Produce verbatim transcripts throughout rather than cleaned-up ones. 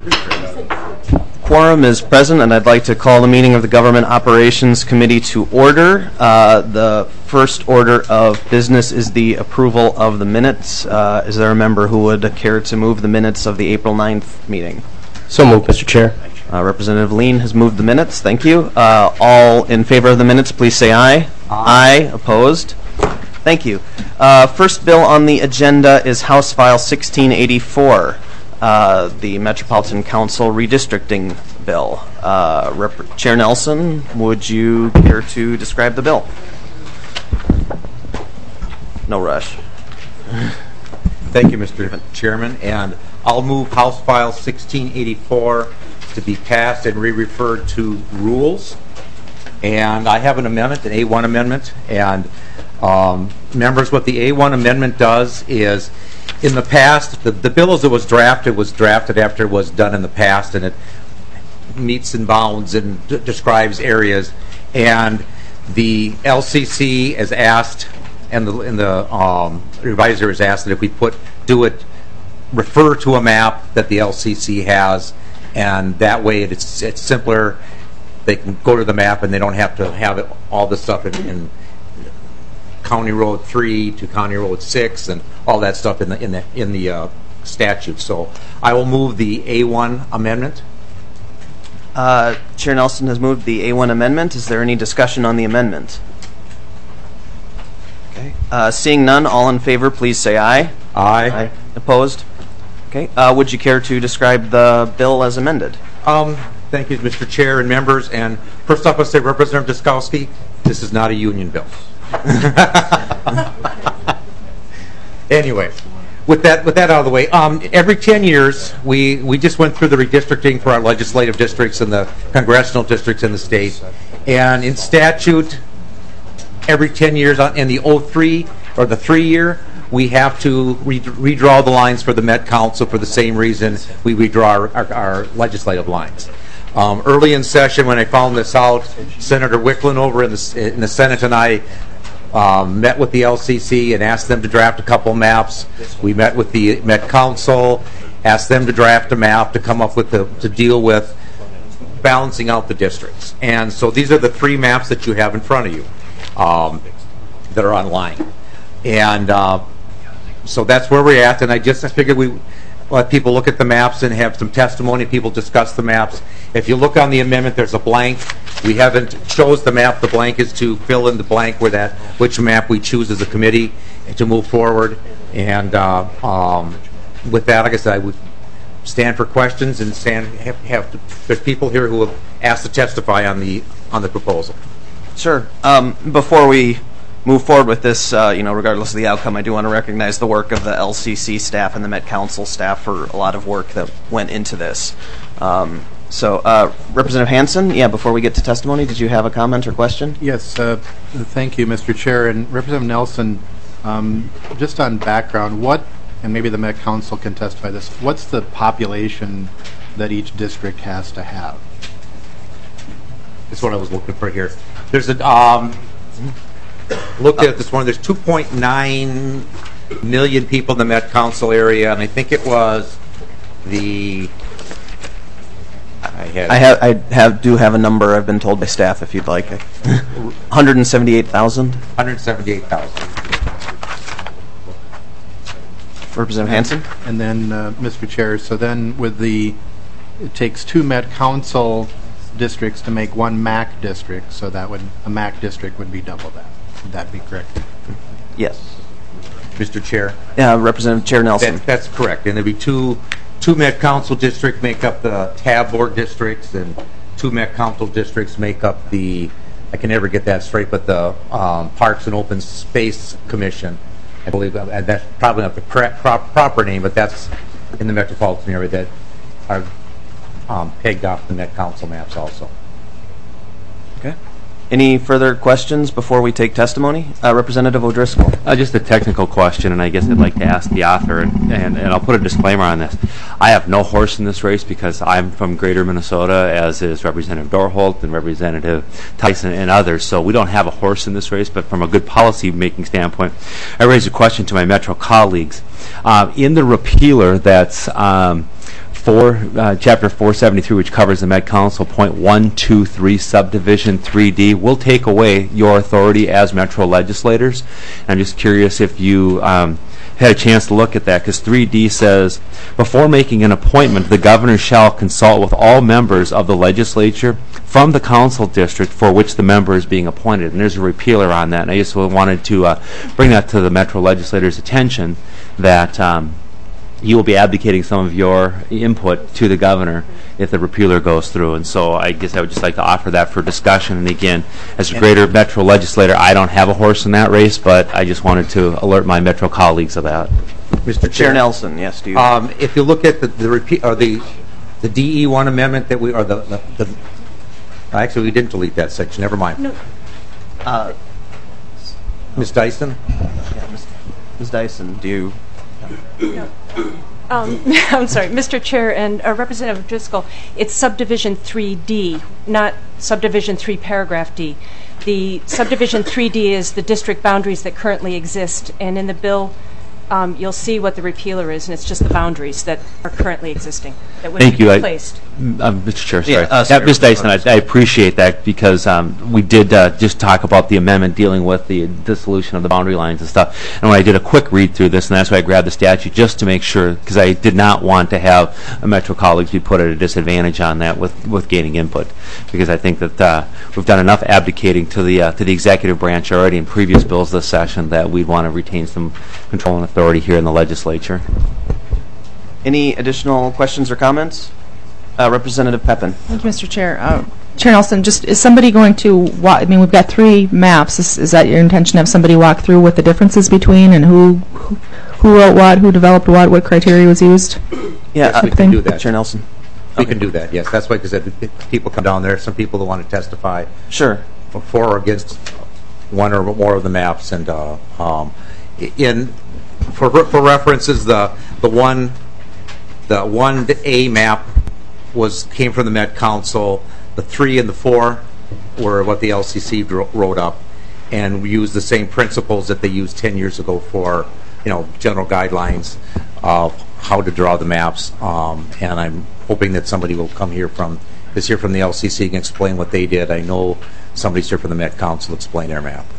Quorum is present, and I'd like to call the meeting of the Government Operations Committee to order. Uh, the first order of business is the approval of the minutes. Uh, is there a member who would care to move the minutes of the April ninth meeting? So moved, Mister Chair. Uh, Representative Lean has moved the minutes. Thank you. Uh, all in favor of the minutes, please say aye. Aye. Aye. Opposed? Thank you. Uh, first bill on the agenda is House File sixteen eighty-four. Uh, the Metropolitan Council redistricting bill. Uh, Rep- Chair Nelson, would you care to describe the bill? No rush. Thank you, Mister Chairman, and I'll move House File sixteen eighty-four to be passed and re-referred to rules. And I have an amendment, an A one amendment, and um, members, what the A one amendment does is, in the past, the, the bill as it was drafted was drafted after it was done in the past, and it meets and bounds and d- describes areas. And the L C C has asked, and the, and the um, revisor has asked that if we put do it, refer to a map that the L C C has, and that way it's it's simpler. They can go to the map and they don't have to have it, all this stuff in, in County Road three to County Road six and all that stuff in the in the in the uh, statute. So I will move the A one amendment. Uh, Chair Nelson has moved the A one amendment. Is there any discussion on the amendment? Okay. Uh, seeing none, all in favor, please say aye. Aye. Aye. Opposed? Okay. Uh, would you care to describe the bill as amended? Um, thank you, Mister Chair and members. And first off, I say, Representative Duskowski, this is not a union bill. Anyway, with that with that out of the way, um, every ten years we we just went through the redistricting for our legislative districts and the congressional districts in the state, and in statute, every ten years on, in the oh three or the three year, we have to re- redraw the lines for the Met Council for the same reason we redraw our, our, our legislative lines. Um, early in session, when I found this out, Senator Wicklund over in the in the Senate and I um, met with the L C C and asked them to draft a couple maps. We met with the Met Council, asked them to draft a map to come up with the to deal with balancing out the districts. And so these are the three maps that you have in front of you um, that are online. And uh, so that's where we're at. And I just I figured we let people look at the maps and have some testimony. People discuss the maps. If you look on the amendment, there's a blank. We haven't chose the map. The blank is to fill in the blank where that which map we choose as a committee to move forward. And uh, um, with that, like I said, I would stand for questions and stand have, have there's people here who have asked to testify on the on the proposal. Sure. Um, before we move forward with this, uh, you know, regardless of the outcome, I do want to recognize the work of the L C C staff and the Met Council staff for a lot of work that went into this. Um, so, uh, Representative Hansen, yeah, before we get to testimony, did you have a comment or question? Yes, uh, thank you, Mister Chair. And Representative Nelson, um, just on background, what, and maybe the Met Council can testify this, what's the population that each district has to have? That's what I was looking for here. There's a... Um, looked at this one. There's two point nine million people in the Met Council area, and I think it was the. I, had I have, I have, do have a number. I've been told by staff, if you'd like. one hundred seventy-eight thousand. one hundred seventy-eight thousand. Representative Hansen. And then, uh, Mister Chair, so then with the, it takes two Met Council districts to make one M A C district, so that would a M A C district would be double that. Would that be correct? Yes. Mister Chair. Yeah, Representative Chair Nelson. That, that's correct. And there'd be two two Met Council districts make up the tab board districts, and two Met Council districts make up the, I can never get that straight, but the um, Parks and Open Space Commission. I believe uh, that's probably not the pro- pro- proper name, but that's in the metropolitan area that are um, pegged off the Met Council maps also. Okay. Any further questions before we take testimony? Uh, Representative O'Driscoll. Uh, just a technical question, and I guess I'd like to ask the author, and, and, and I'll put a disclaimer on this. I have no horse in this race because I'm from Greater Minnesota, as is Representative Dorholt and Representative Tyson and others, so we don't have a horse in this race, but from a good policy-making standpoint, I raise a question to my Metro colleagues. Uh, in the repealer that's um, four, uh, Chapter four seventy-three, which covers the Met Council, point one two three, subdivision three D, will take away your authority as Metro legislators. And I'm just curious if you um, had a chance to look at that, because three D says, before making an appointment, the governor shall consult with all members of the legislature from the council district for which the member is being appointed. And there's a repealer on that. And I just wanted to uh, bring that to the Metro legislators' attention, that um, you will be abdicating some of your input to the governor if the repealer goes through. And so I guess I would just like to offer that for discussion. And again, as a greater Metro legislator, I don't have a horse in that race, but I just wanted to alert my Metro colleagues of that. Mister Chair Chair Nelson, yes, do you? Um, if you look at the the, repeat, or the the D E one amendment that we or the, the, the actually we didn't delete that section. Never mind. No. Uh, Miz Dyson. yeah, Miz Miz Dyson, do you? Um, I'm sorry, Mister Chair and uh, Representative Driscoll, it's subdivision three D, not subdivision three paragraph D. The subdivision three D is the district boundaries that currently exist, and in the bill, um, you'll see what the repealer is, and it's just the boundaries that are currently existing that would Thank be you. I- replaced. Um, Mister Chair, sorry. Yeah, uh, Uh, sorry. Miz Dyson, I, I appreciate that, because um, we did uh, just talk about the amendment dealing with the dissolution of the boundary lines and stuff. And when I did a quick read through this, and that's why I grabbed the statute, just to make sure, because I did not want to have a Metro colleagues be put at a disadvantage on that with, with gaining input, because I think that uh, we've done enough abdicating to the uh, to the executive branch already in previous bills this session that we'd want to retain some control and authority here in the legislature. Any additional questions or comments? Uh, Representative Pepin. Thank you, Mister Chair. Uh, Chair Nelson, just is somebody going to walk, I mean, we've got three maps. Is, is that your intention to have somebody walk through what the differences between and who who, who wrote what, who developed what, what criteria was used? Yeah, Yes, we uh, can do that. Chair Nelson. We can do that. Yes, that's why, because people come down there. Some people that want to testify Sure. for or against one or more of the maps, and uh, um, in for for references, the the one the one A map was came from the Met Council. The three and the four were what the L C C dro- wrote up, and we used the same principles that they used ten years ago for, you know, general guidelines of how to draw the maps. Um, and I'm hoping that somebody will come here from is here from the L C C and explain what they did. I know somebody's here from the Met Council to explain their map.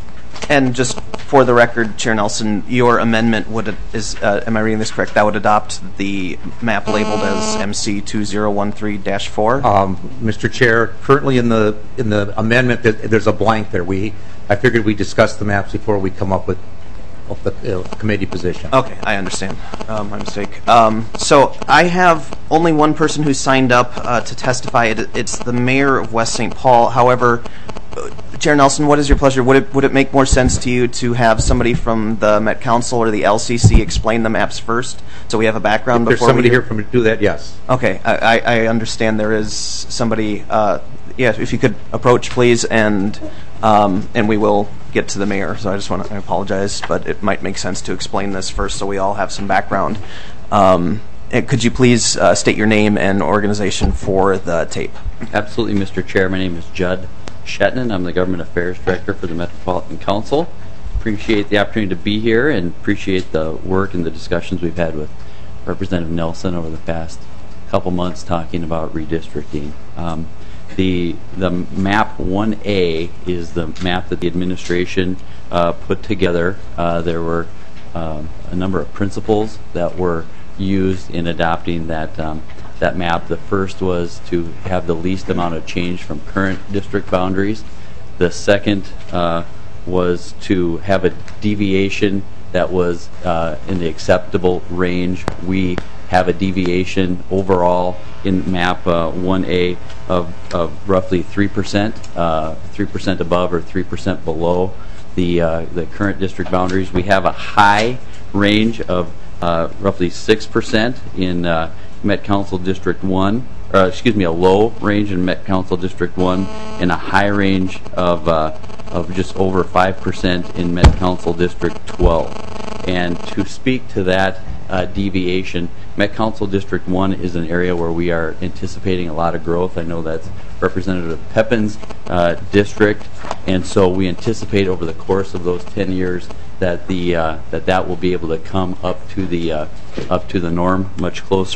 And just for the record, Chair Nelson, your amendment would is uh, am I reading this correct? That would adopt the map labeled as M C two zero one three dash four. Um, Mister Chair, currently in the in the amendment, that there's a blank there. We I figured we discussed the maps before we come up with of the uh, committee position. Okay, I understand. Um, my mistake. Um, so I have only one person who signed up uh, to testify. It, it's the mayor of West Saint Paul. However, uh, Chair Nelson, what is your pleasure? Would it would it make more sense to you to have somebody from the Met Council or the L C C explain the maps first, so we have a background If there's before somebody we here from to do that, yes. Okay, I, I I understand there is somebody. Uh, yeah, if you could approach, please, and um, and we will get to the mayor. So I just want to I apologize, but it might make sense to explain this first, so we all have some background. Um, and could you please uh, state your name and organization for the tape? Absolutely, Mister Chair. My name is Judd Shetnan. I'm the Government Affairs Director for the Metropolitan Council. Appreciate the opportunity to be here and appreciate the work and the discussions we've had with Representative Nelson over the past couple months talking about redistricting. Um, the the map one A is the map that the administration uh, put together. Uh, there were um, a number of principles that were used in adopting that um, that map. The first was to have the least amount of change from current district boundaries. The second uh, was to have a deviation that was uh, in the acceptable range. We have a deviation overall in map uh, one A of, of roughly three percent, uh, three percent above or three percent below the, uh, the current district boundaries. We have a high range of uh, roughly six percent in uh, Met Council District one, or excuse me, a low range in Met Council District one, and a high range of uh, of just over five percent in Met Council District twelve. And to speak to that uh, deviation, Met Council District one is an area where we are anticipating a lot of growth. I know that's Representative Pepin's uh, district, and so we anticipate over the course of those ten years that the uh, that that will be able to come up to the uh, up to the norm much closer.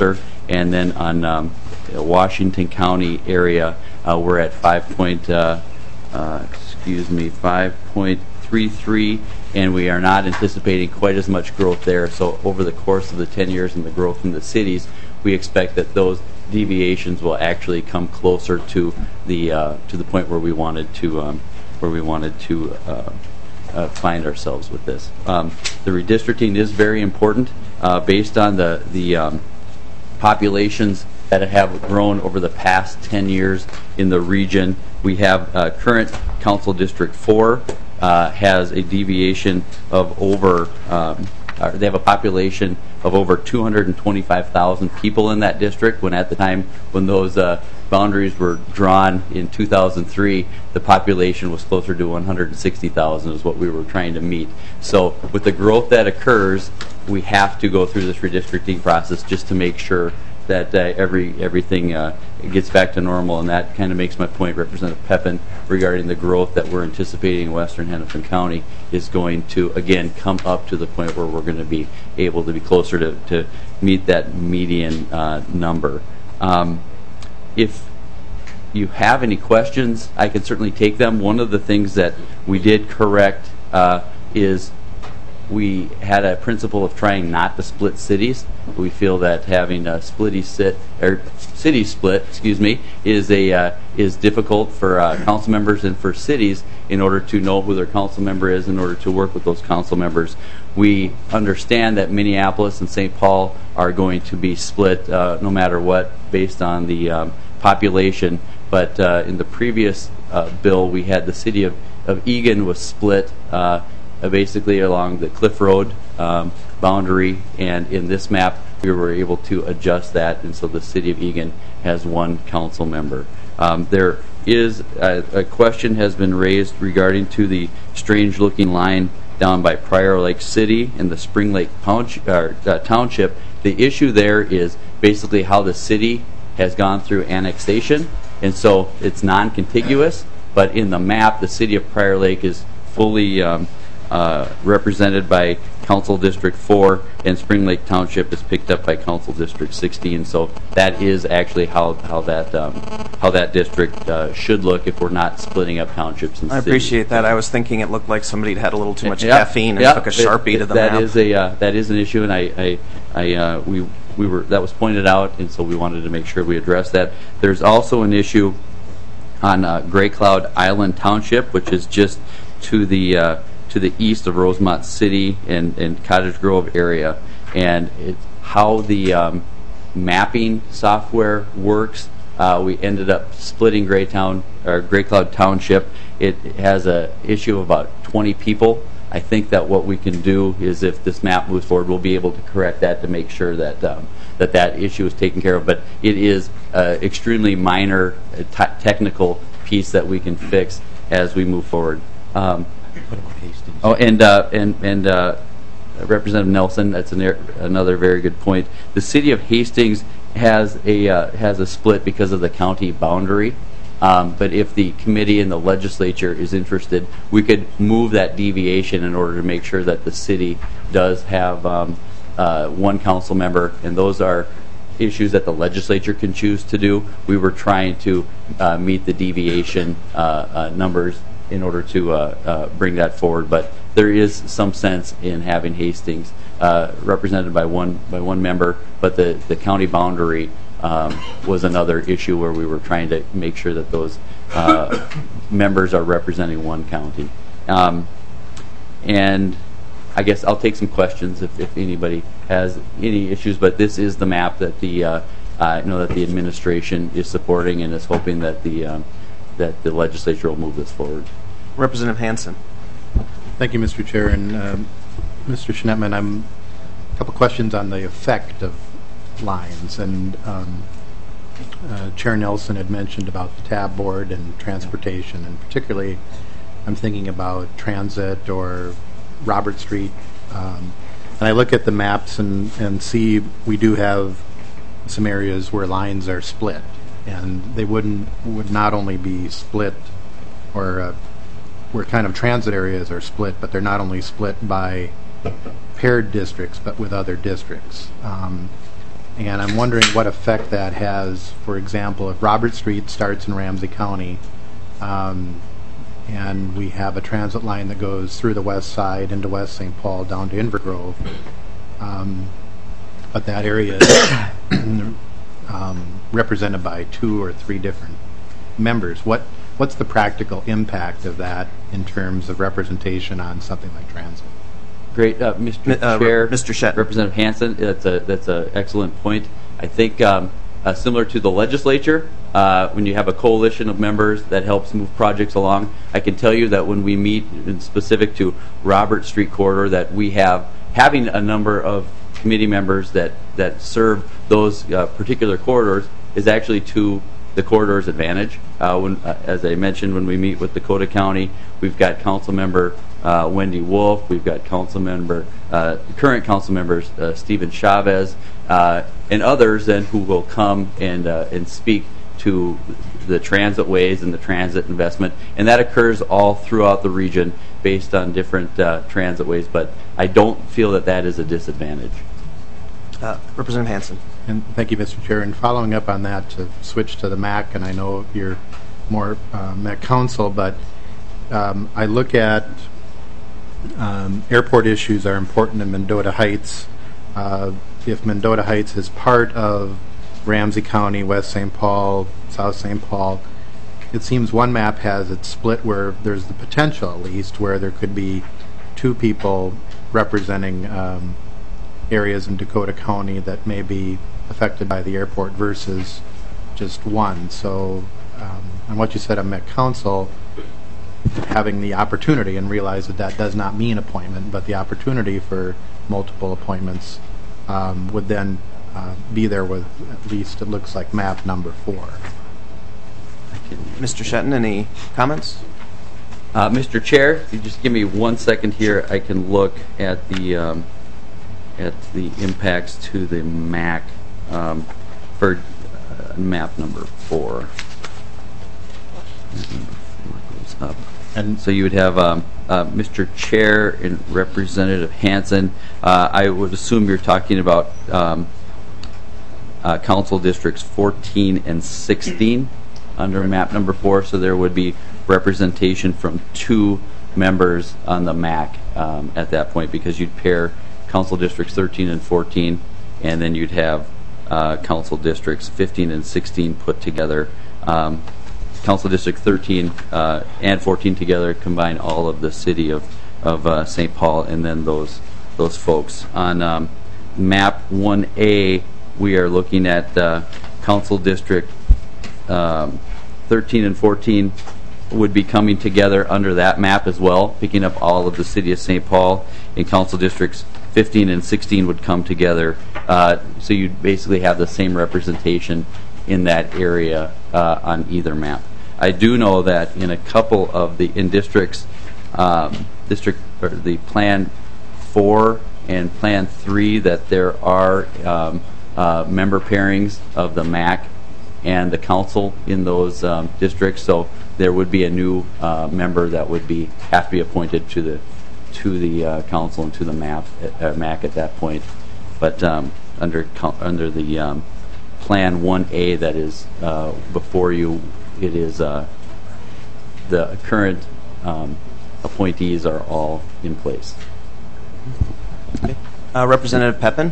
and then on um, Washington County area, uh, we're at five point, uh, uh, excuse me, five point three three, and we are not anticipating quite as much growth there. So over the course of the ten years and the growth in the cities, we expect that those deviations will actually come closer to the uh, to the point where we wanted to um, where we wanted to uh, uh, find ourselves with this. Um, the redistricting is very important uh, based on the the um, populations that have grown over the past ten years in the region. We have uh, current Council District four uh, has a deviation of over, um, or they have a population of over two hundred twenty-five thousand people in that district, when at the time when those uh, boundaries were drawn in two thousand three, the population was closer to one hundred sixty thousand is what we were trying to meet. So with the growth that occurs, we have to go through this redistricting process just to make sure that uh, every everything uh, gets back to normal, and that kind of makes my point, Representative Pepin, regarding the growth that we're anticipating in Western Hennepin County is going to, again, come up to the point where we're going to be able to be closer to, to meet that median uh, number. Um, if you have any questions, I can certainly take them. One of the things that we did correct uh, is we had a principle of trying not to split cities. We feel that having a splitty sit or city split, excuse me, is a uh, is difficult for uh, council members and for cities in order to know who their council member is, in order to work with those council members. We understand that Minneapolis and Saint Paul are going to be split uh, no matter what, based on the um, population. But uh, in the previous uh, bill, we had the city of, of Eagan was split uh, Uh, basically along the Cliff Road um, boundary, and in this map we were able to adjust that, and so the city of Eagan has one council member. Um, there is a, a question has been raised regarding to the strange looking line down by Prior Lake City in the Spring Lake Township, uh, township. The issue there is basically how the city has gone through annexation, and so it's non-contiguous, but in the map the city of Prior Lake is fully um, Uh, represented by Council District four, and Spring Lake Township is picked up by Council District sixteen. So that is actually how how that um, how that district uh, should look if we're not splitting up townships and I cities. appreciate that. I was thinking it looked like somebody had a little too much Yeah, caffeine and yeah, took a it- Sharpie it- to the that map. is a uh, that is an issue, and I I, I uh, we we were that was pointed out, and so we wanted to make sure we address that. There's also an issue on uh, Gray Cloud Island Township, which is just to the uh, to the east of Rosemont City and, and Cottage Grove area, and it's how the um, mapping software works. Uh, we ended up splitting Graytown or Gray Cloud Township. It has a issue of about twenty people. I think that what we can do is, if this map moves forward, we'll be able to correct that to make sure that um, that that issue is taken care of. But it is an extremely minor uh, t- technical piece that we can fix as we move forward. Um, Oh, and uh, and and uh, Representative Nelson, that's an er- another very good point. The city of Hastings has a uh, has a split because of the county boundary. Um, but if the committee and the legislature is interested, we could move that deviation in order to make sure that the city does have um, uh, one council member, and those are issues that the legislature can choose to do. We were trying to uh, meet the deviation uh, uh, numbers in order to uh, uh, bring that forward, but there is some sense in having Hastings uh, represented by one by one member, but the, the county boundary um, was another issue where we were trying to make sure that those uh, members are representing one county. Um, and I guess I'll take some questions if, if anybody has any issues, but this is the map that the uh, I know that the administration is supporting and is hoping that the um, that the legislature will move this forward. Representative Hansen. Thank you, Mister Chair. And um, Mister Schnettman, I'm a couple questions on the effect of lines. And um, uh, Chair Nelson had mentioned about the tab board and transportation, and particularly I'm thinking about transit or Robert Street. Um, and I look at the maps and, and see we do have some areas where lines are split, and they wouldn't would not only be split or uh, where kind of transit areas are split, but they're not only split by paired districts but with other districts. Um, And I'm wondering what effect that has. For example, if Robert Street starts in Ramsey County, um, and we have a transit line that goes through the west side into West Saint Paul down to Invergrove, um, but that area is um, represented by two or three different members. What what's the practical impact of that in terms of representation on something like transit? Great, uh, Mister Uh, Chair, Mister Shetton. Representative Hanson. That's a that's an excellent point. I think um, uh, similar to the legislature, uh, when you have a coalition of members that helps move projects along, I can tell you that when we meet in specific to Robert Street corridor, that we have having a number of committee members that that serve those uh, particular corridors is actually to the corridor's advantage. Uh, when, uh, as I mentioned, when we meet with Dakota County, we've got Council Member uh, Wendy Wolf, we've got Council Member, uh, current Council Members uh, Stephen Chavez, uh, and others then who will come and uh, and speak to the transit ways and the transit investment, and that occurs all throughout the region based on different uh, transit ways. But I don't feel that that is a disadvantage. Uh, Representative Hanson. And thank you, Mister Chair. And following up on that, to switch to the M A C, and I know you're more uh, M A C counsel, but um, I look at um, airport issues are important in Mendota Heights. Uh, if Mendota Heights is part of Ramsey County, West Saint Paul, South Saint Paul, it seems one map has it split where there's the potential, at least, where there could be two people representing um, areas in Dakota County that may be affected by the airport versus just one. So, um, and what you said on Met Council, having the opportunity, and realize that that does not mean appointment, but the opportunity for multiple appointments um, would then uh, be there with at least, it looks like, map number four. Mister Shetton, any comments? Uh, Mister Chair, if you just give me one second here, I can look at the um, at the impacts to the M A C um, for uh, map number four. Number four goes up. And so you would have um, uh, Mister Chair and Representative Hanson. Uh, I would assume you're talking about um, uh, council districts fourteen and sixteen under map number four. So there would be representation from two members on the M A C um, at that point, because you'd pair council districts thirteen and fourteen, and then you'd have uh, council districts fifteen and sixteen put together. Um, council district thirteen uh, and fourteen together combine all of the city of of uh, Saint Paul, and then those those folks on um, map one A. We are looking at uh, council district um, thirteen and fourteen would be coming together under that map as well, picking up all of the city of Saint Paul, and council districts fifteen and sixteen would come together. Uh, so you'd basically have the same representation in that area uh, on either map. I do know that in a couple of the in districts, um, district or the Plan Four and Plan Three, that there are um, uh, member pairings of the M A C and the council in those um, districts. So there would be a new uh, member that would be have to be appointed to the to the uh, council and to the map uh, M A C at that point. But um, under under the um, Plan one A that is uh, before you, it is uh, the current um, appointees are all in place. Okay. Uh, Representative Pepin.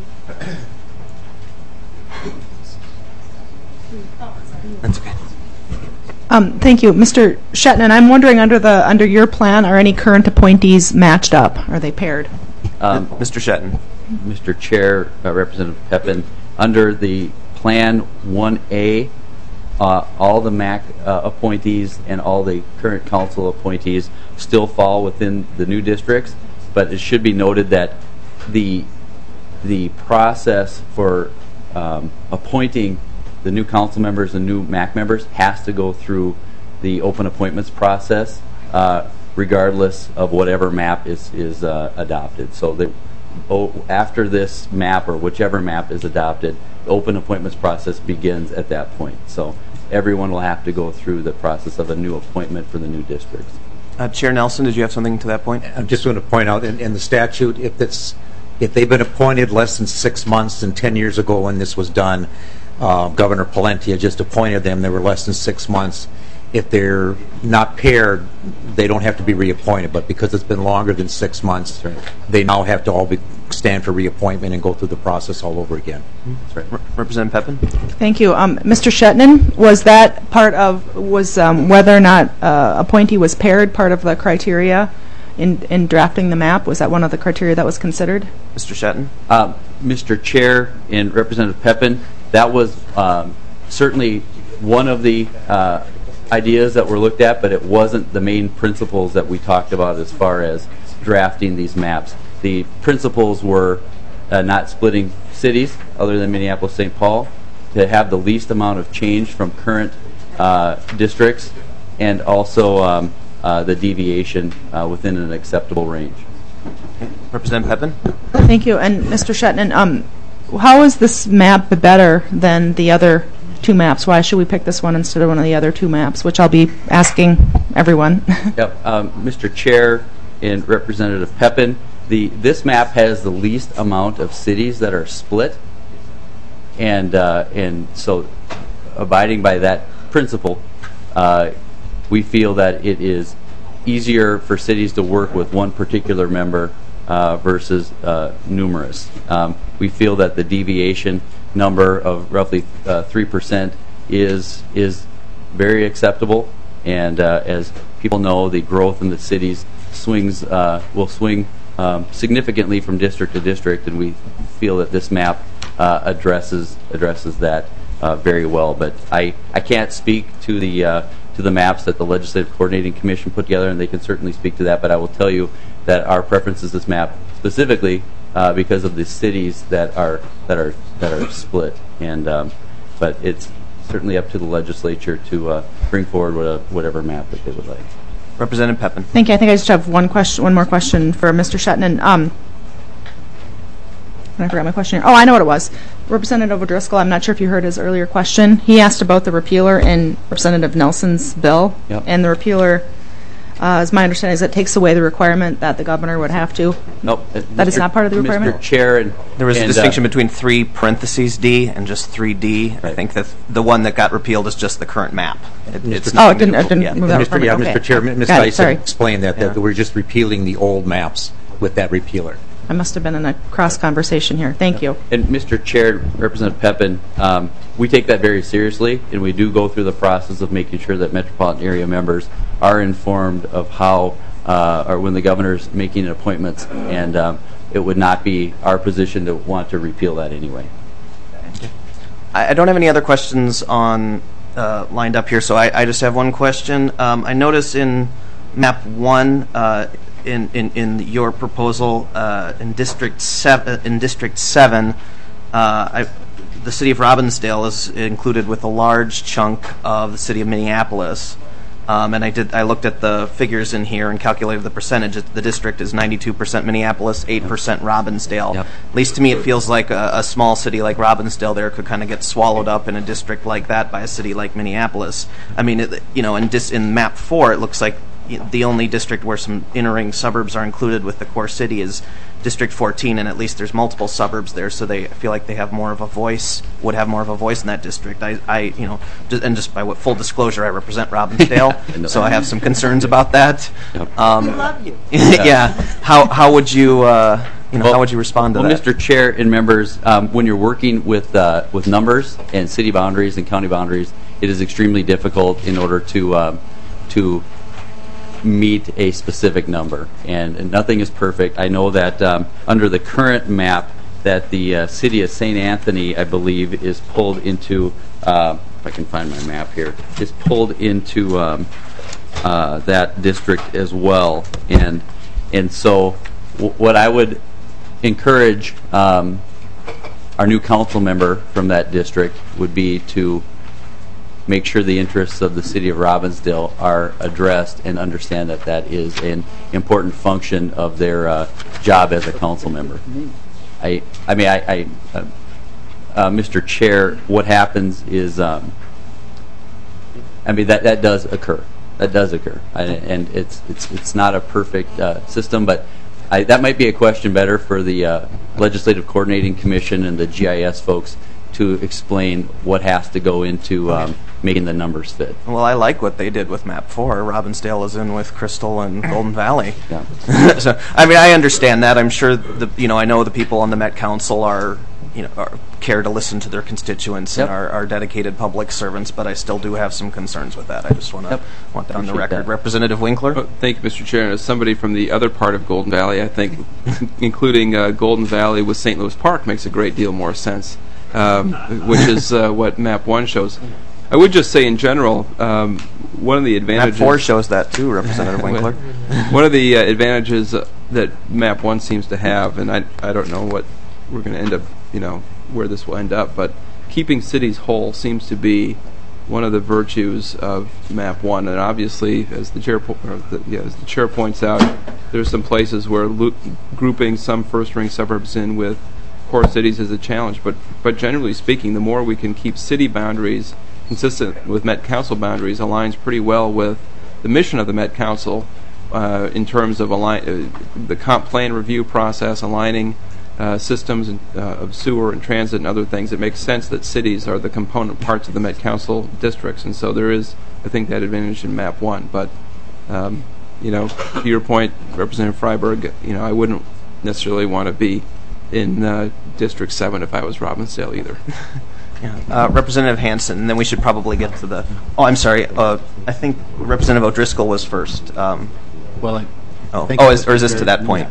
That's okay. Um, thank you, Mister Shetton. I'm wondering, under the under your plan, are any current appointees matched up? Are they paired? Um, Mister Shetton. Mister Chair, uh, Representative Pepin, under the Plan one A, uh, all the M A C uh, appointees and all the current council appointees still fall within the new districts, but it should be noted that the the process for um, appointing the new council members and new M A C members has to go through the open appointments process, uh, regardless of whatever map is is uh, adopted. So that oh, after this map or whichever map is adopted, the open appointments process begins at that point. So everyone will have to go through the process of a new appointment for the new districts. Uh, Chair Nelson, did you have something to that point? I'm just going to point out in, in the statute, if it's If they've been appointed less than six months, and ten years ago when this was done, uh, Governor Pawlenty had just appointed them, they were less than six months. If they're not paired, they don't have to be reappointed, but because it's been longer than six months, right. they now have to all be, stand for reappointment and go through the process all over again. That's right. Re- Representative Pepin? Thank you. Um, Mister Shetnin, was that part of, was um, whether or not uh, appointee was paired part of the criteria in, in drafting the map? Was that one of the criteria that was considered? Mister Shettin? Uh, Mister Chair and Representative Pepin, that was um, certainly one of the uh, ideas that were looked at, but it wasn't the main principles that we talked about as far as drafting these maps. The principles were uh, not splitting cities other than Minneapolis, Saint Paul, to have the least amount of change from current uh, districts, and also um, uh, the deviation uh, within an acceptable range. Representative Pepin? Thank you. And Mister Shetnin, um, how is this map better than the other two maps? Why should we pick this one instead of one of the other two maps, which I'll be asking everyone? Yep, um, Mister Chair and Representative Pepin, the this map has the least amount of cities that are split, and uh, and so abiding by that principle, uh, we feel that it is easier for cities to work with one particular member uh, versus uh, numerous. Um, we feel that the deviation number of roughly uh, three percent is is very acceptable, and uh, as people know, the growth in the cities swings uh, will swing um, significantly from district to district, and we feel that this map uh, addresses addresses that uh, very well. But I, I can't speak to the uh, to the maps that the Legislative Coordinating Commission put together, and they can certainly speak to that. But I will tell you that our preference is this map specifically Uh, because of the cities that are that are that are split, and um, but it's certainly up to the legislature to uh, bring forward what, whatever map that they would like. Representative Pepin? Thank you. I think I just have one question, one more question for Mister Shetnin. Um, I forgot my question here. Oh, I know what it was. Representative O'Driscoll, I'm not sure if you heard his earlier question. He asked about the repealer in Representative Nelson's bill, Yep. and the repealer. Uh, as my understanding is, it takes away the requirement that the governor would have to. Nope. uh, That is Mister not part of the requirement? Mister Chair, and There was a and, distinction uh, between three parentheses D and just three D. I Right. think that the one that got repealed is just the current map. It, it's Oh, nothing it didn't, to do- it didn't yeah. move that Mister Yeah, requirement. Mister Okay. Chair, Miz Got it, Tyson sorry. explained that, that Yeah. we're just repealing the old maps with that repealer. I must have been in a cross conversation here. Thank you. And Mister Chair, Representative Pepin, um, we take that very seriously, and we do go through the process of making sure that metropolitan area members are informed of how, uh, or when the governor's making appointments, and um, it would not be our position to want to repeal that anyway. I I don't have any other questions on uh, lined up here, so I, I just have one question. Um, I notice in map one, uh, in, in in your proposal, uh, in district seven, in district seven, uh, I, the city of Robbinsdale is included with a large chunk of the city of Minneapolis. Um, and I did. I looked at the figures in here and calculated the percentage. The district is ninety-two percent Minneapolis, eight percent Robbinsdale. Yep. At least to me, it feels like a, a small city like Robbinsdale there could kind of get swallowed up in a district like that by a city like Minneapolis. I mean, it, you know, in dis, in map four, it looks like the only district where some inner-ring suburbs are included with the core city is District fourteen, and at least there's multiple suburbs there, so they feel like they have more of a voice, would have more of a voice in that district. I, I you know, just, and just by what full disclosure, I represent Robbinsdale, so I have some concerns about that. Yep. Um, we love you. Yeah. How how would you uh, you know Well- how would you respond to Well, that? Mister Chair and members, um, when you're working with uh, with numbers and city boundaries and county boundaries, it is extremely difficult in order to um, to meet a specific number, and, and nothing is perfect. I know that um, under the current map, that the uh, city of Saint Anthony, I believe, is pulled into. Uh, if I can find my map here, is pulled into um, uh, that district as well, and and so w- what I would encourage um, our new council member from that district would be to make sure the interests of the city of Robbinsdale are addressed and understand that that is an important function of their uh, job as a council member. I, I mean, I, I uh, uh, Mister Chair, what happens is, um, I mean, that, that does occur. That does occur, I, and it's it's it's not a perfect uh, system, but I, that might be a question better for the uh, Legislative Coordinating Commission and the G I S folks to explain what has to go into um, making the numbers fit. Well, I like what they did with map four. Robbinsdale is in with Crystal and Golden Valley. Yeah. So, I mean, I understand that. I'm sure the, you know, I know the people on the Met Council are, you know, are, care to listen to their constituents Yep. and are, are dedicated public servants, but I still do have some concerns with that. I just want to Yep. want that on the Appreciate record. that. Representative Winkler? Oh, thank you, Mister Chair. And as somebody from the other part of Golden Valley, I think including uh, Golden Valley with Saint Louis Park makes a great deal more sense, um, which is uh, what Map one shows. I would just say in general, um, one of the Map advantages... four shows that too, Representative Winkler. One of the uh, advantages uh, that Map one seems to have, and I, I don't know what we're going to end up, you know, where this will end up, but keeping cities whole seems to be one of the virtues of Map one. And obviously, as the chair, po- or the, yeah, as the chair points out, there's some places where lo- grouping some first-ring suburbs in with core cities is a challenge. But but generally speaking, the more we can keep city boundaries consistent with Met Council boundaries aligns pretty well with the mission of the Met Council uh, in terms of align, uh, the comp plan review process, aligning uh, systems and, uh, of sewer and transit and other things. It makes sense that cities are the component parts of the Met Council districts, and so there is, I think, that advantage in Map one. But, um, you know, to your point, Representative Freiberg, you know, I wouldn't necessarily want to be in uh, District seven if I was Robbinsdale either. Yeah. Uh, Representative Hansen, and then we should probably get to the... Oh, I'm sorry. Uh, I think Representative O'Driscoll was first. Um, Well, I oh, thank oh you, is, or is this Mister to that point?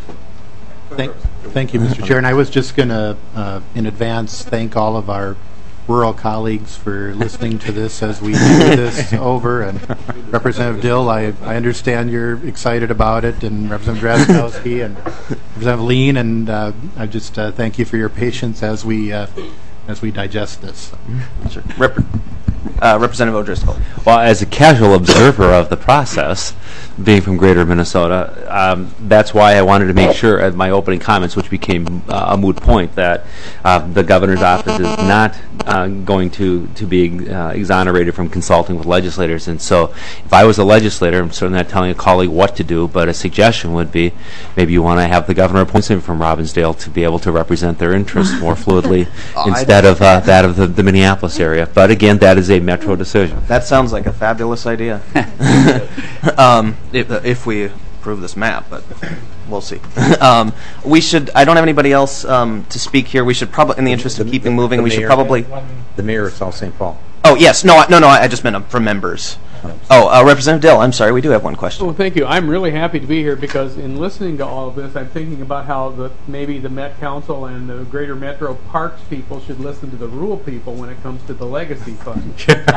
Thank, thank you, Mister Chair. And I was just going to, uh, in advance, thank all of our rural colleagues for listening to this as we do this over. And Representative Dill, I, I understand you're excited about it, and Representative Drazkowski and Representative Lean, and uh, I just uh, thank you for your patience as we uh, as we digest this. Sure. Rep- uh, Representative O'Driscoll. Well, as a casual observer of the process, being from Greater Minnesota, um, that's why I wanted to make sure at my opening comments, which became uh, a moot point, that uh, the governor's office is not uh, going to to be uh, exonerated from consulting with legislators. And so, if I was a legislator, I'm certainly not telling a colleague what to do, but a suggestion would be maybe you want to have the governor appoint someone from Robbinsdale to be able to represent their interests more fluidly Oh, instead of uh, that of the, the Minneapolis area. But again, that is a metro decision. That sounds like a fabulous idea. um, if, if we approve this map, but we'll see. um, we should. I don't have anybody else um, to speak here. We should probably, in the interest of keeping moving, the we should mayor- probably. The mayor of South Saint Paul. Oh yes, no, I- no, no. I just meant uh, for members. Oh, uh, Representative Dill. I'm sorry. We do have one question. Well, thank you. I'm really happy to be here because in listening to all of this, I'm thinking about how the maybe the Met Council and the Greater Metro Parks people should listen to the rural people when it comes to the legacy fund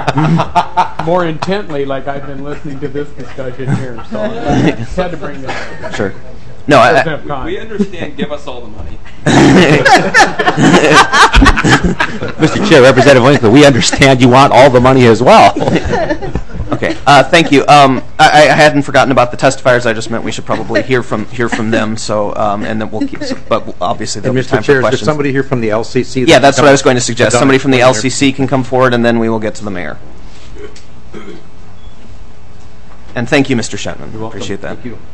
more intently, like I've been listening to this discussion here. So I just had to bring that up. Sure. No, I, Doesn't I, have time. We understand. Give us all the money. Mister Chair, Representative Winkler, we understand you want all the money as well. okay. Uh, thank you. Um, I, I hadn't forgotten about the testifiers. I just meant we should probably hear from hear from them. So, um, and then we'll keep. So, but obviously, there'll And be Mister time Chair, for is there questions. somebody here from the L C C? Yeah, that's what I was going to Done suggest. Somebody from the explain L C C can come forward, and then we will get to the mayor. And thank you, Mister Shetman. You're welcome. Appreciate that. Thank you.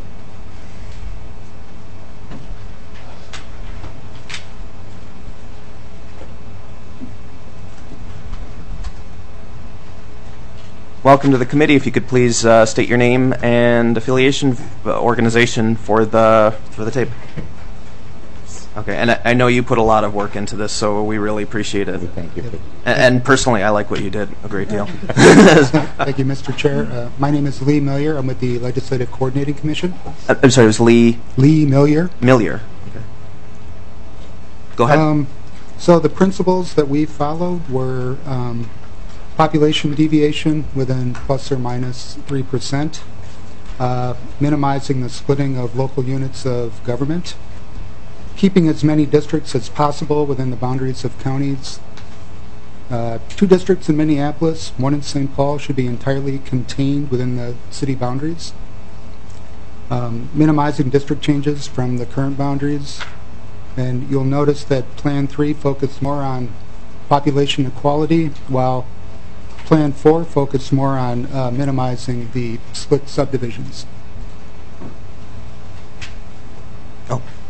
Welcome to the committee. If you could please uh, state your name and affiliation, uh, organization for the for the tape. Okay, and I, I know you put a lot of work into this, so we really appreciate it. Thank you. And, and personally, I like what you did a great deal. Thank you, Mister Chair. Uh, my name is Lee Millier. I'm with the Legislative Coordinating Commission. Uh, I'm sorry, it was Lee Lee Millier. Millier. Okay. Go ahead. Um, so the principles that we followed were um, population deviation within plus or minus three percent, uh, minimizing the splitting of local units of government, keeping as many districts as possible within the boundaries of counties. Uh, two districts in Minneapolis, one in Saint Paul, should be entirely contained within the city boundaries. Um, minimizing district changes from the current boundaries. And you'll notice that Plan three focused more on population equality, while Plan four focused more on uh, minimizing the split subdivisions.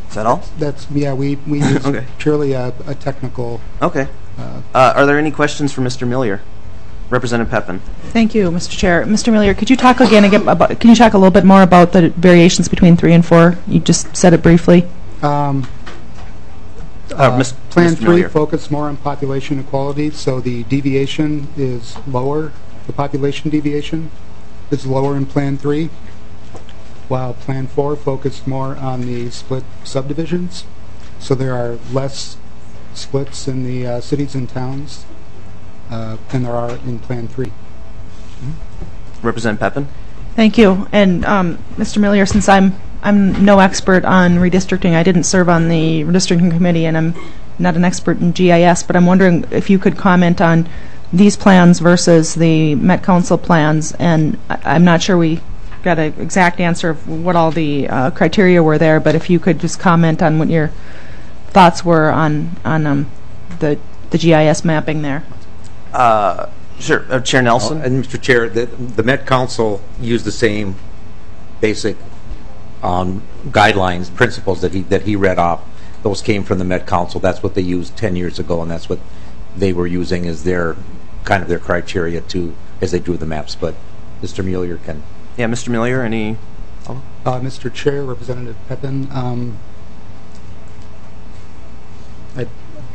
Is that all? That's, yeah, we, we use Okay. purely a, a technical. Okay. Uh, Uh, are there any questions for Mister Millier? Representative Pepin. Thank you, Mister Chair. Mister Millier, could you talk again, again about, can you talk a little bit more about the variations between three and four? You just said it briefly. Um, Uh, uh, Mis- Plan Mister three Millier. focused more on population equality, so the deviation is lower. The population deviation is lower in Plan three, while Plan four focused more on the split subdivisions. So there are less splits in the uh, cities and towns uh, than there are in Plan three. Representative Pepin. Thank you. And um, Mister Millier, since I'm I'm no expert on redistricting, I didn't serve on the redistricting committee, and I'm not an expert in G I S, but I'm wondering if you could comment on these plans versus the Met Council plans. And I, I'm not sure we got an exact answer of what all the uh, criteria were there, but if you could just comment on what your thoughts were on on um, the the G I S mapping there. Uh, sure. Uh, Chair Nelson. And Mister Chair, the, the Met Council used the same basic um, guidelines, principles that he that he read off. Those came from the Met Council. That's what they used ten years ago, and that's what they were using as their kind of their criteria to as they drew the maps. But Mister Millier can. Yeah, Mister Millier. Any? Uh, Mister Chair, Representative Pepin, um, I,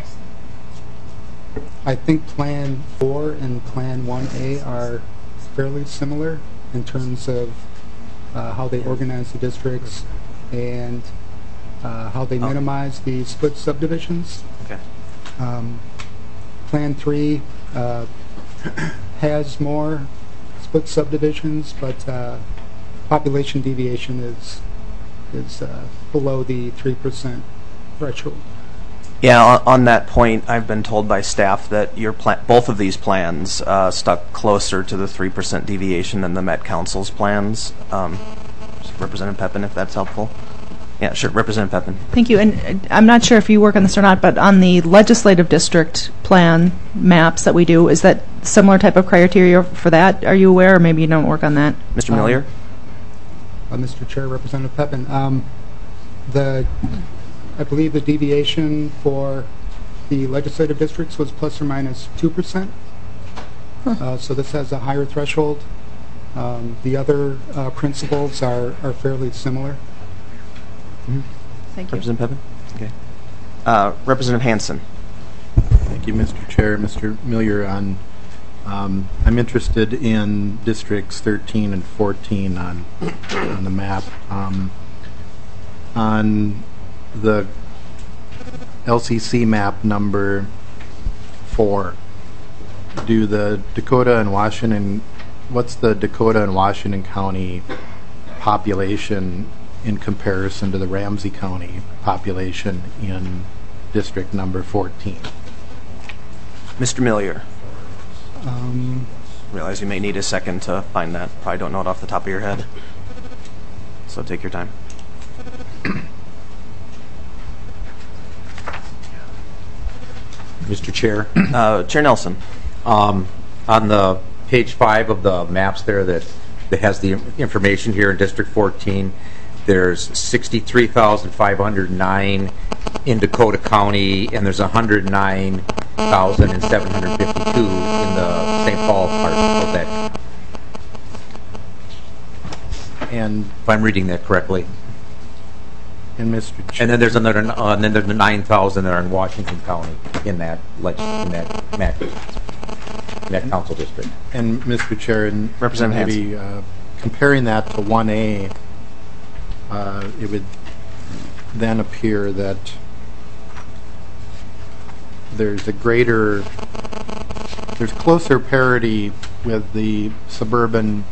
I think Plan four and Plan one A are fairly similar in terms of uh, how they organize the districts and uh, how they Oh. minimize the split subdivisions. Okay. Um, Plan three uh, has more split subdivisions, but uh, population deviation is is uh, below the three percent threshold. Yeah, on, on that point, I've been told by staff that your pla- both of these plans uh, stuck closer to the three percent deviation than the Met Council's plans. Um, Representative Pepin, if that's helpful. Yeah, sure, Representative Pepin. Thank you. And uh, I'm not sure if you work on this or not, but on the legislative district plan maps that we do, is that similar type of criteria for that? Are you aware, or maybe you don't work on that? Mister Um, Millier? Uh, Mister Chair, Representative Pepin, um, the I believe the deviation for the legislative districts was plus or minus two percent. Uh, so this has a higher threshold. Um, the other uh, principles are, are fairly similar. Thank you. Representative Pepin? Okay. Uh, Representative Hansen. Thank you, Mister Chair. Mister Millier, on, um, I'm interested in districts thirteen and fourteen on, on the map. Um, on the L C C map number four, do the Dakota and Washington, what's the Dakota and Washington County population in comparison to the Ramsey County population in district number fourteen? Mister Millier. Um, Realize you may need a second to find that. Probably don't know it off the top of your head. So take your time. Mister Chair, Uh, Chair Nelson. um, on the page five of the maps there that, that has the information here in District fourteen, there's sixty-three thousand five hundred nine in Dakota County, and there's one hundred nine thousand seven hundred fifty-two in the Saint Paul part of that, And, if I'm reading that correctly. and Mister Chair. And then there's another, uh, and then there's the nine thousand that are in Washington County in that, leg- in that, Met, that council district. And Mister Chair, and Representative maybe uh, comparing that to one A, uh, it would then appear that there's a greater, there's closer parity with the suburban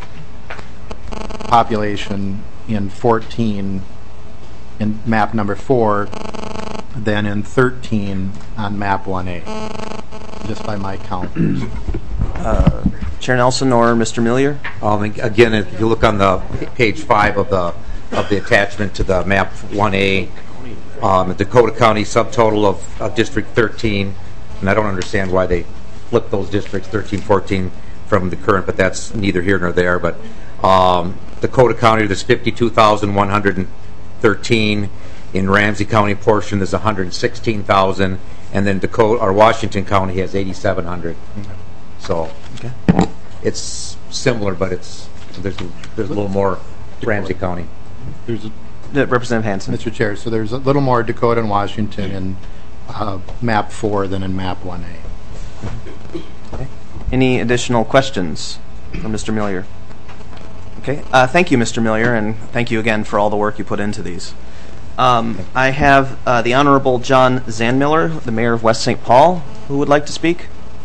population in fourteen, in map number four, than in thirteen on map one A, just by my count. Uh, Chair Nelson or Mister Millier? Um, and again, if you look on the p- page five of the of the attachment to the map one A, um, Dakota County subtotal of, of District thirteen, and I don't understand why they flipped those districts thirteen, fourteen from the current, but that's neither here nor there. But um, Dakota County, there's fifty-two thousand one hundred thirteen, In Ramsey County portion, there's one hundred sixteen thousand, and then Dakota or Washington County has eighty-seven hundred. So Okay. it's similar, but it's there's there's a little more Ramsey County. There's a, Uh, Representative Hanson. Mister Chair, so there's a little more Dakota and Washington in uh, map four than in map one A. Any additional questions for Mister Millier? Okay. Uh, thank you, Mister Millier, and thank you again for all the work you put into these. Um, I have uh, the Honorable John Zandmiller, the Mayor of West Saint Paul, who would like to speak.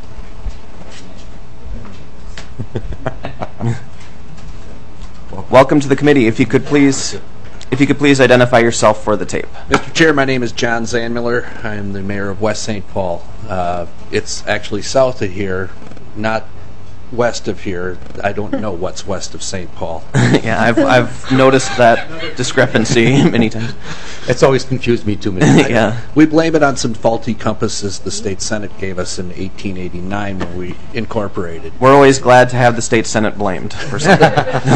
Welcome to the committee. If you could please, if you could please identify yourself for the tape. Mister Chair, my name is John Zandmiller. I am the mayor of West Saint Paul. Uh, it's actually south of here, not west of here. I don't know what's west of Saint Paul. Yeah, I've I've noticed that discrepancy many times. It's always confused me too many. Yeah. We blame it on some faulty compasses the state senate gave us in eighteen eighty-nine when we incorporated. We're always glad to have the state senate blamed for something.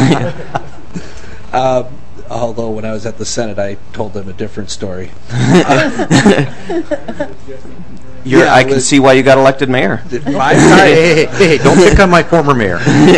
Uh, although when I was at the Senate, I told them a different story. You're, Yeah, I can with- see why you got elected mayor. My- hey, hey, hey, don't pick on my former mayor.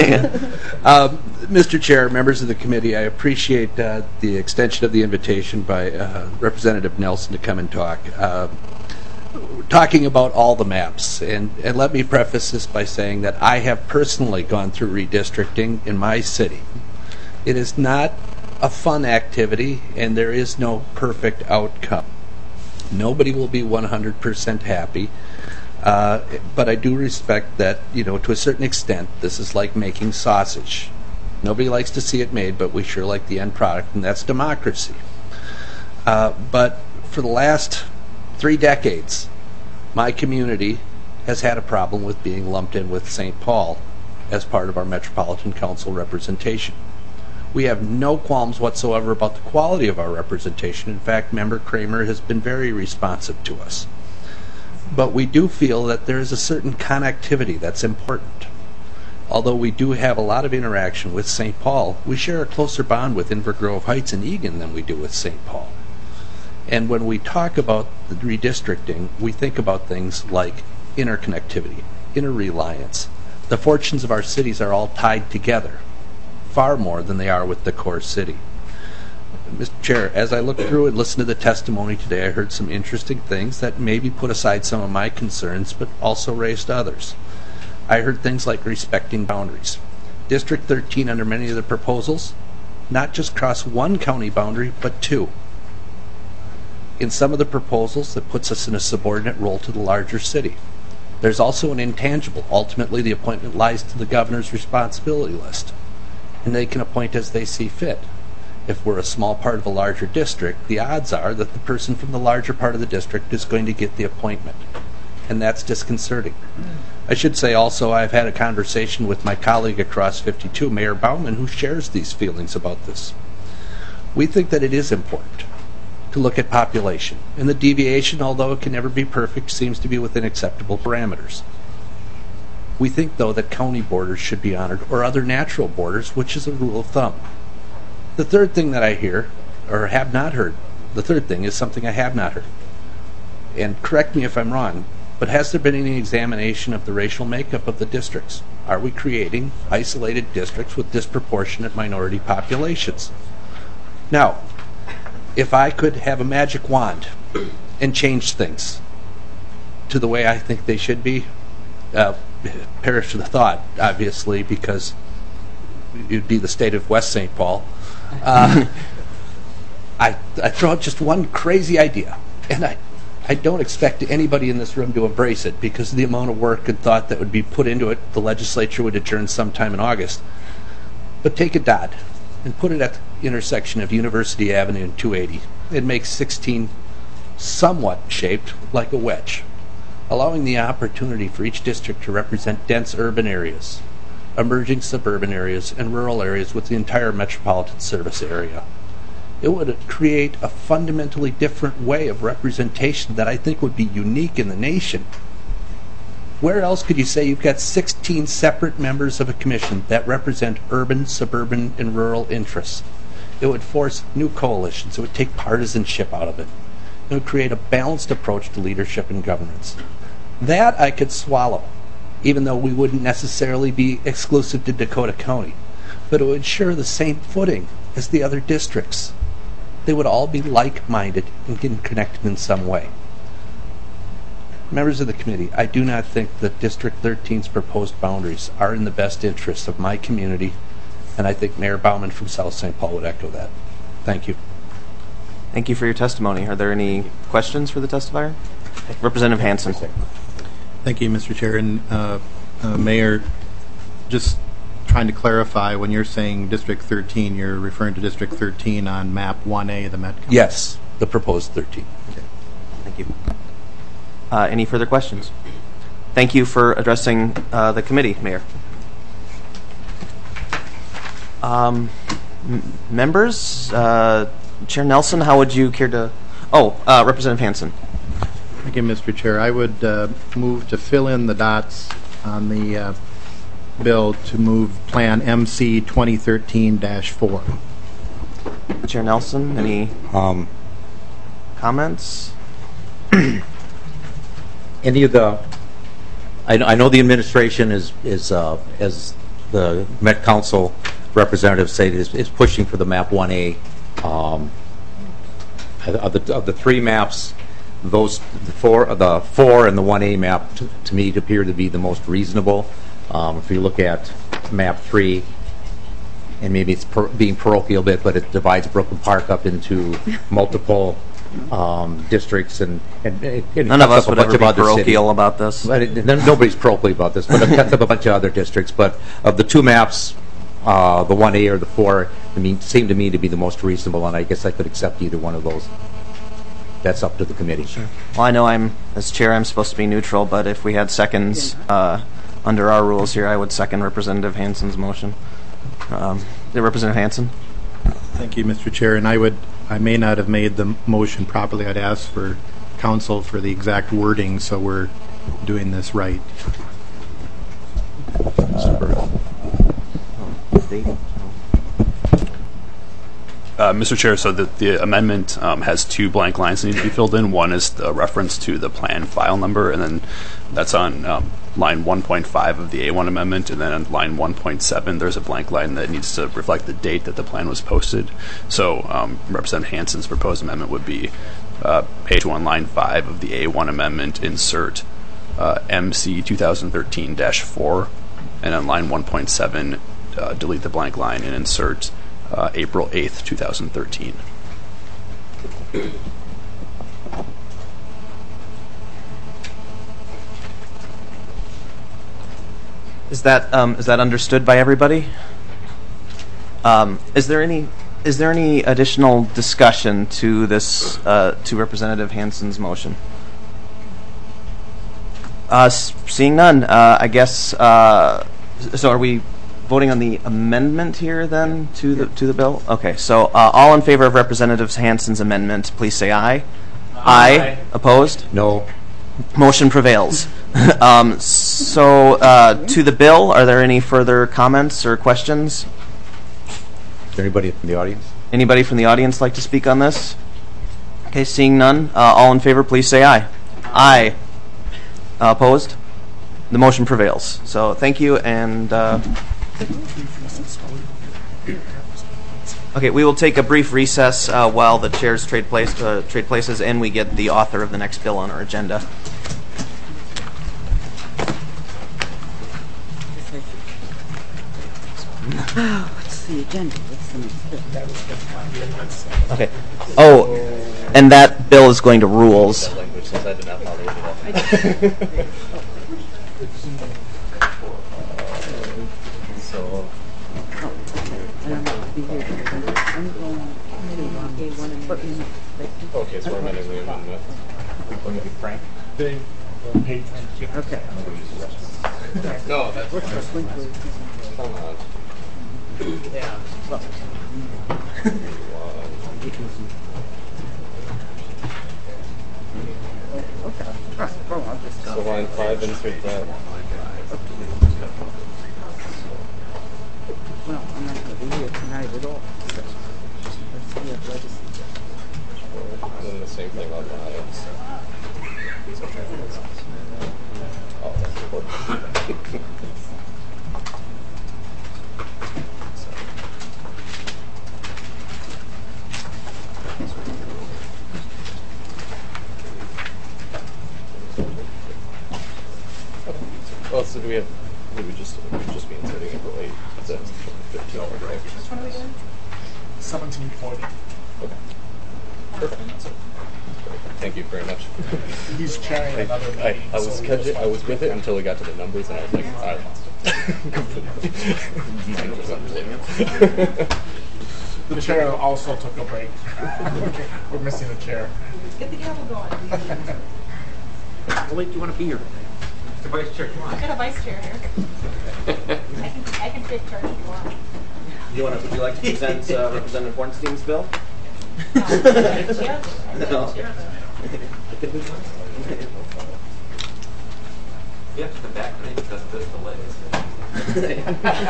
Uh, Mister Chair, members of the committee, I appreciate uh, the extension of the invitation by uh, Representative Nelson to come and talk. Uh, talking about all the maps, and, and let me preface this by saying that I have personally gone through redistricting in my city. It is not a fun activity, and there is no perfect outcome. Nobody will be one hundred percent happy. Uh, but I do respect that, you know, to a certain extent, this is like making sausage. Nobody likes to see it made, but we sure like the end product, and that's democracy. Uh, but for the last three decades, my community has had a problem with being lumped in with Saint Paul as part of our Metropolitan Council representation. We have no qualms whatsoever about the quality of our representation. In fact, Member Kramer has been very responsive to us. But we do feel that there is a certain connectivity that's important. Although we do have a lot of interaction with Saint Paul, we share a closer bond with Inver Grove Heights and Eagan than we do with Saint Paul. And when we talk about the redistricting, we think about things like interconnectivity, interreliance. The fortunes of our cities are all tied together, far more than they are with the core city. Mister Chair, as I looked through and listened to the testimony today, I heard some interesting things that maybe put aside some of my concerns, but also raised others. I heard things like respecting boundaries. District thirteen, under many of the proposals, not just cross one county boundary, but two. In some of the proposals, that puts us in a subordinate role to the larger city. There's also an intangible. Ultimately, the appointment lies to the governor's responsibility list, and they can appoint as they see fit. If we're a small part of a larger district, the odds are that the person from the larger part of the district is going to get the appointment, and that's disconcerting. I should say also I've had a conversation with my colleague across fifty-two, Mayor Bauman, who shares these feelings about this. We think that it is important to look at population, and the deviation, although it can never be perfect, seems to be within acceptable parameters. We think, though, that county borders should be honored, or other natural borders, which is a rule of thumb. The third thing that I hear, or have not heard, the third thing is something I have not heard. And correct me if I'm wrong, but has there been any examination of the racial makeup of the districts? Are we creating isolated districts with disproportionate minority populations? Now, if I could have a magic wand and change things to the way I think they should be, uh, perish the thought, obviously, because it'd be the state of West Saint Paul. Uh, I, I throw out just one crazy idea, and I, I don't expect anybody in this room to embrace it because of the amount of work and thought that would be put into it. The legislature would adjourn sometime in August. But take a dot and put it at the intersection of University Avenue and two eighty. It makes sixteen somewhat shaped like a wedge, allowing the opportunity for each district to represent dense urban areas, emerging suburban areas, and rural areas with the entire metropolitan service area. It would create a fundamentally different way of representation that I think would be unique in the nation. Where else could you say you've got sixteen separate members of a commission that represent urban, suburban, and rural interests? It would force new coalitions. It would take partisanship out of it. It would create a balanced approach to leadership and governance. That I could swallow, even though we wouldn't necessarily be exclusive to Dakota County. But it would share the same footing as the other districts. They would all be like-minded and get connected in some way. Members of the committee, I do not think that District thirteen's proposed boundaries are in the best interest of my community, and I think Mayor Bauman from South Saint Paul would echo that. Thank you. Thank you for your testimony. Are there any questions for the testifier? Representative Hansen. Thank you, Mister Chair. And uh, uh, Mayor, just trying to clarify, when you're saying District thirteen, you're referring to District thirteen on map one A of the Met Council? Yes, the proposed thirteen. Okay. Thank you. Uh, any further questions? Thank you for addressing uh, the committee, Mayor. Um, m- members, uh, Chair Nelson, how would you care to? Oh, uh, Representative Hansen. Thank you, Mister Chair. I would uh, move to fill in the dots on the uh, bill to move Plan M C twenty thirteen dash four. Chair Nelson, any Um, comments? any of the, I know, I know the administration is, is uh, as the Met Council representatives say, is, is pushing for the map one A. Um, of, the, of the three maps, those the four, the four and the one A map, to, to me, appear to be the most reasonable. Um, if you look at map three, and maybe it's per, being parochial a bit, but it divides Brooklyn Park up into multiple um, districts, and, and, and none of us would ever be parochial about this. But it, nobody's parochial about this, but it cuts up a bunch of other districts. But of the two maps, uh, the one A or the four, I mean, seem to me to be the most reasonable, and I guess I could accept either one of those. That's up to the committee. Sure. Well, I know I'm, as chair, I'm supposed to be neutral, but if we had seconds uh, under our rules here, I would second Representative Hansen's motion. Um, Representative Hansen. Thank you, Mister Chair. And I would, I may not have made the motion properly. I'd ask for counsel for the exact wording so we're doing this right. Uh, Uh, Mister Chair, so the, the amendment um, has two blank lines that need to be filled in. One is the reference to the plan file number, and then that's on um, line one point five of the A one amendment, and then on line one point seven, there's a blank line that needs to reflect the date that the plan was posted. So um, Representative Hansen's proposed amendment would be uh, page one, line five of the A one amendment, insert uh, M C twenty thirteen dash four, and on line one point seven, uh, delete the blank line and insert Uh, April eighth, twenty thirteen. Is that um, is that understood by everybody? Um, is there any is there any additional discussion to this uh, to Representative Hansen's motion? Uh, seeing none, uh, I guess. Uh, so, are we voting on the amendment here then to the to the bill? Okay, so uh, all in favor of Representative Hansen's amendment, please say aye. Aye. Aye. Opposed? No. Motion prevails. um, so uh, to the bill, are there any further comments or questions? Is there anybody from the audience? Anybody from the audience like to speak on this? Okay, seeing none, uh, all in favor, please say aye. Aye. Uh, opposed? The motion prevails. So thank you, and uh, okay, we will take a brief recess uh, while the chairs trade place uh, trade places, and we get the author of the next bill on our agenda. What's the agenda? What's the Okay. Oh, and that bill is going to rules. Okay, so we're amending the amendment. Frank? Okay. No, that's fine. Come on. Yeah. So line five, insert that. Well, I'm not going to be here tonight at all. We would just, we would just be inserting April eighth instead of fifteen, right? Which one are we doing? seventeen forty. Okay. Perfect. Thank you very much. He's chairing another I, meeting. I was so catch it, I was just- with it until we got to the numbers, and I was like, I lost it. Completely. Thank you for understanding. The chair also took a break. We're missing a chair. Get the gavel going. How late do you want to be here? The vice chair, come on. I've got a vice chair here. I can, I can take charge if you want. You want to, would you like to present uh, Representative Hornstein's bill? No. No. You have to come back tonight because this delay.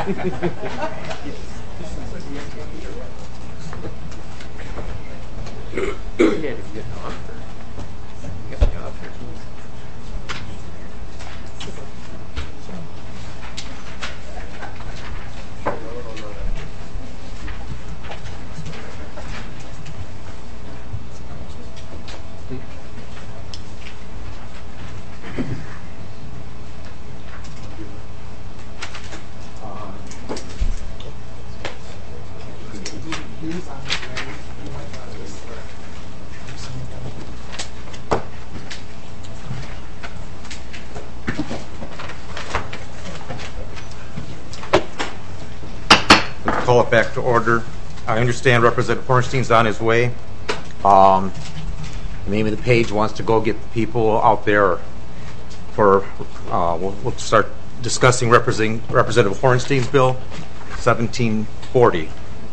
Call it back to order. I understand Representative Hornstein's on his way. Um, maybe the page wants to go get the people out there for, uh, we'll, we'll start discussing Representative, Representative Hornstein's bill, seventeen forty.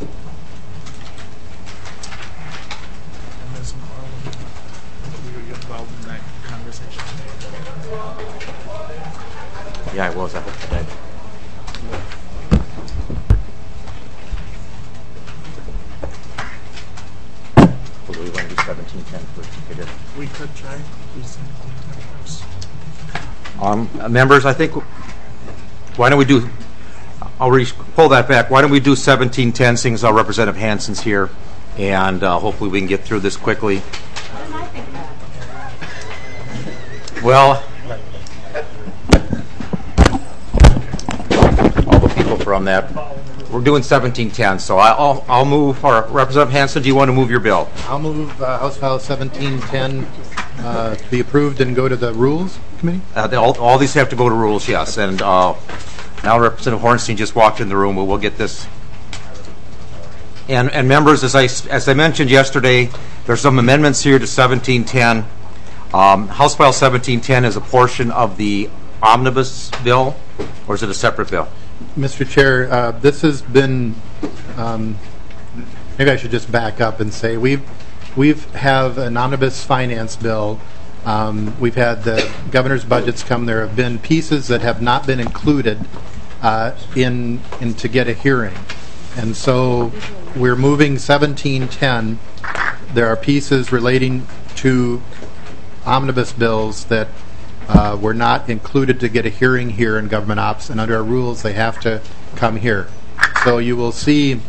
And Miz Marlin, we were involved in that conversation. Yeah, I was. I hope today. Or do we want to do seventeen ten first? Okay, good. We could try to do seventeen ten first. Um, uh, members, I think, why don't we do, I'll re- pull that back. Why don't we do seventeen ten, seeing as our Representative Hansen's here, and uh, hopefully we can get through this quickly. What did I think that? Well, all the people from that, we're doing seventeen ten, so I- I'll, I'll move, or Representative Hansen, do you want to move your bill? I'll move uh, House File seventeen ten uh, to be approved and go to the Rules Committee. Uh, they all, all these have to go to rules, yes, and uh, now Representative Hornstein just walked in the room, but we'll get this. And, and members, as I, as I mentioned yesterday, there's some amendments here to seventeen ten. Um, House File seventeen ten is a portion of the omnibus bill, or is it a separate bill? Mister Chair, uh, this has been, um, maybe I should just back up and say, we've, we've have an omnibus finance bill. Um, we've had the governor's budgets come. There have been pieces that have not been included uh, in, in to get a hearing. And so we're moving seventeen ten. There are pieces relating to omnibus bills that uh, were not included to get a hearing here in government ops, and under our rules they have to come here. So you will see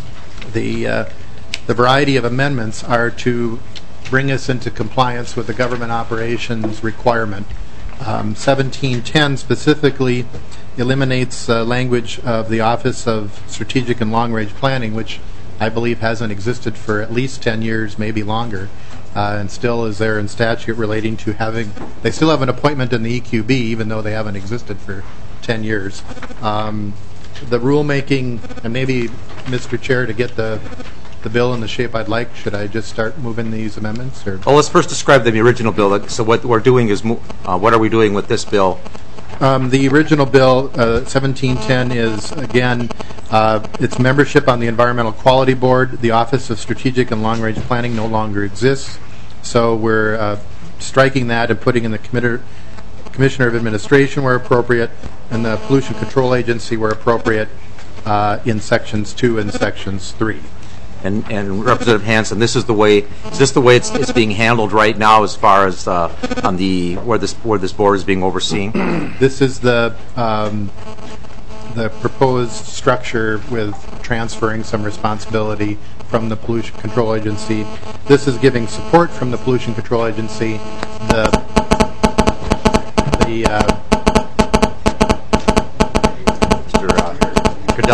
the uh, the variety of amendments are to bring us into compliance with the government operations requirement. Um, seventeen ten specifically eliminates uh, language of the Office of Strategic and Long Range Planning, which I believe hasn't existed for at least ten years, maybe longer, uh, and still is there in statute relating to having, they still have an appointment in the E Q B, even though they haven't existed for ten years. Um, the rulemaking, and maybe, Mister Chair, to get the the bill in the shape I'd like, should I just start moving these amendments? Or? Well, let's first describe the original bill. So what we're doing is, mo- uh, what are we doing with this bill? Um, the original bill, uh, seventeen ten, is, again, uh, its membership on the Environmental Quality Board. The Office of Strategic and Long Range Planning no longer exists, so we're uh, striking that and putting in the committer, Commissioner of Administration where appropriate, and the Pollution Control Agency where appropriate uh, in Sections two and Sections three. And, and Representative Hansen, this is the way. Is this the way it's, it's being handled right now, as far as uh, on the where this where this board is being overseen? This is the um, the proposed structure with transferring some responsibility from the Pollution Control Agency. This is giving support from the Pollution Control Agency. The the uh,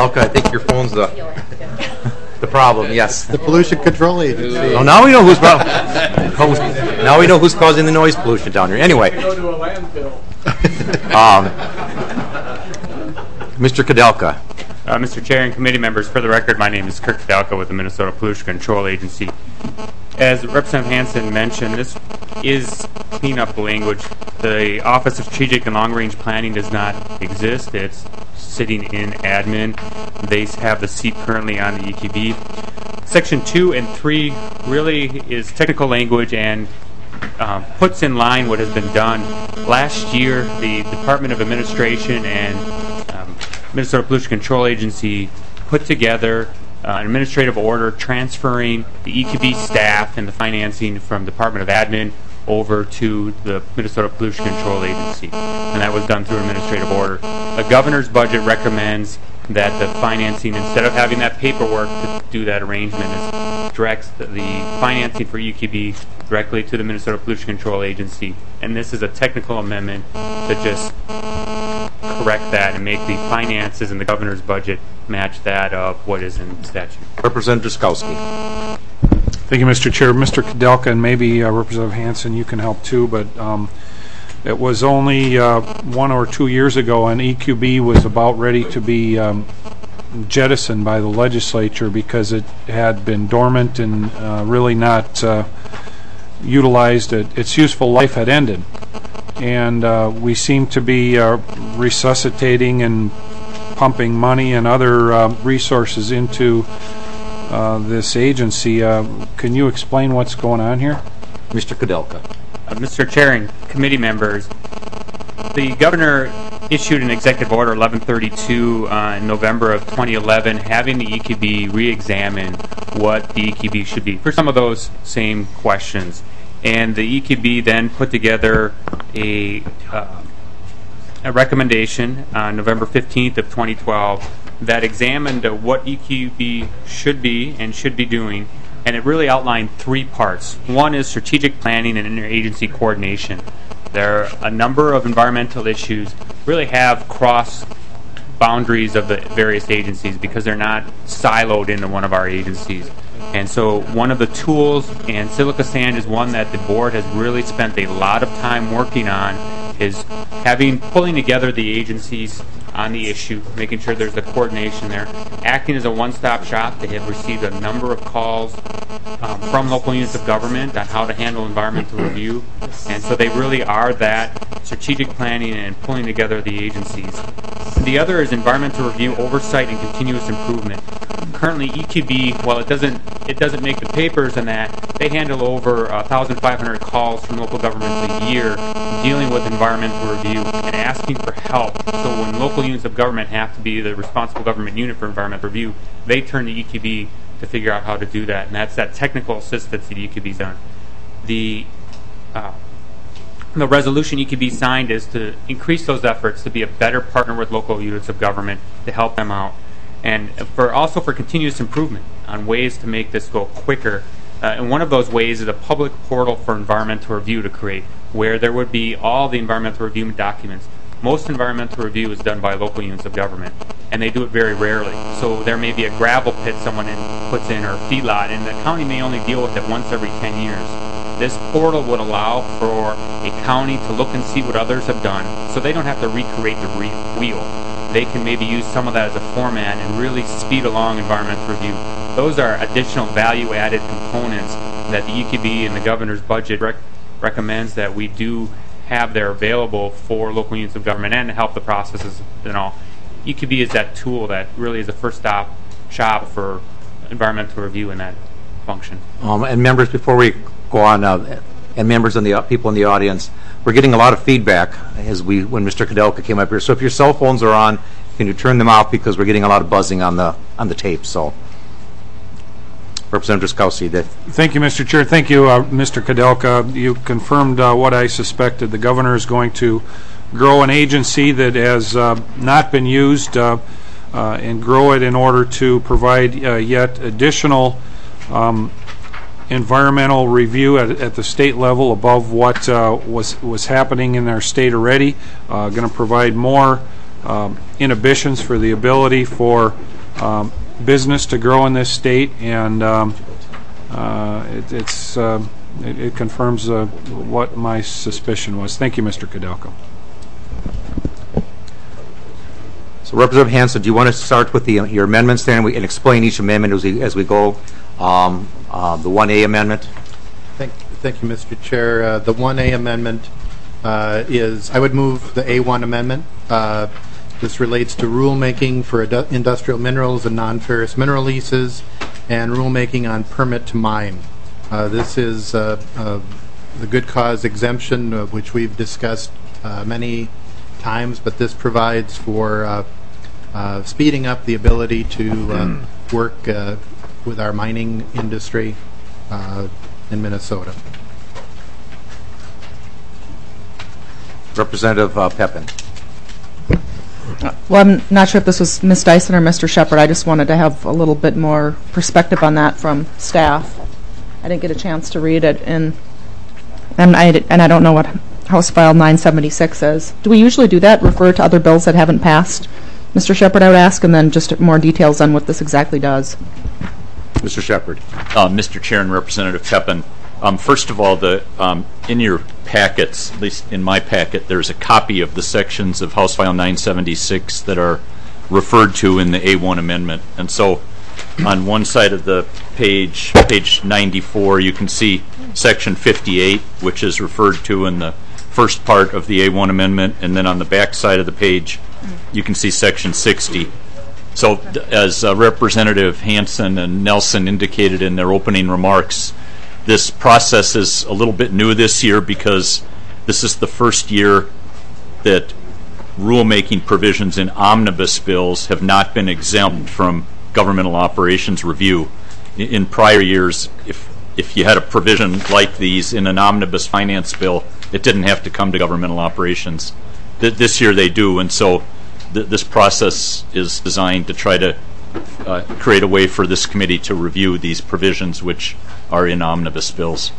Kudelka, I think your phone's the, the problem, yes. The Pollution Control Agency. Oh, now we know who's, who's now we know who's causing the noise pollution down here. Anyway, Go to a landfill. um, Mister Kudelka. Uh, Mister Chair and committee members, for the record, my name is Kirk Kudelka with the Minnesota Pollution Control Agency. As Representative Hansen mentioned, this is cleanup language. The Office of Strategic and Long Range Planning does not exist. It's sitting in admin. They have the seat currently on the E Q B. Section two and three really is technical language and um, puts in line what has been done. Last year, the Department of Administration and um, Minnesota Pollution Control Agency put together uh, an administrative order transferring the E Q B staff and the financing from Department of Admin over to the Minnesota Pollution Control Agency. And that was done through an administrative order. The governor's budget recommends that the financing, instead of having that paperwork to do that arrangement, is directs the, the financing for E Q B directly to the Minnesota Pollution Control Agency. And this is a technical amendment to just correct that and make the finances in the governor's budget match that of what is in statute. Representative Drazkowski. Thank you, Mister Chair. Mister Kudelka, and maybe uh, Representative Hansen, you can help too, but um, it was only uh, one or two years ago, and E Q B was about ready to be um, jettisoned by the legislature because it had been dormant and uh, really not uh, utilized. It, its useful life had ended. And uh, we seem to be uh, resuscitating and pumping money and other uh, resources into uh, this agency. Uh, can you explain what's going on here? Mister Kudelka. Uh, Mister Chair and committee members, the governor issued an executive order eleven thirty-two uh, in November of twenty eleven having the E Q B re-examine what the E Q B should be for some of those same questions. And the E Q B then put together a, uh, a recommendation on November fifteenth of twenty twelve that examined uh, what E Q B should be and should be doing, and it really outlined three parts. One is strategic planning and interagency coordination. There are a number of environmental issues really have cross boundaries of the various agencies because they're not siloed into one of our agencies. And so one of the tools, and silica sand is one that the board has really spent a lot of time working on, is having, pulling together the agencies on the issue, making sure there's a coordination there, acting as a one-stop shop. They have received a number of calls um, from local units of government on how to handle environmental review, and so they really are that strategic planning and pulling together the agencies. The other is environmental review, oversight, and continuous improvement. Currently, E Q B, while it doesn't it doesn't make the papers and that, they handle over one thousand five hundred calls from local governments a year dealing with environmental review and asking for help. So when local units of government have to be the responsible government unit for environmental review, they turn to E Q B to figure out how to do that, and that's that technical assistance that E Q B's done. The uh, the resolution E Q B signed is to increase those efforts to be a better partner with local units of government to help them out, and for also for continuous improvement on ways to make this go quicker. Uh, and one of those ways is a public portal for environmental review to create, where there would be all the environmental review documents. Most environmental review is done by local units of government, and they do it very rarely. So there may be a gravel pit someone in, puts in, or a feedlot, and the county may only deal with it once every ten years. This portal would allow for a county to look and see what others have done, so they don't have to recreate the re- wheel. They can maybe use some of that as a format and really speed along environmental review. Those are additional value-added components that the E Q B and the governor's budget rec- recommends that we do have there available for local units of government and to help the processes and all. E Q B is that tool that really is a first stop shop for environmental review in that function. Um, and members, before we go on, uh, and members and the uh, people in the audience, we're getting a lot of feedback as we when Mister Kudelka came up here. So if your cell phones are on, can you turn them off, because we're getting a lot of buzzing on the on the tape. So, Representative Drazkowski. That Thank you, Mister Chair. Thank you, uh, Mister Kudelka. You confirmed uh, what I suspected. The governor is going to grow an agency that has uh, not been used uh, uh, and grow it in order to provide uh, yet additional um, environmental review at, at the state level above what uh, was was happening in our state already. Uh, going to provide more um, inhibitions for the ability for um, business to grow in this state, and um, uh, it, it's uh, it, it confirms uh, what my suspicion was. Thank you, Mister Kudelka. So, Representative Hansen, do you want to start with the, your amendments there, and, we, and explain each amendment as we, as we go? Um, uh, the one A amendment. Thank, thank you, Mister Chair. Uh, the one A amendment uh, is, I would move the A one amendment. Uh, this relates to rulemaking for industrial minerals and non-ferrous mineral leases, and rulemaking on permit to mine. Uh, this is uh, uh, the good cause exemption, uh, which we've discussed uh, many times, but this provides for uh, uh, speeding up the ability to uh, work uh, with our mining industry uh, in Minnesota. Representative uh, Pepin. Well, I'm not sure if this was Miz Dyson or Mister Shepard. I just wanted to have a little bit more perspective on that from staff. I didn't get a chance to read it, and and I and I don't know what House File nine seventy-six is. Do we usually do that? Refer to other bills that haven't passed, Mister Shepard? I would ask, and then just more details on what this exactly does. Mister Shepard. Uh, Mister Chair and Representative Pepin. Um, first of all, the um, in your packets, at least in my packet, there's a copy of the sections of House File nine seventy-six that are referred to in the A one amendment. And so on one side of the page, page ninety-four, you can see section fifty-eight, which is referred to in the first part of the A one amendment. And then on the back side of the page, you can see section sixty. So as uh, Representative Hansen and Nelson indicated in their opening remarks, this process is a little bit new this year because this is the first year that rulemaking provisions in omnibus bills have not been exempt from governmental operations review. In, in prior years, if if you had a provision like these in an omnibus finance bill, it didn't have to come to governmental operations. Th- this year they do, and so th- this process is designed to try to uh, create a way for this committee to review these provisions which are in omnibus bills.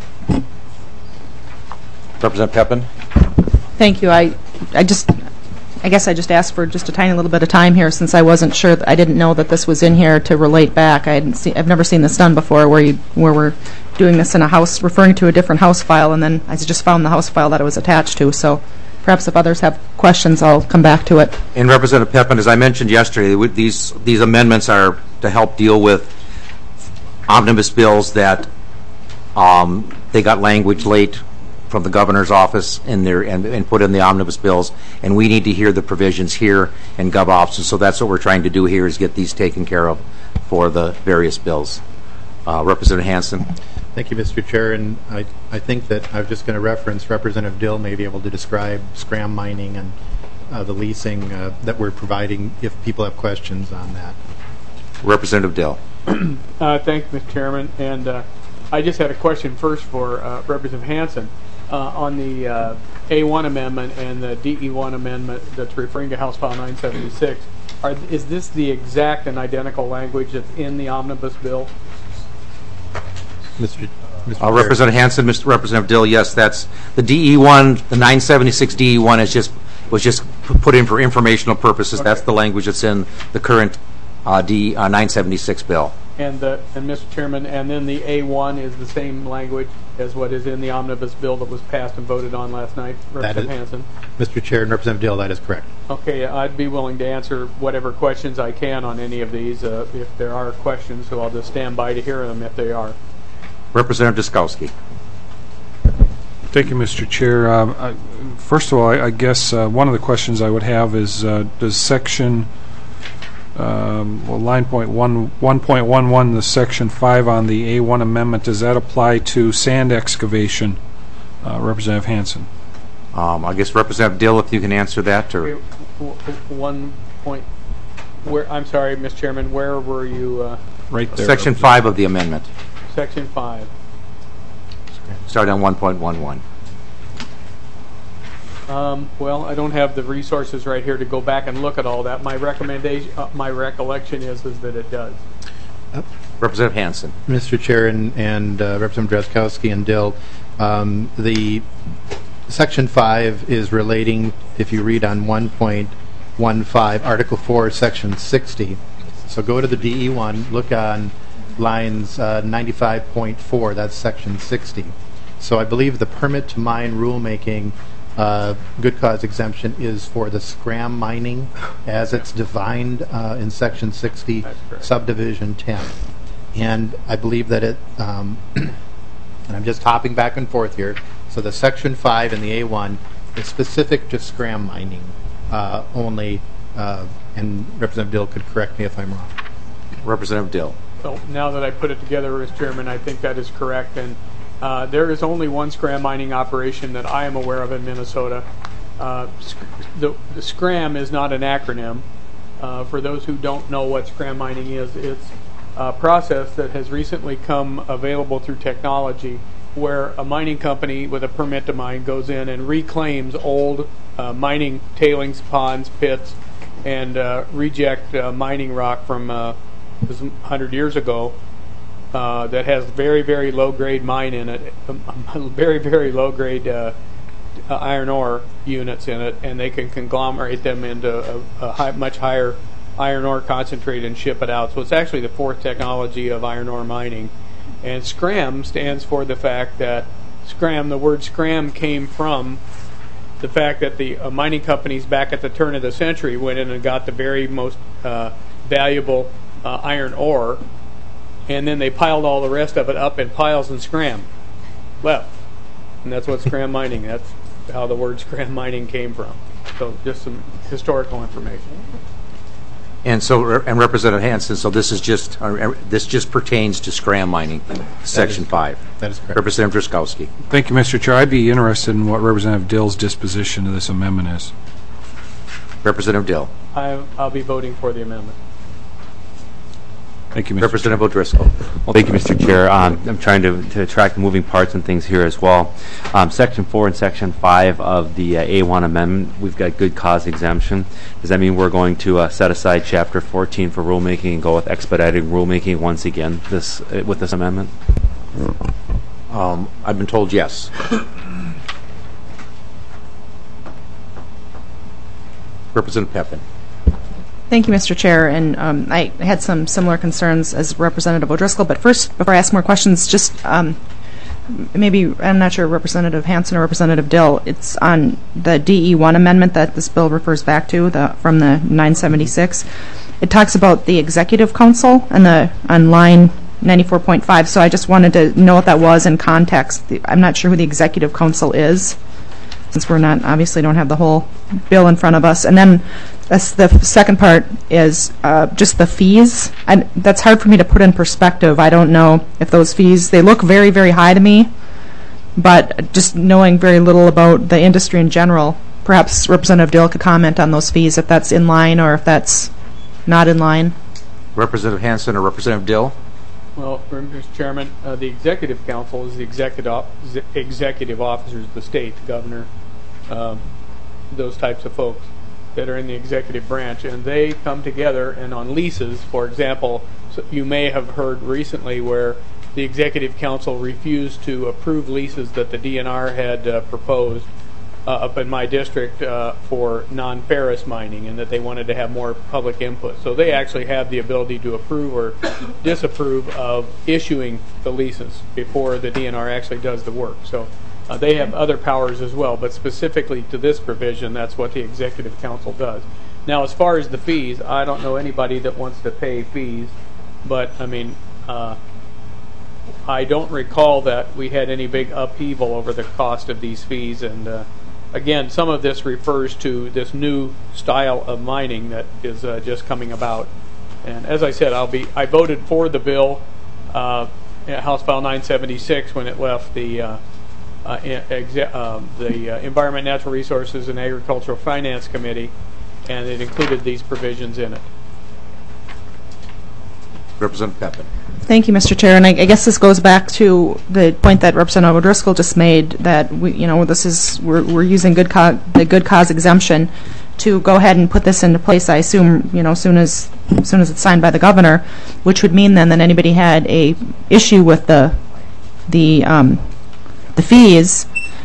Representative Pepin. Thank you. I, I just, I guess I just asked for just a tiny little bit of time here since I wasn't sure. That I didn't know that this was in here to relate back. I hadn't seen, I've never seen this done before, where you, where we're doing this in a house, referring to a different house file, and then I just found the house file that it was attached to. So perhaps if others have questions, I'll come back to it. And Representative Pepin, as I mentioned yesterday, these these amendments are to help deal with omnibus bills that um, they got language late from the governor's office in their and, and put in the omnibus bills, and we need to hear the provisions here in GovOps, and so that's what we're trying to do here, is get these taken care of for the various bills. Uh, Representative Hansen. Thank you, Mister Chair, and I, I think that I was just going to reference Representative Dill may be able to describe scram mining and uh, the leasing uh, that we're providing if people have questions on that. Representative Dill. uh, thank you, Mister Chairman, and uh, I just had a question first for uh, Representative Hansen uh, on the uh, A one amendment and the D E one amendment that's referring to House File nine seventy-six. Are, is this the exact and identical language that's in the omnibus bill? Mister Mister Uh, Representative Hansen, Mister Representative Dill, yes, that's the D E one. The nine seventy-six D E one is just was just put in for informational purposes. Okay. That's the language that's in the current uh, D uh, nine seventy-six bill. And the and Mister Chairman, and then the A one is the same language as what is in the omnibus bill that was passed and voted on last night. Representative Hansen. Mister Chair and Representative Dill, that is correct. Okay, I'd be willing to answer whatever questions I can on any of these uh, if there are questions. So I'll just stand by to hear them if they are. Representative Duskowski. Thank you, Mister Chair. Um, I, first of all, I, I guess uh, one of the questions I would have is, uh, does section, um, well, line point one, one point one one, the section five on the A one amendment, does that apply to sand excavation? Uh, Representative Hansen. Um, I guess Representative Dill, if you can answer that, or one point. Where I'm sorry, Mister Chairman. Where were you? Uh, right there. Section five of the amendment. Section five. Start on one point one one. Um, well, I don't have the resources right here to go back and look at all that. My recommendation, uh, my recollection is, is that it does. Uh, Representative Hansen. Mister Chair and, and uh, Representative Drazkowski and Dill, um, the Section five is relating, if you read on one point one five, Article four, Section sixty. So go to the D E one, look on lines uh, ninety-five point four, that's Section sixty. So I believe the permit to mine rulemaking uh, good cause exemption is for the scram mining as it's defined uh, in Section sixty, Subdivision ten. And I believe that it, um, and I'm just hopping back and forth here, so the Section five in the A one is specific to scram mining uh, only, uh, and Representative Dill could correct me if I'm wrong. Representative Dill. Well, now that I put it together, Mister Chairman, I think that is correct. And uh, there is only one scram mining operation that I am aware of in Minnesota. Uh, sc the, the scram is not an acronym. Uh, for those who don't know what scram mining is, it's a process that has recently come available through technology where a mining company with a permit to mine goes in and reclaims old uh, mining tailings ponds, pits, and uh, reject uh, mining rock from uh, one hundred years ago uh, that has very, very low-grade mine in it, very, very low-grade uh, uh, iron ore units in it, and they can conglomerate them into a, a high, much higher iron ore concentrate and ship it out. So it's actually the fourth technology of iron ore mining. And scram stands for the fact that scram, the word scram came from the fact that the uh, mining companies back at the turn of the century went in and got the very most uh, valuable uh, iron ore, and then they piled all the rest of it up in piles and scram left. And that's what scram mining, that's how the word scram mining came from. So just some historical information. And so, and Representative Hansen, so this is just, uh, this just pertains to scram mining, Section five. That is correct. Representative Driscowski. Thank you, Mister Chair. I'd be interested in what Representative Dill's disposition of this amendment is. Representative Dill. I, I'll be voting for the amendment. Thank you, Mister Representative O'Driscoll. Well, thank you, Mister Chair. Um, I'm trying to, to track the moving parts and things here as well. Um, Section four and Section five of the uh, A one amendment, we've got good cause exemption. Does that mean we're going to uh, set aside Chapter fourteen for rulemaking and go with expedited rulemaking once again this uh, with this amendment? Um, I've been told yes. Representative Pepin. Thank you, Mister Chair, and um, I had some similar concerns as Representative O'Driscoll, but first, before I ask more questions, just um, maybe, I'm not sure, Representative Hansen or Representative Dill, it's on the D E one amendment that this bill refers back to, the, from the nine seventy-six. It talks about the Executive Council and the, on line ninety-four point five, so I just wanted to know what that was in context. I'm not sure who the Executive Council is, since we're not, obviously don't have the whole bill in front of us. And then that's the second part is uh, just the fees. And that's hard for me to put in perspective. I don't know if those fees, they look very, very high to me, but just knowing very little about the industry in general, perhaps Representative Dill could comment on those fees, if that's in line or if that's not in line. Representative Hansen or Representative Dill? Well, Mister Chairman, uh, the Executive Council is the executive, executive officers of the state, the governor, um, those types of folks that are in the executive branch, and they come together and on leases, for example, so you may have heard recently where the Executive Council refused to approve leases that the D N R had uh, proposed uh, up in my district uh, for non-ferrous mining, and that they wanted to have more public input. So they actually have the ability to approve or disapprove of issuing the leases before the D N R actually does the work. So uh, they have other powers as well, but specifically to this provision, that's what the Executive Council does. Now, as far as the fees, I don't know anybody that wants to pay fees, but I mean, uh, I don't recall that we had any big upheaval over the cost of these fees, and uh, again, some of this refers to this new style of mining that is uh, just coming about. And as I said, I'll be I voted for the bill, uh, House File nine seventy-six, when it left the uh, uh, exe um, the uh, Environment, Natural Resources, and Agricultural Finance Committee, and it included these provisions in it. Representative Pepin. Thank you, Mister Chair. And I, I guess this goes back to the point that Representative O'Driscoll just made, that we, you know, this is we're, we're using good co the good cause exemption to go ahead and put this into place. I assume, you know, soon as as soon as it's signed by the governor, which would mean then that anybody had a issue with the the um, the fees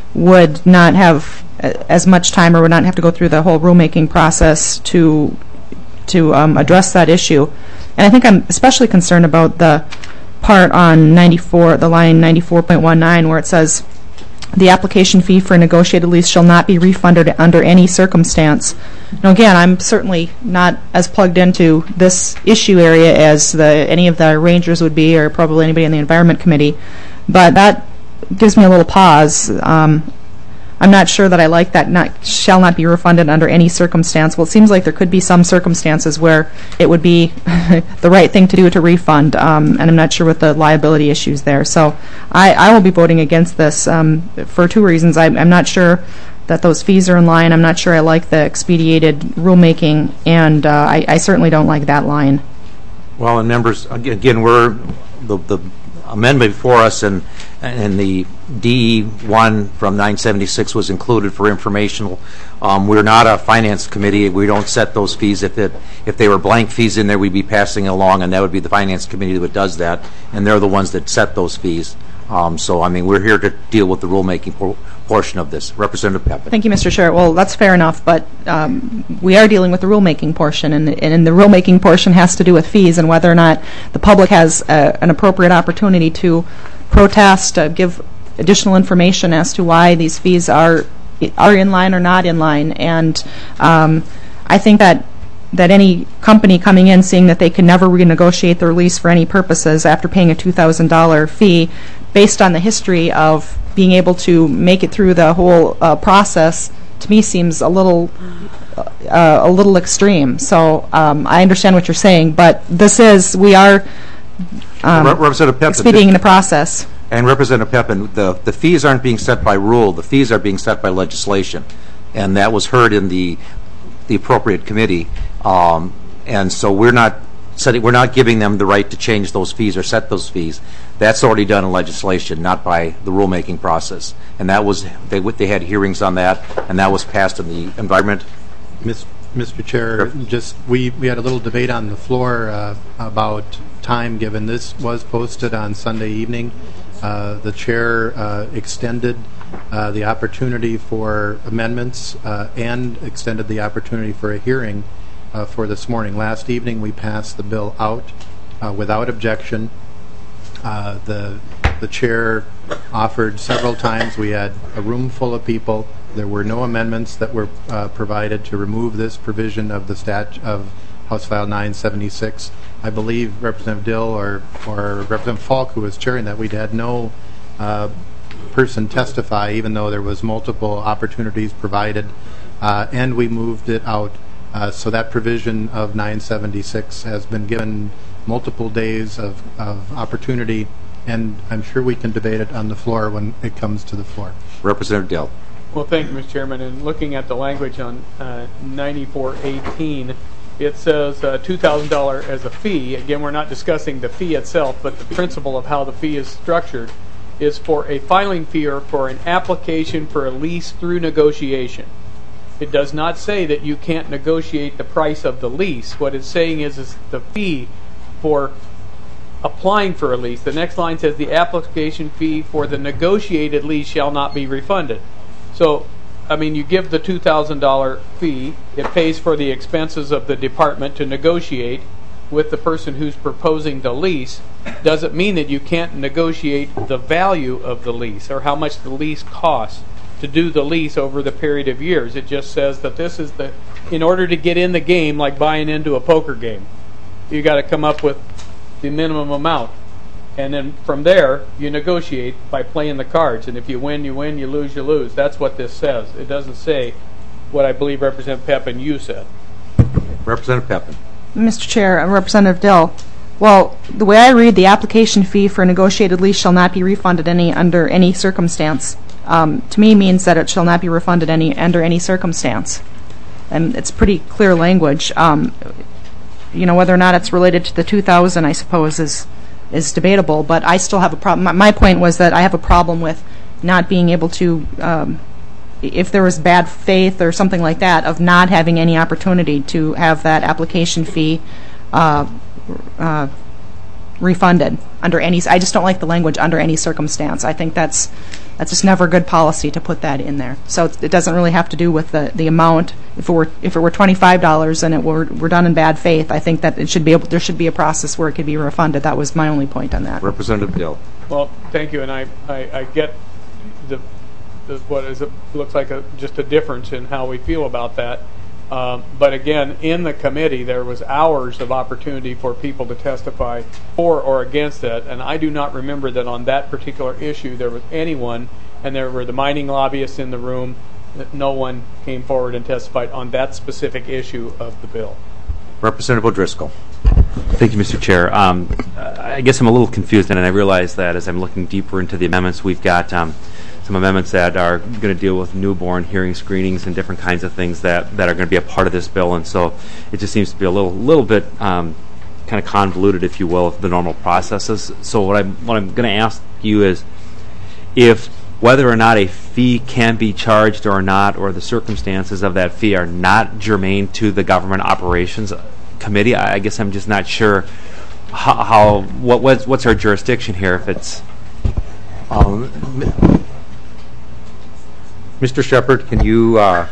would not have a- as much time or would not have to go through the whole rulemaking process to to um, address that issue. And I think I'm especially concerned about the part on ninety-four, the line ninety-four point one nine, where it says, the application fee for a negotiated lease shall not be refunded under any circumstance. Now, again, I'm certainly not as plugged into this issue area as the, any of the rangers would be, or probably anybody in the Environment Committee, but that gives me a little pause. Um, I'm not sure that I like that not shall not be refunded under any circumstance. Well, it seems like there could be some circumstances where it would be the right thing to do to refund, um, and I'm not sure what the liability issues there. So I, I will be voting against this um, for two reasons. I'm, I'm not sure that those fees are in line. I'm not sure I like the expedited rulemaking, and uh, I, I certainly don't like that line. Well, and members, ag- again, we're the, the amendment before us, and and the D one from nine seventy-six was included for informational. Um, we're not a finance committee. We don't set those fees. If it if they were blank fees in there, we'd be passing along, and that would be the finance committee that does that, and they're the ones that set those fees. Um, so, I mean, we're here to deal with the rulemaking por- portion of this. Representative Pepin. Thank you, Mister Chair. Well, that's fair enough, but um, we are dealing with the rulemaking portion, and, and the rulemaking portion has to do with fees and whether or not the public has a, an appropriate opportunity to protest, uh, give additional information as to why these fees are are in line or not in line. And um, I think that that any company coming in seeing that they can never renegotiate their lease for any purposes after paying a two thousand dollars fee, based on the history of being able to make it through the whole uh, process, to me seems a little uh, a little extreme. So um, I understand what you're saying, but this is, we are um, Representative Pepin, expediting the process. And Representative Pepin, the, the fees aren't being set by rule. The fees are being set by legislation. And that was heard in the the appropriate committee. Um, and so we're not setting, we're not giving them the right to change those fees or set those fees. That's already done in legislation, not by the rulemaking process. And that was, they they had hearings on that, and that was passed in the environment. Miz Mister Chair, just we, we had a little debate on the floor uh, about time given. This was posted on Sunday evening. Uh, the chair uh, extended uh, the opportunity for amendments uh, and extended the opportunity for a hearing uh, for this morning. Last evening we passed the bill out uh, without objection. Uh, the the chair offered several times. We had a room full of people. There were no amendments that were uh, provided to remove this provision of the stat of House File nine seventy-six. I believe Representative Dill or or Representative Falk, who was chairing that, we'd had no uh, person testify, even though there was multiple opportunities provided, uh, and we moved it out. Uh, so that provision of nine seventy-six has been given multiple days of, of opportunity, and I'm sure we can debate it on the floor when it comes to the floor. Representative Dill. Well, thank you, Mister Chairman. And looking at the language on uh, ninety-four eighteen, it says uh, two thousand dollars as a fee. Again, we're not discussing the fee itself, but the principle of how the fee is structured is for a filing fee or for an application for a lease through negotiation. It does not say that you can't negotiate the price of the lease. What it's saying is, is the fee for applying for a lease. The next line says the application fee for the negotiated lease shall not be refunded. So, I mean, you give the two thousand dollars fee, it pays for the expenses of the department to negotiate with the person who's proposing the lease. Doesn't mean that you can't negotiate the value of the lease or how much the lease costs to do the lease over the period of years. It just says that this is the, in order to get in the game, like buying into a poker game, you got to come up with the minimum amount. And then from there, you negotiate by playing the cards. And if you win, you win. You lose, you lose. That's what this says. It doesn't say what I believe Representative Pepin, you said. Representative Pepin. Mister Chair, uh, Representative Dill. Well, the way I read the application fee for a negotiated lease shall not be refunded any under any circumstance, um, to me means that it shall not be refunded any under any circumstance. And it's pretty clear language. Um, you know, whether or not it's related to the two thousand, I suppose, is is debatable, but I still have a problem. My, my point was that I have a problem with not being able to, um, if there was bad faith or something like that, of not having any opportunity to have that application fee uh, uh, refunded under any, I just don't like the language under any circumstance. I think that's that's just never good policy to put that in there. So it doesn't really have to do with the, the amount. If it were if it were twenty-five dollars and it were, were done in bad faith, I think that it should be able, there should be a process where it could be refunded. That was my only point on that. Representative Dill. Well, thank you, and I, I, I get the, the what is it looks like a, just a difference in how we feel about that. Um, but again, in the committee, there was hours of opportunity for people to testify for or against it, and I do not remember that on that particular issue there was anyone, and there were the mining lobbyists in the room, that no one came forward and testified on that specific issue of the bill. Representative O'Driscoll. Thank you, Mister Chair. Um, I guess I'm a little confused, and I realize that as I'm looking deeper into the amendments, we've got um, some amendments that are going to deal with newborn hearing screenings and different kinds of things that, that are going to be a part of this bill, and so it just seems to be a little little bit um, kind of convoluted, if you will, of the normal processes. So what I'm what I'm going to ask you is, if whether or not a fee can be charged or not, or the circumstances of that fee are not germane to the government operations committee, I guess I'm just not sure how, how what what's, what's our jurisdiction here if it's. Um, Mister Shepard, can you uh,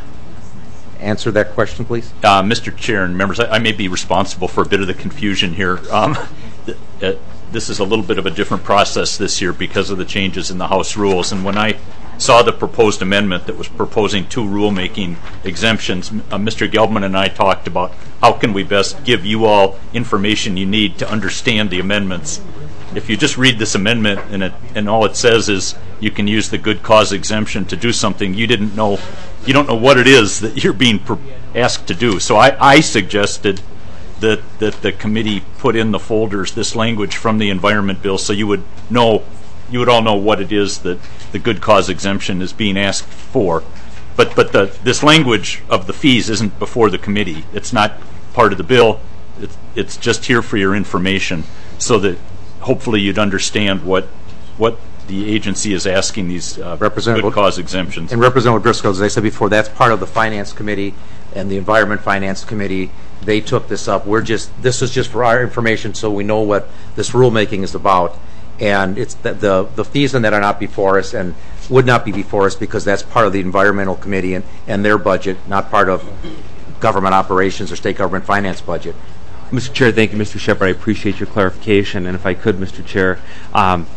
answer that question, please? Uh, Mister Chair and members, I, I may be responsible for a bit of the confusion here. Um, th- uh, this is a little bit of a different process this year because of the changes in the House rules. And when I saw the proposed amendment that was proposing two rulemaking exemptions, uh, Mister Gelbman and I talked about how can we best give you all information you need to understand the amendments. If you just read this amendment and it and all it says is you can use the good cause exemption to do something, you didn't know, you don't know what it is that you're being pro- asked to do. So I, I suggested that that the committee put in the folders this language from the environment bill, so you would know, you would all know what it is that the good cause exemption is being asked for. But but the this language of the fees isn't before the committee. It's not part of the bill. It's it's just here for your information, so that hopefully you'd understand what what the agency is asking these uh, good cause exemptions. And Representative Driscoll, as I said before, that's part of the Finance Committee and the Environment Finance Committee. They took this up. We're just this is just for our information, so we know what this rulemaking is about. And it's the the, the fees on that are not before us and would not be before us because that's part of the Environmental Committee and, and their budget, not part of government operations or state government finance budget. Mister Chair, thank you, Mister Shepard. I appreciate your clarification. And if I could, Mister Chair, um,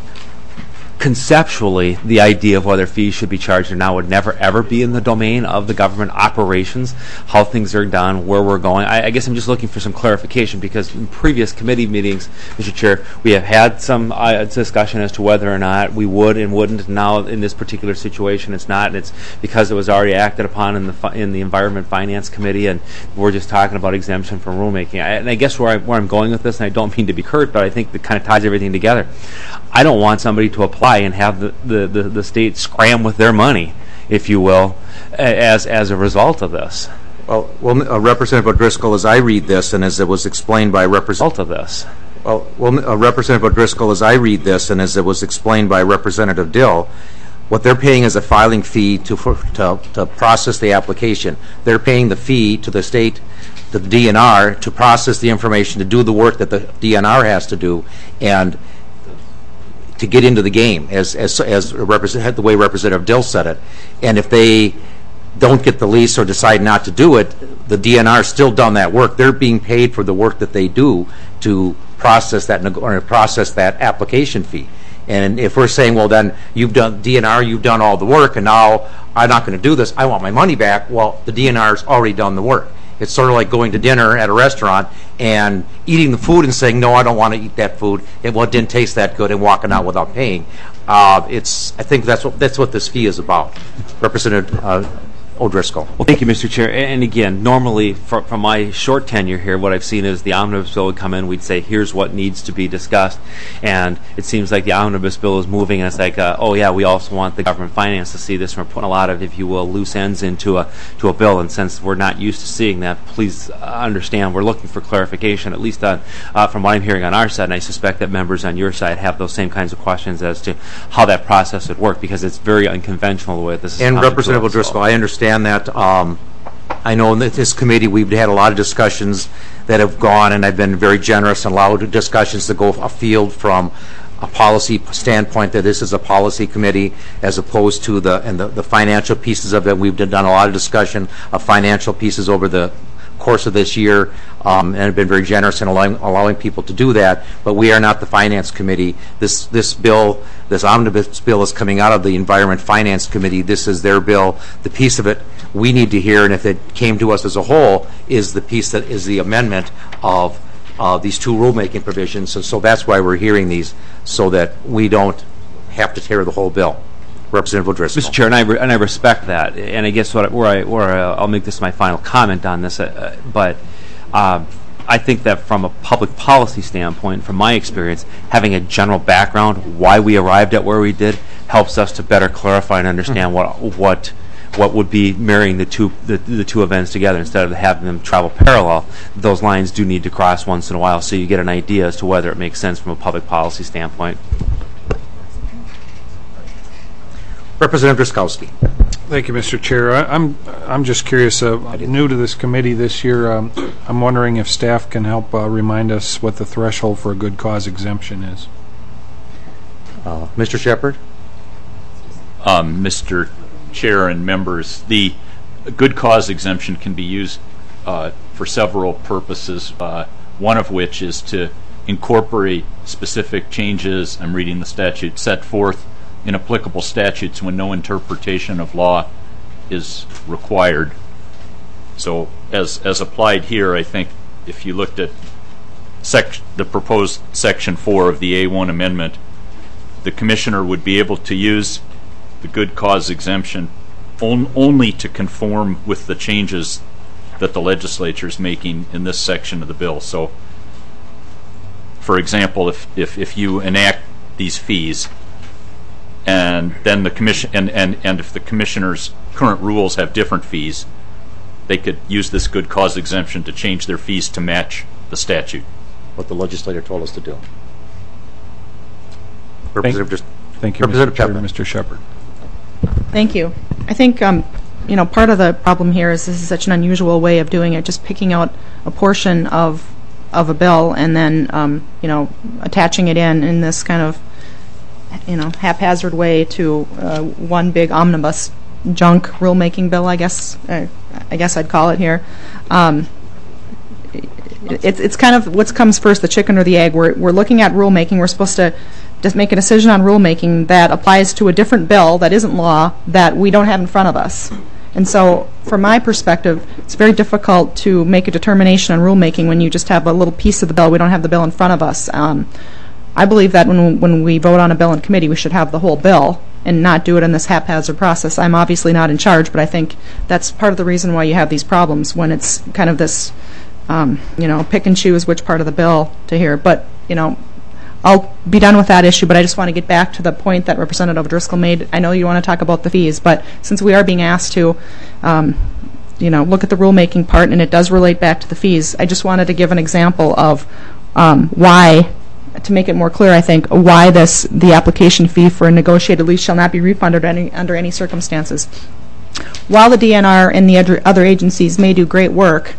conceptually, the idea of whether fees should be charged or not would never, ever be in the domain of the government operations, how things are done, where we're going. I, I guess I'm just looking for some clarification because in previous committee meetings, Mister Chair, we have had some uh, discussion as to whether or not we would and wouldn't. Now, in this particular situation, it's not. And it's because it was already acted upon in the fi- in the Environment Finance Committee, and we're just talking about exemption from rulemaking. I, and I guess where, I, where I'm going with this, and I don't mean to be curt, but I think it kind of ties everything together. I don't want somebody to apply and have the, the, the, the state scram with their money, if you will, as as a result of this. Well, well uh, Representative O'Driscoll, as I read this, and as it was explained by Representative of this. Well, well uh, Representative O'Driscoll, as I read this, and as it was explained by Representative Dill, what they're paying is a filing fee to for, to, to process the application. They're paying the fee to the state, to the D N R, to process the information, to do the work that the D N R has to do, and to get into the game, as as as represent, the way Representative Dill said it. And if they don't get the lease or decide not to do it, the D N R still done that work. They're being paid for the work that they do to process that or process that application fee. And if we're saying, well, then you've done D N R, you've done all the work, and now I'm not going to do this, I want my money back. Well, the D N R's already done the work. It's sort of like going to dinner at a restaurant and eating the food and saying, no, I don't want to eat that food. It, well, it didn't taste that good, and walking out without paying. Uh, it's. I think that's what that's what this fee is about. Representative uh, O'Driscoll. Well, thank you, Mister Chair. And again, normally, for, from my short tenure here, what I've seen is the omnibus bill would come in, we'd say, here's what needs to be discussed. And it seems like the omnibus bill is moving, and it's like, uh, oh, yeah, we also want the government finance to see this. And we're putting a lot of, if you will, loose ends into a to a bill. And since we're not used to seeing that, please understand we're looking for clarification, at least on, uh, from what I'm hearing on our side. And I suspect that members on your side have those same kinds of questions as to how that process would work, because it's very unconventional the way this is. And Representative O'Driscoll, I understand that. Um, I know in this committee we've had a lot of discussions that have gone, and I've been very generous and allowed discussions to go afield from a policy standpoint, that this is a policy committee as opposed to the and the, the financial pieces of it. We've done a lot of discussion of financial pieces over the course of this year, um, and have been very generous in allowing, allowing people to do that. But we are not the finance committee. This this bill, this omnibus bill, is coming out of the Environment Finance Committee. This is their bill. The piece of it we need to hear, and if it came to us as a whole, is the piece that is the amendment of uh, these two rulemaking provisions. So, so that's why we're hearing these, so that we don't have to tear the whole bill. Representative O'Driscoll. Mister Chair, and I, re- and I respect that, and I guess what, where I, where I, I'll make this my final comment on this, uh, but uh, I think that from a public policy standpoint, from my experience, having a general background, why we arrived at where we did, helps us to better clarify and understand mm-hmm. what what what would be marrying the two the, the two events together instead of having them travel parallel. Those lines do need to cross once in a while, so you get an idea as to whether it makes sense from a public policy standpoint. Representative Driscowski. Thank you, Mister Chair. I, I'm I'm just curious. Uh, I'm new to this committee this year. Um, I'm wondering if staff can help uh, remind us what the threshold for a good cause exemption is. Uh, Mister Shepard. Um, Mister Chair and members, the good cause exemption can be used uh, for several purposes. Uh, one of which is to incorporate specific changes. I'm reading the statute set forth in applicable statutes when no interpretation of law is required. So as as applied here, I think if you looked at sec- the proposed section four of the A one amendment, the commissioner would be able to use the good cause exemption on, only to conform with the changes that the legislature is making in this section of the bill. So for example, if if, if you enact these fees, and then the commission and, and, and if the commissioner's current rules have different fees, they could use this good cause exemption to change their fees to match the statute. What the legislator told us to do. Thank, Representative, thank you, Mister Chair, Mister Shepard. Thank you. I think um, you know part of the problem here is this is such an unusual way of doing it, just picking out a portion of of a bill and then um, you know attaching it in in this kind of you know, haphazard way to uh, one big omnibus junk rulemaking bill, I guess. Uh, I guess I'd call it here. Um, it's it's kind of what comes first, the chicken or the egg. We're we're looking at rulemaking. We're supposed to just make a decision on rulemaking that applies to a different bill that isn't law that we don't have in front of us. And so, from my perspective, it's very difficult to make a determination on rulemaking when you just have a little piece of the bill. We don't have the bill in front of us. Um, I believe that when when we vote on a bill in committee, we should have the whole bill and not do it in this haphazard process. I'm obviously not in charge, but I think that's part of the reason why you have these problems when it's kind of this, um, you know, pick and choose which part of the bill to hear. But, you know, I'll be done with that issue, but I just want to get back to the point that Representative O'Driscoll made. I know you want to talk about the fees, but since we are being asked to, um, you know, look at the rulemaking part, and it does relate back to the fees, I just wanted to give an example of um, why, to make it more clear, I think, why this the application fee for a negotiated lease shall not be refunded any, under any circumstances. While the D N R and the other, other agencies may do great work,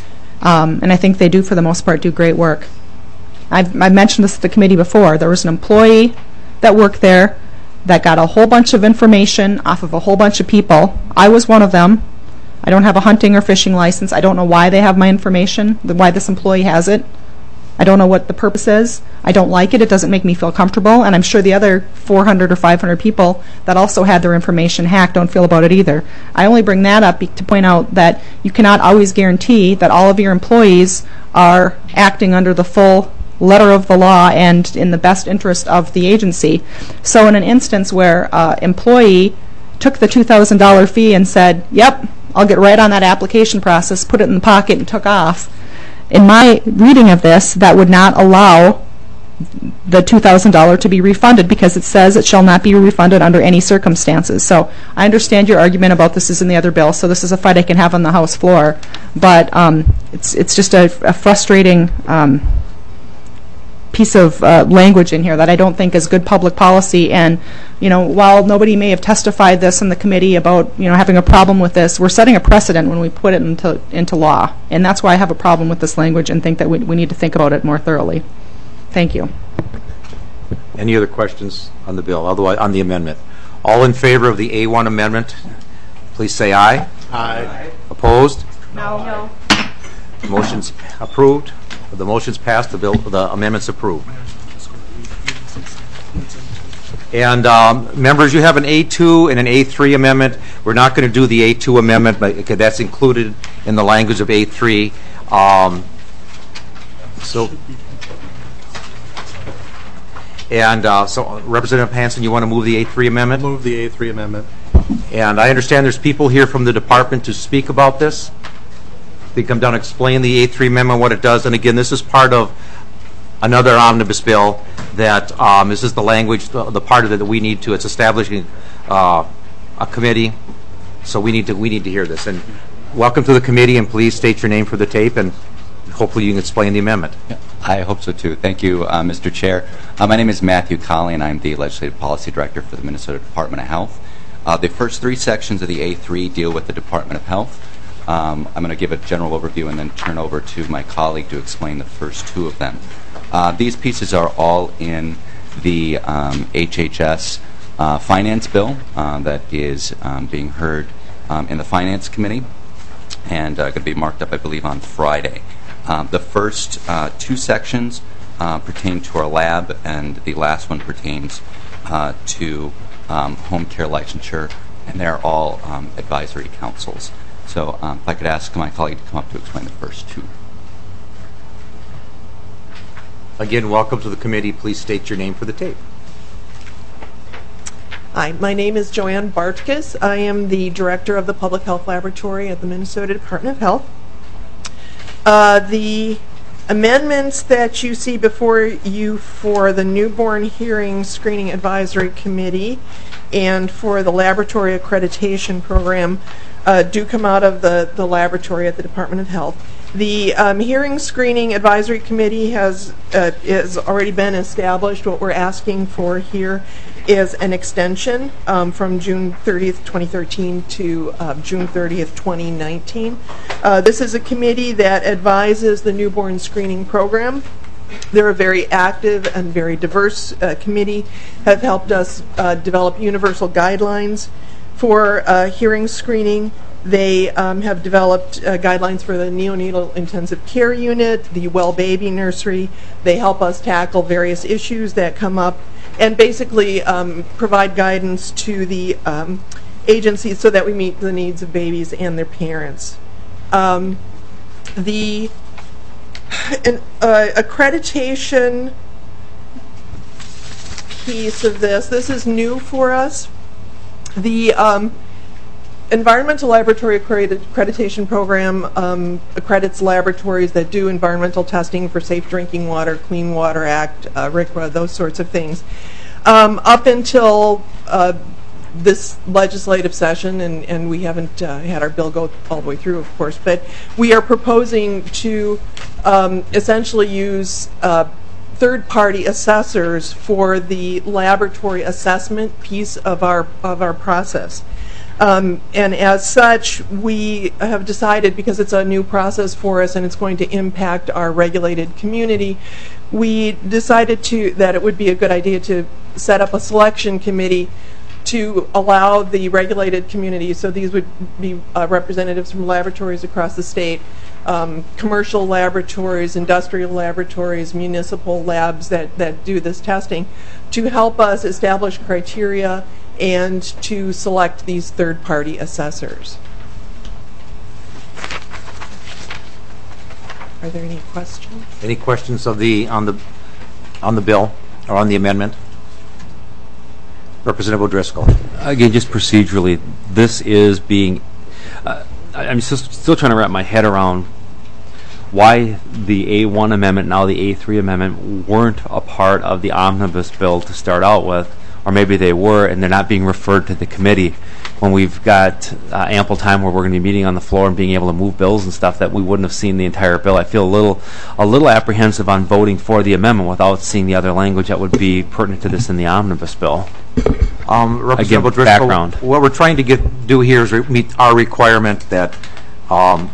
um, and I think they do for the most part do great work, I've, I've mentioned this at the committee before. There was an employee that worked there that got a whole bunch of information off of a whole bunch of people. I was one of them. I don't have a hunting or fishing license. I don't know why they have my information, why this employee has it. I don't know what the purpose is. I don't like it. It doesn't make me feel comfortable. And I'm sure the other four hundred or five hundred people that also had their information hacked don't feel about it either. I only bring that up to point out that you cannot always guarantee that all of your employees are acting under the full letter of the law and in the best interest of the agency. So in an instance where an uh, employee took the two thousand dollars fee and said, yep, I'll get right on that application process, put it in the pocket and took off, in my reading of this, that would not allow the two thousand dollars to be refunded because it says it shall not be refunded under any circumstances. So I understand your argument about this is in the other bill, so this is a fight I can have on the House floor. But um, it's it's just a, a frustrating um, piece of uh, language in here that I don't think is good public policy. And, you know, while nobody may have testified this in the committee about, you know, having a problem with this, we're setting a precedent when we put it into into law. And that's why I have a problem with this language and think that we, we need to think about it more thoroughly. Thank you. Any other questions on the bill? Otherwise, on the amendment. All in favor of the A one amendment, please say aye. Aye. Opposed? No. No. Motion's approved. The motion's passed. The bill, the amendment's approved. And um, members, you have an A two and an A three amendment. We're not going to do the A two amendment, but okay, that's included in the language of A three. Um, so. And uh, so, Representative Hansen, you want to move the A three amendment? Move the A three amendment. And I understand there's people here from the department to speak about this. They come down and explain the A three amendment, what it does. And again, this is part of another omnibus bill that um, this is the language, the, the part of it that we need to. It's establishing uh, a committee. So we need to we need to hear this. And welcome to the committee. And please state your name for the tape. And hopefully you can explain the amendment. Yeah, I hope so too. Thank you, uh, Mister Chair. Uh, my name is Matthew Colley, and I'm the Legislative Policy Director for the Minnesota Department of Health. Uh, the first three sections of the A three deal with the Department of Health. Um, I'm going to give a general overview and then turn over to my colleague to explain the first two of them. Uh, these pieces are all in the um, H H S uh, finance bill uh, that is um, being heard um, in the Finance Committee and uh, going to be marked up, I believe, on Friday. Um, the first uh, two sections uh, pertain to our lab, and the last one pertains uh, to um, home care licensure, and they're all um, advisory councils. So um, if I could ask my colleague to come up to explain the first two. Again, welcome to the committee. Please state your name for the tape. Hi, my name is Joanne Bartkus. I am the Director of the Public Health Laboratory at the Minnesota Department of Health. Uh, the amendments that you see before you for the Newborn Hearing Screening Advisory Committee and for the Laboratory Accreditation Program uh, do come out of the, the laboratory at the Department of Health. The um, Hearing Screening Advisory Committee has, uh, has already been established. What we're asking for here is an extension um, from June thirtieth, twenty thirteen to uh, June thirtieth, twenty nineteen. Uh, this is a committee that advises the newborn screening program. They're a very active and very diverse uh, committee, have helped us uh, develop universal guidelines for uh, hearing screening. They um, have developed uh, guidelines for the neonatal intensive care unit, the well baby nursery. They help us tackle various issues that come up and basically um, provide guidance to the um, agencies so that we meet the needs of babies and their parents. Um, the an, uh, accreditation piece of this, this is new for us. The um, Environmental Laboratory Accreditation Program um, accredits laboratories that do environmental testing for Safe Drinking Water, Clean Water Act, uh, R C R A, those sorts of things. Um, up until uh, this legislative session, and, and we haven't uh, had our bill go all the way through, of course, but we are proposing to um, essentially use uh, third-party assessors for the laboratory assessment piece of our of our process. Um, and as such, we have decided, because it's a new process for us and it's going to impact our regulated community, we decided to that it would be a good idea to set up a selection committee to allow the regulated community, so these would be uh, representatives from laboratories across the state, um, commercial laboratories, industrial laboratories, municipal labs that, that do this testing, to help us establish criteria and to select these third-party assessors. Are there any questions? Any questions of the on the on the bill or on the amendment? Representative O'Driscoll. Again, just procedurally, this is being. Uh, I'm still, still trying to wrap my head around why the A one amendment, now the A three amendment, weren't a part of the omnibus bill to start out with. Or maybe they were, and they're not being referred to the committee. when we've got uh, ample time where we're going to be meeting on the floor and being able to move bills and stuff, that we wouldn't have seen the entire bill. I feel a little a little apprehensive on voting for the amendment without seeing the other language that would be pertinent to this in the omnibus bill. Um, Again, Representative Driscoll, background. what we're trying to get do here is re- meet our requirement that um,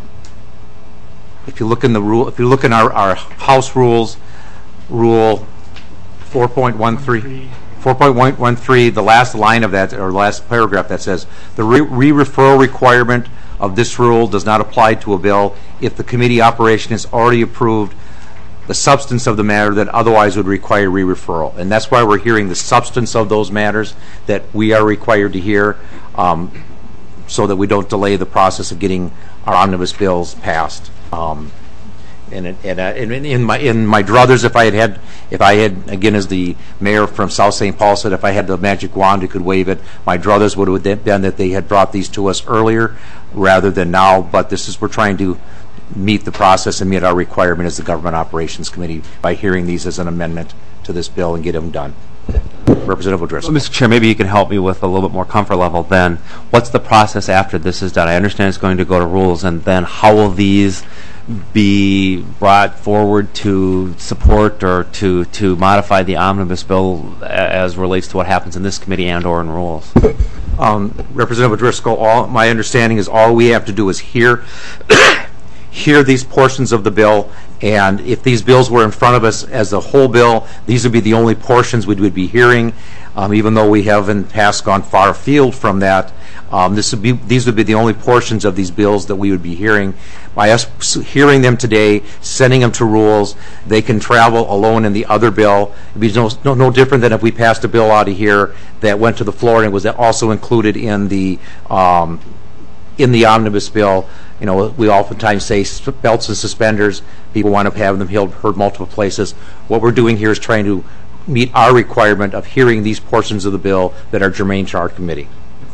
if you look in the rule, if you look in our, our House rules, Rule four point one three, four point one three, the last line of that, or last paragraph that says, the re- re-referral requirement of this rule does not apply to a bill if the committee operation is already approved the substance of the matter that otherwise would require re-referral. And that's why we're hearing the substance of those matters that we are required to hear, um, so that we don't delay the process of getting our omnibus bills passed. Um, and and, uh, and in my in my druthers, if I had had, if I had, again, as the mayor from South Saint Paul said, if I had the magic wand who could wave it, my druthers would have been that they had brought these to us earlier rather than now. But this is, we're trying to meet the process and meet our requirement as the Government Operations Committee by hearing these as an amendment to this bill and get them done. Representative O'Driscoll. Well, Mister Chair, maybe you can help me with a little bit more comfort level then. What's the process after this is done? I understand it's going to go to rules, and then how will these be brought forward to support or to, to modify the omnibus bill as relates to what happens in this committee and or in rules? Um, Representative O'Driscoll, all, my understanding is all we have to do is hear hear these portions of the bill, and if these bills were in front of us as a whole bill, these would be the only portions we would be hearing, um, even though we have in the past gone far afield from that. Um, this would be, these would be the only portions of these bills that we would be hearing. By us hearing them today, sending them to rules, they can travel alone in the other bill. It would be no, no, no different than if we passed a bill out of here that went to the floor and was also included in the um, in the omnibus bill. You know, we oftentimes say belts and suspenders. People want to have them heard multiple places. What we're doing here is trying to meet our requirement of hearing these portions of the bill that are germane to our committee.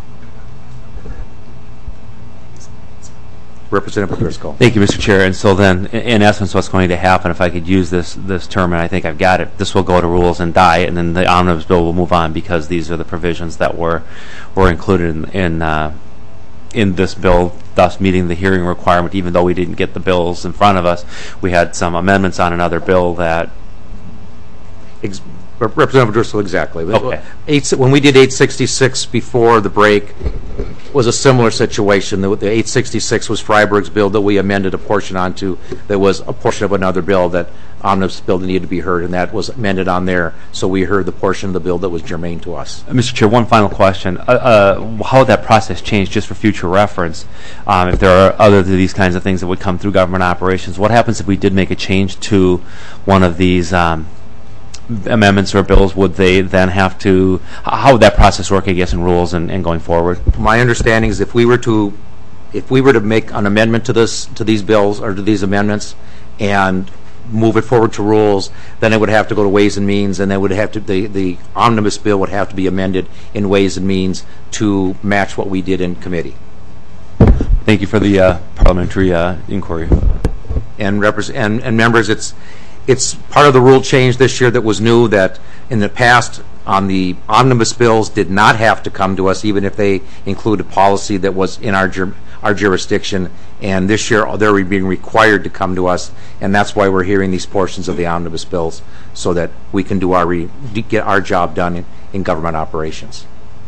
Representative Driscoll. Thank you, Mister Chair. And so then, in essence, what's going to happen, if I could use this this term, and I think I've got it, this will go to rules and die, and then the omnibus bill will move on because these are the provisions that were were included in in, uh, in this bill, thus meeting the hearing requirement. Even though we didn't get the bills in front of us, we had some amendments on another bill that. Ex- Representative Driscoll, exactly. Okay. Eight, when we did eight sixty-six before the break, was a similar situation. The, the eight sixty-six was Freiberg's bill that we amended a portion onto. That was a portion of another bill that omnibus bill that needed to be heard, and that was amended on there. So we heard the portion of the bill that was germane to us. Uh, Mister Chair, one final question. Uh, uh, how would that process change, just for future reference? Um, if there are other these kinds of things that would come through government operations, what happens if we did make a change to one of these um, amendments or bills? Would they then have to, how would that process work, I guess, in rules and, and going forward? My understanding is if we were to if we were to make an amendment to this to these bills or to these amendments and move it forward to rules, then it would have to go to Ways and Means, and then would have to the, the omnibus bill would have to be amended in Ways and Means to match what we did in committee. Thank you for the uh, parliamentary uh, inquiry. And, repres- and and members, it's It's part of the rule change this year that was new, that in the past on the omnibus bills did not have to come to us even if they include a policy that was in our jur- our jurisdiction, and this year they're being required to come to us, and that's why we're hearing these portions of the omnibus bills so that we can do our re- get our job done in, in government operations.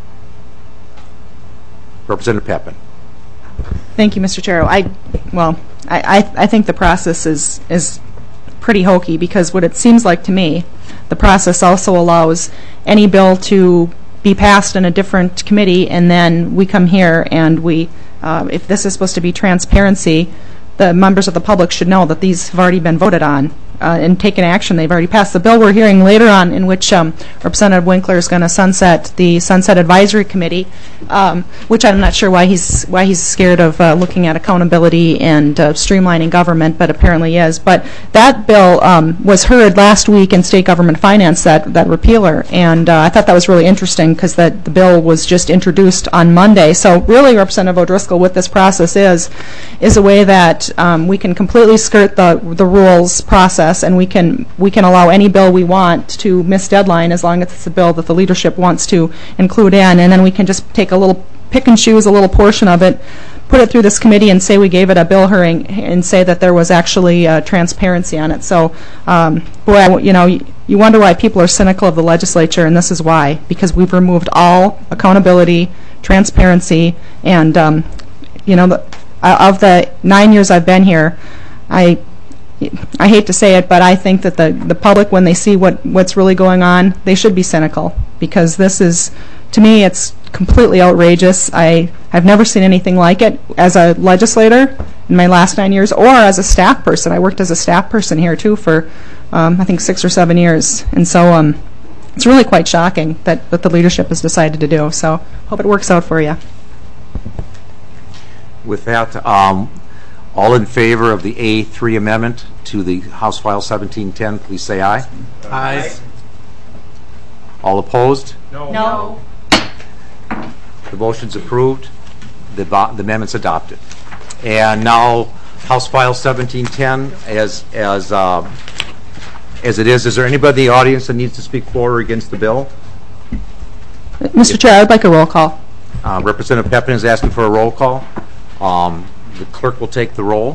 Representative Pepin. Thank you, Mister Chair. I well, I, I I think the process is is pretty hokey, because what it seems like to me, the process also allows any bill to be passed in a different committee, and then we come here and we, uh, if this is supposed to be transparency, the members of the public should know that these have already been voted on uh, and taken action. They've already passed. The bill we're hearing later on, in which um, Representative Winkler is going to sunset the Sunset Advisory Committee, um, which I'm not sure why he's why he's scared of uh, looking at accountability and uh, streamlining government, but apparently is. But that bill um, was heard last week in State Government Finance, that that repealer, and uh, I thought that was really interesting because that the bill was just introduced on Monday. So really, Representative O'Driscoll, what this process is, is a way that um, we can completely skirt the the rules process, and we can we can allow any bill we want to miss deadline as long as it's a bill that the leadership wants to include in, and then we can just take a little pick and choose a little portion of it, put it through this committee, and say we gave it a bill hearing, and say that there was actually uh, transparency on it. So, um, boy, I, you know, you, you wonder why people are cynical of the legislature, and this is why. Because we've removed all accountability, transparency, and, um, you know, the, of the nine years I've been here, I I hate to say it, but I think that the, the public, when they see what, what's really going on, they should be cynical. Because this is, to me, it's completely outrageous. I, I've never seen anything like it as a legislator in my last nine years, or as a staff person. I worked as a staff person here, too, for, um, I think, six or seven years. And so um, it's really quite shocking that what the leadership has decided to do. So hope it works out for you. With that, um, all in favor of the A three amendment to the House File seventeen ten, please say aye. Aye. All opposed? No. No. The motion's approved. The, the amendment's adopted. And now, House File seventeen ten, as as uh, as it is, is there anybody in the audience that needs to speak for or against the bill? Mister Chair, I'd like a roll call. Uh, Representative Pepin is asking for a roll call. Um, the clerk will take the roll.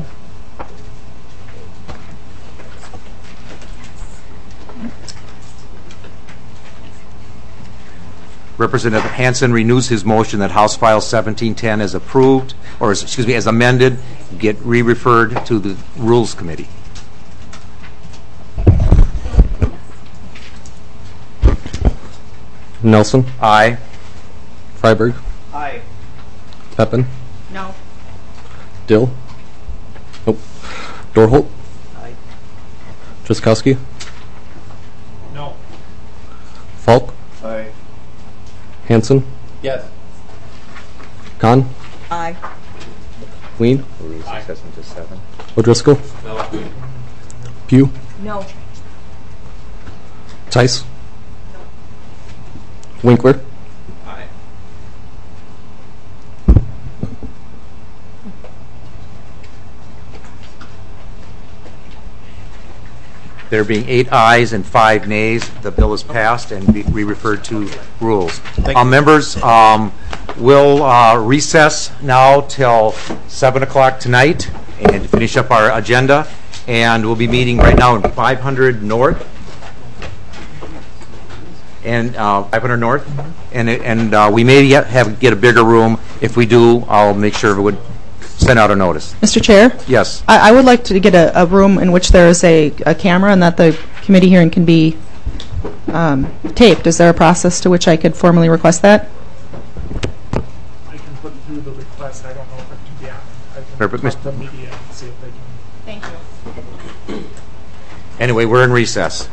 Representative Hansen renews his motion that House File seventeen ten is approved, or is, excuse me, as amended, get re-referred to the Rules Committee. Nelson? Aye. Freiberg? Aye. Pepin? No. Dill? Nope. Dorholt? Aye. Truskowski? No. Falk? Aye. Hansen? Yes. Kahn? Aye. Ween? Aye. O'Driscoll? No. Pugh? No. Tice? Winkler? Aye. There being eight ayes and five nays, the bill is passed and be re-referred to Rules. Uh, members, um, we'll uh, recess now till seven o'clock tonight and finish up our agenda. And we'll be meeting right now in five hundred North. And uh, five hundred North. And, it, and uh, we may yet have get a bigger room. If we do, I'll make sure it would send out a notice. Mister Chair? Yes. I, I would like to get a, a room in which there is a, a camera and that the committee hearing can be um, taped. Is there a process to which I could formally request that? I can put through the request. I don't know if it can be. I can Perfect. talk to the media and see if they can. Thank you. Anyway, we're in recess.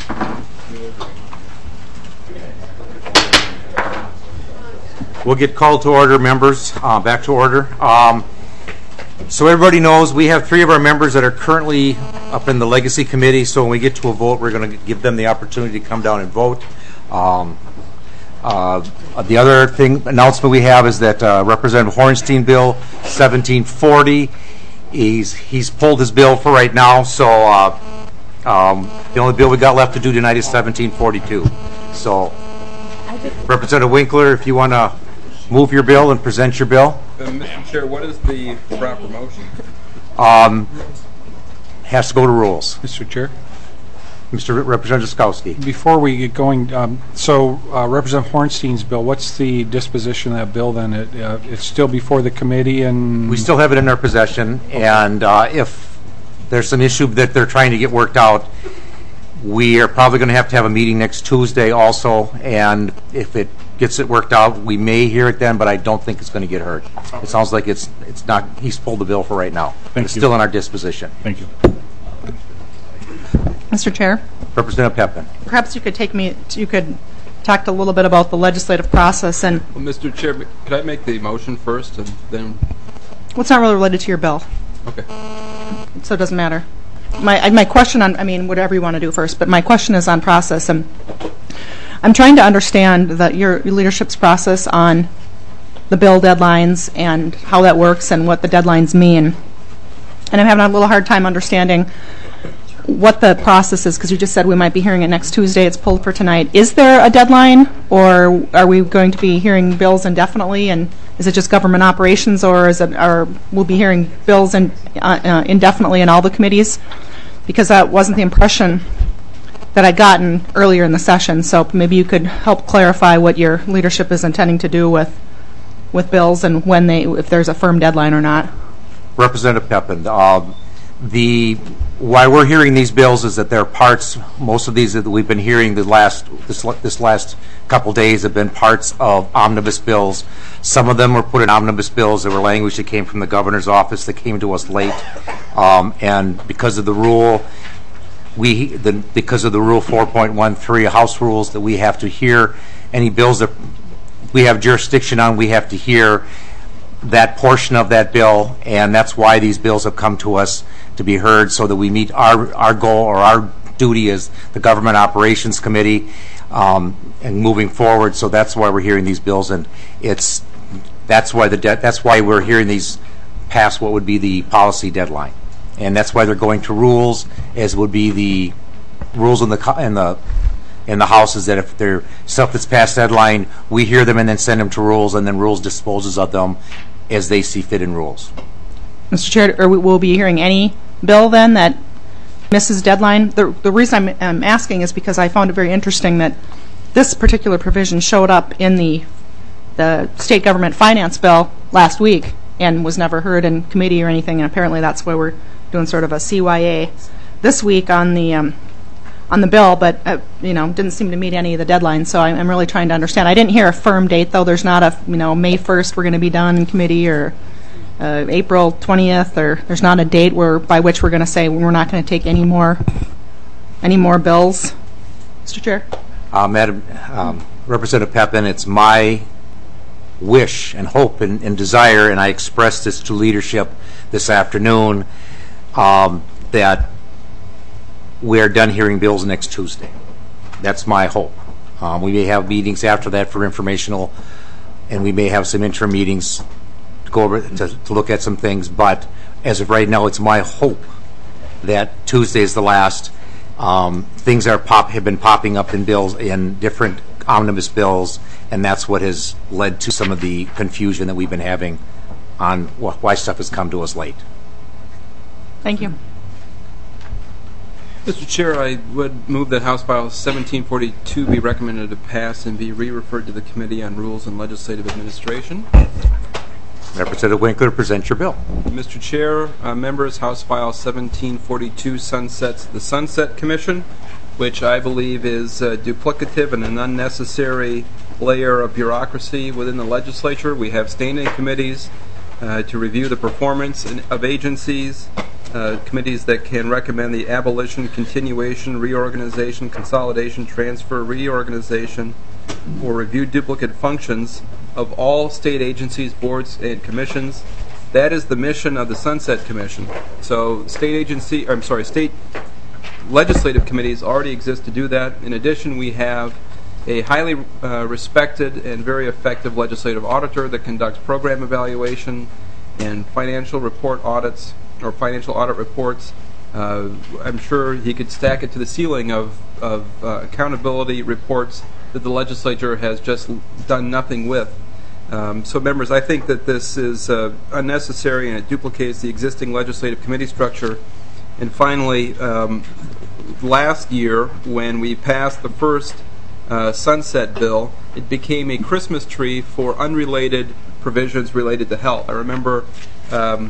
We'll get called to order, members. Uh, back to order. Um, so everybody knows we have three of our members that are currently up in the Legacy Committee. So when we get to a vote, we're going to give them the opportunity to come down and vote. Um, uh, the other thing announcement we have is that uh, Representative Hornstein bill seventeen forty. He's he's pulled his bill for right now. So uh, um, the only bill we got left to do tonight is seventeen forty-two. So Representative Winkler, if you want to move your bill and present your bill. Uh, Mister Chair, what is the proper motion? Um, has to go to Rules. Mister Chair? Mister Representative Skowski. Before we get going, um, so uh, Representative Hornstein's bill, what's the disposition of that bill then? It, uh, it's still before the committee and... We still have it in our possession, okay. And uh, if there's some issue that they're trying to get worked out, we are probably going to have to have a meeting next Tuesday also, and if it gets it worked out, we may hear it then, but I don't think it's going to get heard. Okay. It sounds like it's it's not, he's pulled the bill for right now. Thank it's you. Still in our disposition. Thank you. Mister Chair? Representative Pepin. Perhaps you could take me, to, you could talk a little bit about the legislative process and... Well, Mister Chair, could I make the motion first and then... Well, it's not really related to your bill. Okay. So it doesn't matter. My my question on, I mean, whatever you want to do first, but my question is on process. And I'm trying to understand that your leadership's process on the bill deadlines and how that works and what the deadlines mean. And I'm having a little hard time understanding what the process is, because you just said we might be hearing it next Tuesday. It's pulled for tonight. Is there a deadline, or are we going to be hearing bills indefinitely? And is it just government operations, or is it, or we'll be hearing bills in, uh, uh, indefinitely in all the committees? Because that wasn't the impression that I'd gotten earlier in the session. So maybe you could help clarify what your leadership is intending to do with with bills and when they, if there's a firm deadline or not. Representative Pepin, um, the why we're hearing these bills is that there are parts. Most of these that we've been hearing the last this this last couple days have been parts of omnibus bills. Some of them were put in omnibus bills. There were language that came from the governor's office that came to us late, um, and because of the rule, we the because of the rule four point one three House rules that we have to hear any bills that we have jurisdiction on. We have to hear that portion of that bill, and that's why these bills have come to us to be heard, so that we meet our our goal or our duty as the Government Operations Committee, um, and moving forward. So that's why we're hearing these bills, and it's that's why the de- that's why we're hearing these past what would be the policy deadline, and that's why they're going to rules, as would be the rules in the co- in the in the House, is that if they're stuff that's past deadline, we hear them and then send them to rules, and then rules disposes of them as they see fit in rules. Mister Chair, or we will be hearing any bill then that misses deadline? The, the reason I'm, I'm asking is because I found it very interesting that this particular provision showed up in the the state government finance bill last week and was never heard in committee or anything, and apparently that's why we're doing sort of a C Y A this week on the um, on the bill, but uh, you know, didn't seem to meet any of the deadlines. So I'm, I'm really trying to understand. I didn't hear a firm date though. There's not a you know May first we're going to be done in committee, or uh, April twentieth, or there's not a date where by which we're going to say we're not going to take any more any more bills. Mister Chair. Uh, Madam um, Representative Pepin, it's my wish and hope and, and desire, and I expressed this to leadership this afternoon, um, that we're done hearing bills next Tuesday. That's my hope. Um, we may have meetings after that for informational, and we may have some interim meetings to go over to, to look at some things. But as of right now, it's my hope that Tuesday is the last. Um, things are pop have been popping up in bills, in different omnibus bills, and that's what has led to some of the confusion that we've been having on wh- why stuff has come to us late. Thank you. Mister Chair, I would move that House File seventeen forty-two be recommended to pass and be re-referred to the Committee on Rules and Legislative Administration. Representative Winkler, present your bill. Mister Chair, uh, members, House File seventeen forty-two sunsets the Sunset Commission, which I believe is uh, duplicative and an unnecessary layer of bureaucracy within the legislature. We have standing committees uh, to review the performance of agencies, uh, committees that can recommend the abolition, continuation, reorganization, consolidation, transfer, reorganization, or review duplicate functions of all state agencies, boards, and commissions. That is the mission of the Sunset Commission. So state agency, I'm sorry, state legislative committees already exist to do that. In addition, we have a highly uh, respected and very effective legislative auditor that conducts program evaluation and financial report audits, or financial audit reports. Uh, I'm sure he could stack it to the ceiling of, of uh, accountability reports that the legislature has just done nothing with. Um, so, members, I think that this is uh, unnecessary, and it duplicates the existing legislative committee structure. And finally, um, last year, when we passed the first uh, sunset bill, it became a Christmas tree for unrelated provisions related to health. I remember um,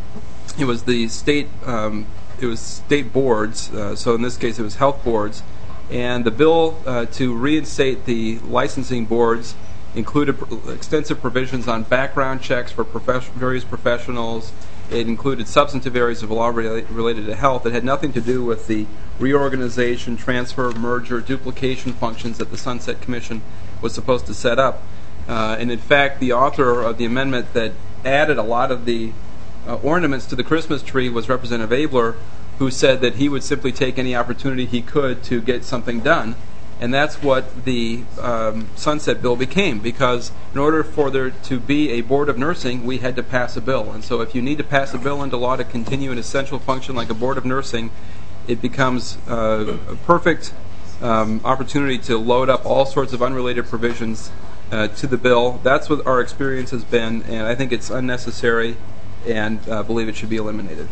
it was the state, um, it was state boards. Uh, so in this case, it was health boards, and the bill uh, to reinstate the licensing boards included pr- extensive provisions on background checks for profes- various professionals. It included substantive areas of law rela- related to health that had nothing to do with the reorganization, transfer, merger, duplication functions that the Sunset Commission was supposed to set up. Uh, and in fact, the author of the amendment that added a lot of the uh, ornaments to the Christmas tree was Representative Abler, who said that he would simply take any opportunity he could to get something done. And that's what the um, Sunset Bill became, because in order for there to be a board of nursing, we had to pass a bill. And so if you need to pass a bill into law to continue an essential function like a board of nursing, it becomes uh, a perfect um, opportunity to load up all sorts of unrelated provisions uh, to the bill. That's what our experience has been, and I think it's unnecessary and uh, believe it should be eliminated.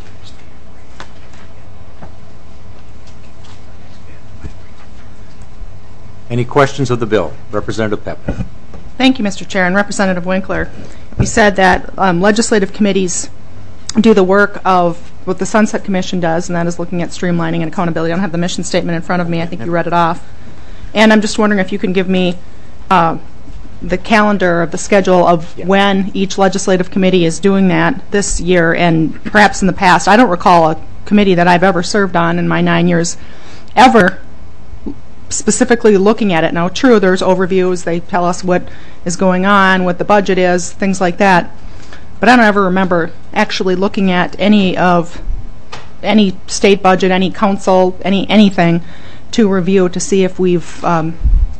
Any questions of the bill? Representative Pepin. Thank you, Mister Chair. And Representative Winkler, you said that um, legislative committees do the work of what the Sunset Commission does, and that is looking at streamlining and accountability. I don't have the mission statement in front of me. I think you read it off. And I'm just wondering if you can give me uh, the calendar of the schedule of yeah. when each legislative committee is doing that this year and perhaps in the past. I don't recall a committee that I've ever served on in my nine years ever specifically looking at it. Now, true, there's overviews. They tell us what is going on, what the budget is, things like that. But I don't ever remember actually looking at any of any state budget, any council, any anything to review to see if we've um,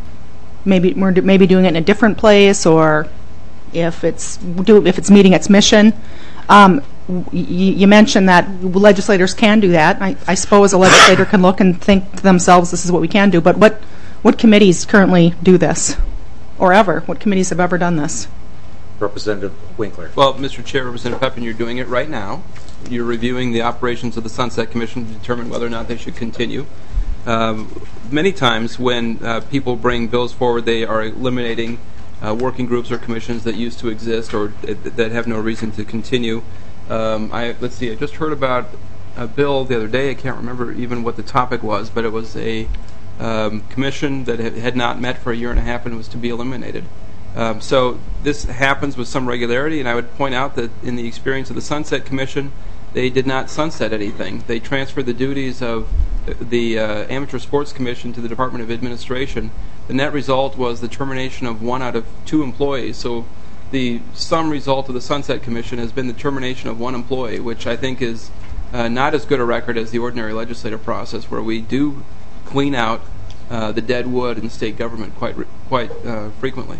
maybe we're do, maybe doing it in a different place or if it's do if it's meeting its mission. Um, y- you mentioned that legislators can do that. I, I suppose a legislator can look and think to themselves, "This is what we can do." But what what committees currently do this, or ever? What committees have ever done this? Representative Winkler. Well, Mister Chair, Representative Pepin, you're doing it right now. You're reviewing the operations of the Sunset Commission to determine whether or not they should continue. Um, many times when uh, people bring bills forward, they are eliminating uh, working groups or commissions that used to exist or th- that have no reason to continue. Um, I let's see. I just heard about a bill the other day. I can't remember even what the topic was, but it was a um, commission that had not met for a year and a half and was to be eliminated. Um, so this happens with some regularity, and I would point out that in the experience of the Sunset Commission, they did not sunset anything. They transferred the duties of the uh, Amateur Sports Commission to the Department of Administration. The net result was the termination of one out of two employees. So the sum result of the Sunset Commission has been the termination of one employee, which I think is uh, not as good a record as the ordinary legislative process, where we do clean out uh, the dead wood in state government quite re- quite uh, frequently.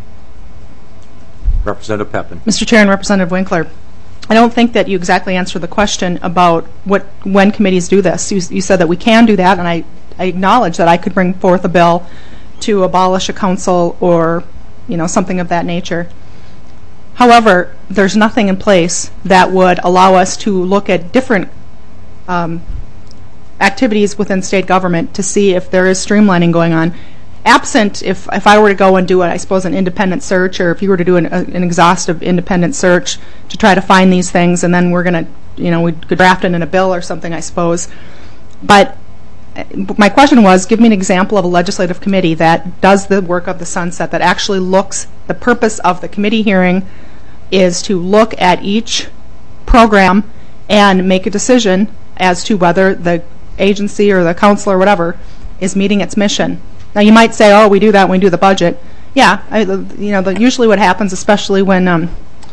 Representative Pepin. Mister Chair and Representative Winkler, I don't think that you exactly answered the question about what when committees do this. You, you said that we can do that, and I, I acknowledge that I could bring forth a bill to abolish a council or you know something of that nature. However, there's nothing in place that would allow us to look at different um, activities within state government to see if there is streamlining going on. Absent, if if I were to go and do, I suppose, an independent search, or if you were to do an, a, an exhaustive independent search to try to find these things, and then we're going to, you know, we could draft it in a bill or something, I suppose. But my question was, give me an example of a legislative committee that does the work of the sunset, that actually looks, the purpose of the committee hearing is to look at each program and make a decision as to whether the agency or the council or whatever is meeting its mission. Now, you might say, oh, we do that when we do the budget. Yeah, I, you know, the, usually what happens, especially when um,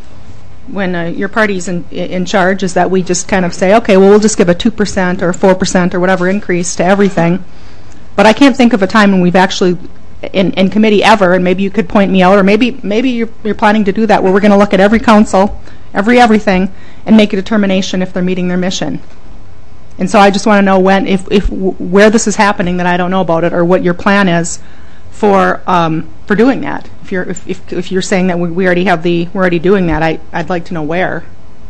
when uh, your party's in, in charge, is that we just kind of say, okay, well, we'll just give a two percent or four percent or whatever increase to everything. But I can't think of a time when we've actually, in, in committee ever, and maybe you could point me out, or maybe maybe you're, you're planning to do that, where we're going to look at every council, every everything, and make a determination if they're meeting their mission. And so I just want to know when, if, if where this is happening that I don't know about it, or what your plan is for um, for doing that. If you're if, if if you're saying that we, we already have the we're already doing that, I I'd like to know where.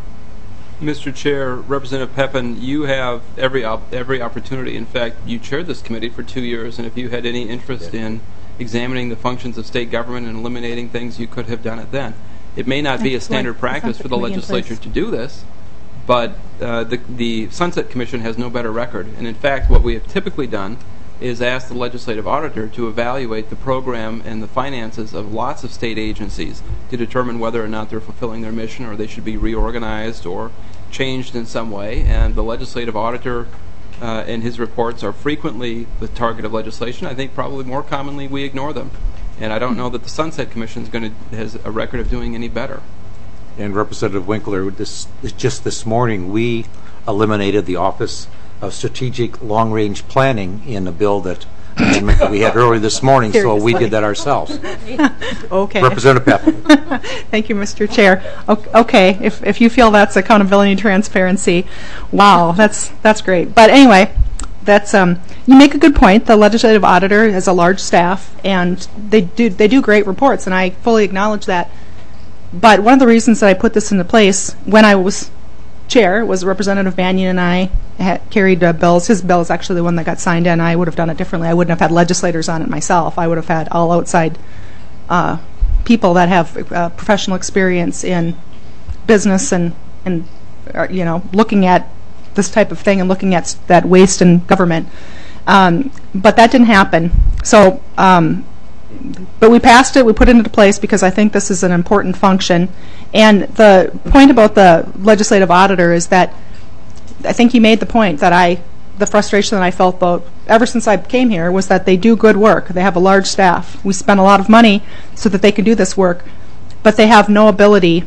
Mister Chair, Representative Pepin, you have every op- every opportunity. In fact, you chaired this committee for two years, and if you had any interest yeah. in examining the functions of state government and eliminating things, you could have done it then. It may not be a standard practice for the legislature to do this, but uh, the, the Sunset Commission has no better record. And in fact, what we have typically done is ask the legislative auditor to evaluate the program and the finances of lots of state agencies to determine whether or not they're fulfilling their mission, or they should be reorganized or changed in some way. And the legislative auditor uh, and his reports are frequently the target of legislation. I think probably more commonly we ignore them. And I don't know that the Sunset Commission is going to has a record of doing any better. And Representative Winkler, this, just this morning we eliminated the Office of Strategic Long-Range Planning in a bill that amendment that we had earlier this morning, so we did that ourselves. Okay. Representative Pepin. Thank you, Mister Chair. Okay, if if you feel that's accountability and transparency, wow, that's that's great. But anyway, that's um, you make a good point. The legislative auditor has a large staff, and they do they do great reports, and I fully acknowledge that. But one of the reasons that I put this into place when I was chair was Representative Banyan and I had carried uh, bills. His bill is actually the one that got signed in. I would have done it differently. I wouldn't have had legislators on it myself. I would have had all outside uh, people that have uh, professional experience in business and and uh, you know looking at this type of thing and looking at s- that waste in government. Um, but that didn't happen. So, um, but we passed it. We put it into place because I think this is an important function. And the point about the legislative auditor is that I think you made the point that I, the frustration that I felt about ever since I came here was that they do good work. They have a large staff. We spend a lot of money so that they can do this work, but they have no ability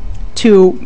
to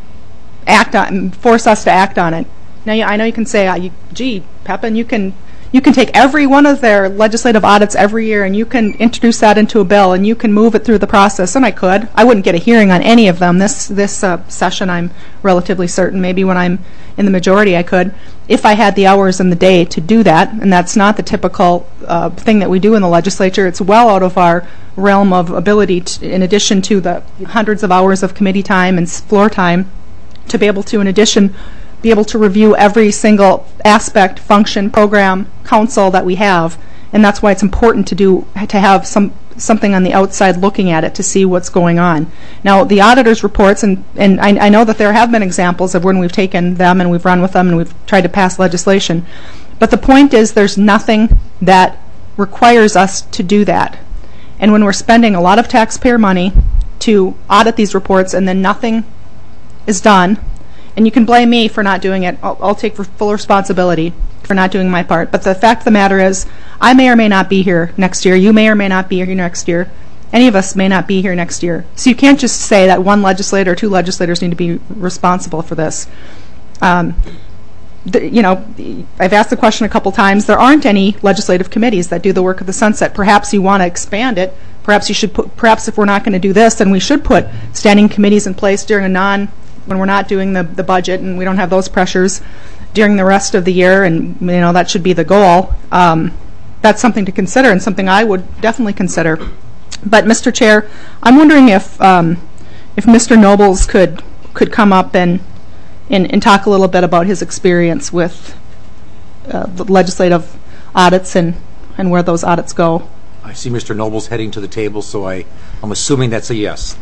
act on, force us to act on it. Now, I know you can say, uh, you, gee, Pepin, you can you can take every one of their legislative audits every year and you can introduce that into a bill and you can move it through the process. And I could. I wouldn't get a hearing on any of them this this uh, session, I'm relatively certain. Maybe when I'm in the majority I could, if I had the hours in the day to do that. And that's not the typical uh, thing that we do in the legislature. It's well out of our realm of ability, to, in addition to the hundreds of hours of committee time and floor time, to be able to, in addition, be able to review every single aspect, function, program, council that we have. And that's why it's important to do to have some something on the outside looking at it to see what's going on. Now, the auditor's reports, and, and I, I know that there have been examples of when we've taken them and we've run with them and we've tried to pass legislation. But the point is there's nothing that requires us to do that. And when we're spending a lot of taxpayer money to audit these reports and then nothing is done, and you can blame me for not doing it. I'll, I'll take for full responsibility for not doing my part. But the fact of the matter is, I may or may not be here next year. You may or may not be here next year. Any of us may not be here next year. So you can't just say that one legislator or two legislators need to be responsible for this. Um, the, you know, I've asked the question a couple times. There aren't any legislative committees that do the work of the sunset. Perhaps you want to expand it. Perhaps you should put. Perhaps if we're not going to do this, then we should put standing committees in place during a non. when we're not doing the, the budget and we don't have those pressures during the rest of the year, and you know that should be the goal. Um, that's something to consider and something I would definitely consider. But Mister Chair, I'm wondering if um, if Mister Nobles could could come up and, and and talk a little bit about his experience with uh, the legislative audits and, and where those audits go. I see Mister Nobles heading to the table, so I, I'm assuming that's a yes.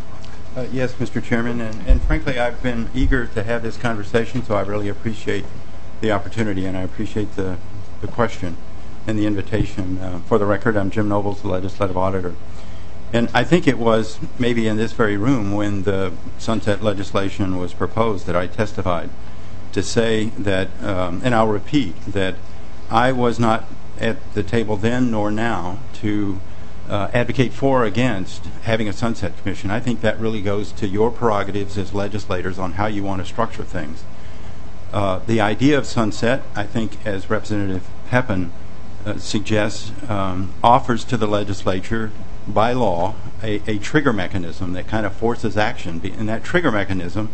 Uh, yes, Mister Chairman, and, and frankly, I've been eager to have this conversation, so I really appreciate the opportunity, and I appreciate the, the question and the invitation. Uh, for the record, I'm Jim Nobles, the legislative auditor. And I think it was maybe in this very room when the sunset legislation was proposed that I testified to say that, um, and I'll repeat, that I was not at the table then nor now to Uh, advocate for or against having a sunset commission. I think that really goes to your prerogatives as legislators on how you want to structure things. Uh, the idea of sunset, I think, as Representative Pepin uh, suggests, um, offers to the legislature by law a, a trigger mechanism that kind of forces action. And that trigger mechanism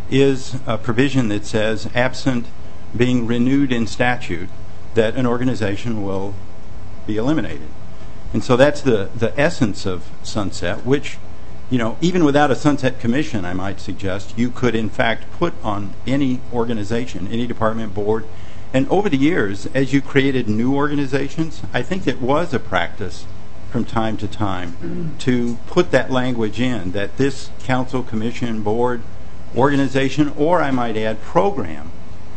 is a provision that says, absent being renewed in statute, that an organization will be eliminated. And so that's the, the essence of sunset, which, you know, even without a sunset commission, I might suggest, you could in fact put on any organization, any department, board. And over the years, as you created new organizations, I think it was a practice from time to time to put that language in, that this council, commission, board, organization, or I might add, program,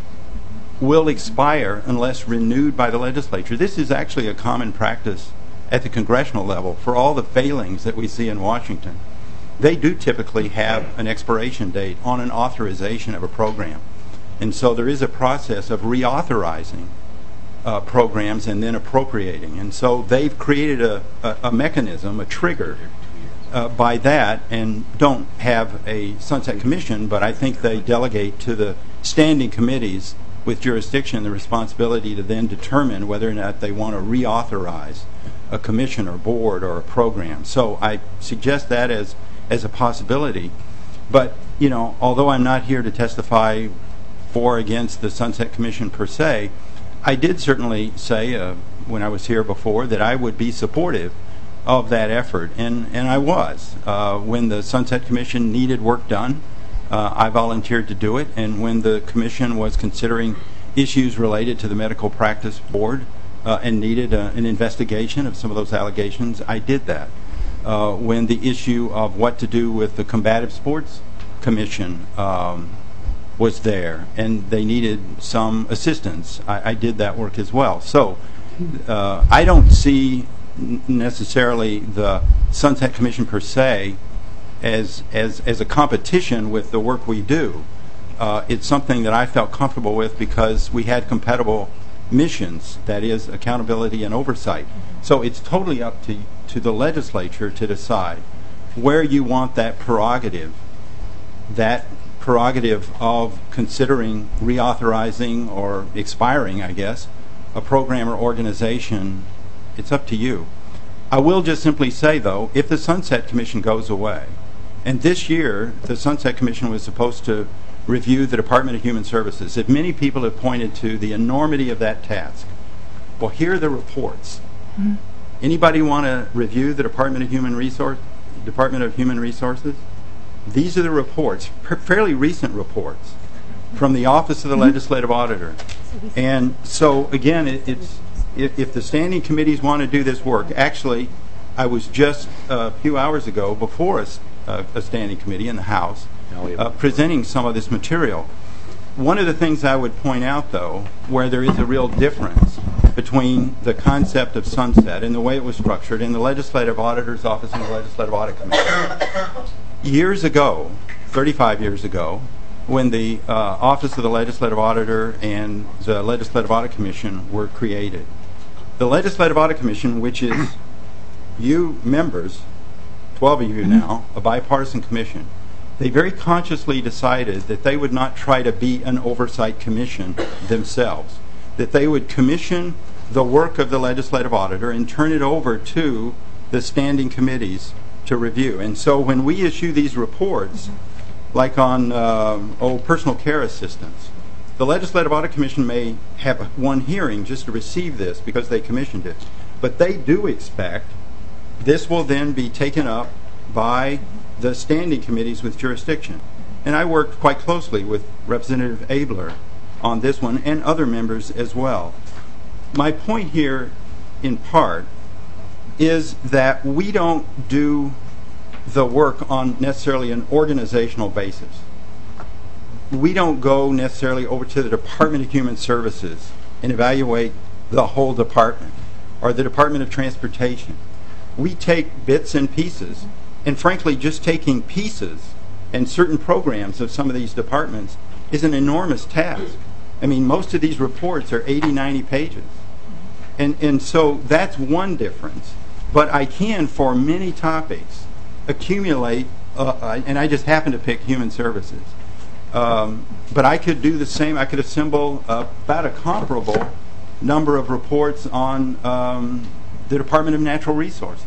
will expire unless renewed by the legislature. This is actually a common practice at the congressional level for all the failings that we see in Washington. They do typically have an expiration date on an authorization of a program. And so there is a process of reauthorizing uh, programs and then appropriating. And so they've created a, a, a mechanism, a trigger, uh, by that, and don't have a sunset commission, but I think they delegate to the standing committees with jurisdiction the responsibility to then determine whether or not they want to reauthorize a commission or board or a program. So I suggest that as as a possibility. But, you know, although I'm not here to testify for or against the Sunset Commission per se, I did certainly say uh, when I was here before that I would be supportive of that effort, and, and I was. Uh, when the Sunset Commission needed work done, uh, I volunteered to do it, and when the Commission was considering issues related to the Medical Practice Board uh, and needed uh, an investigation of some of those allegations, I did that. Uh, when the issue of what to do with the Combative Sports Commission um, was there and they needed some assistance, I, I did that work as well. So uh, I don't see necessarily the Sunset Commission per se as as as a competition with the work we do. Uh, it's something that I felt comfortable with because we had compatible missions, that is accountability and oversight. So it's totally up to to the legislature to decide where you want that prerogative, that prerogative of considering reauthorizing or expiring, I guess, a program or organization. It's up to you. I will just simply say, though, if the Sunset Commission goes away, and this year the Sunset Commission was supposed to review the Department of Human Services, if many people have pointed to the enormity of that task, well, here are the reports. Mm-hmm. Anybody want to review the Department of Human Resource, Department of Human Resources? These are the reports, fairly recent reports, from the Office of the Legislative Auditor. And so, again, it, it's If, if the standing committees want to do this work, actually, I was just uh, a few hours ago before a, uh, a standing committee in the House uh, presenting some of this material. One of the things I would point out, though, where there is a real difference between the concept of sunset and the way it was structured in the Legislative Auditor's Office and the Legislative Audit Committee. Years ago, thirty-five years ago, when the uh, Office of the Legislative Auditor and the Legislative Audit Commission were created, the Legislative Audit Commission, which is you members, twelve of you now, a bipartisan commission, they very consciously decided that they would not try to be an oversight commission themselves, that they would commission the work of the Legislative Auditor and turn it over to the standing committees to review. And so when we issue these reports, like on uh, oh, personal care assistance, the Legislative Audit Commission may have one hearing just to receive this because they commissioned it. But they do expect this will then be taken up by the standing committees with jurisdiction. And I worked quite closely with Representative Abler on this one and other members as well. My point here, in part, is that we don't do the work on necessarily an organizational basis. We don't go necessarily over to the Department of Human Services and evaluate the whole department, or the Department of Transportation. We take bits and pieces, and frankly, just taking pieces and certain programs of some of these departments is an enormous task. I mean, most of these reports are eighty, ninety pages. And, and so that's one difference. But I can, for many topics, accumulate, uh, and I just happen to pick human services. Um, but I could do the same. I could assemble uh, about a comparable number of reports on um, the Department of Natural Resources.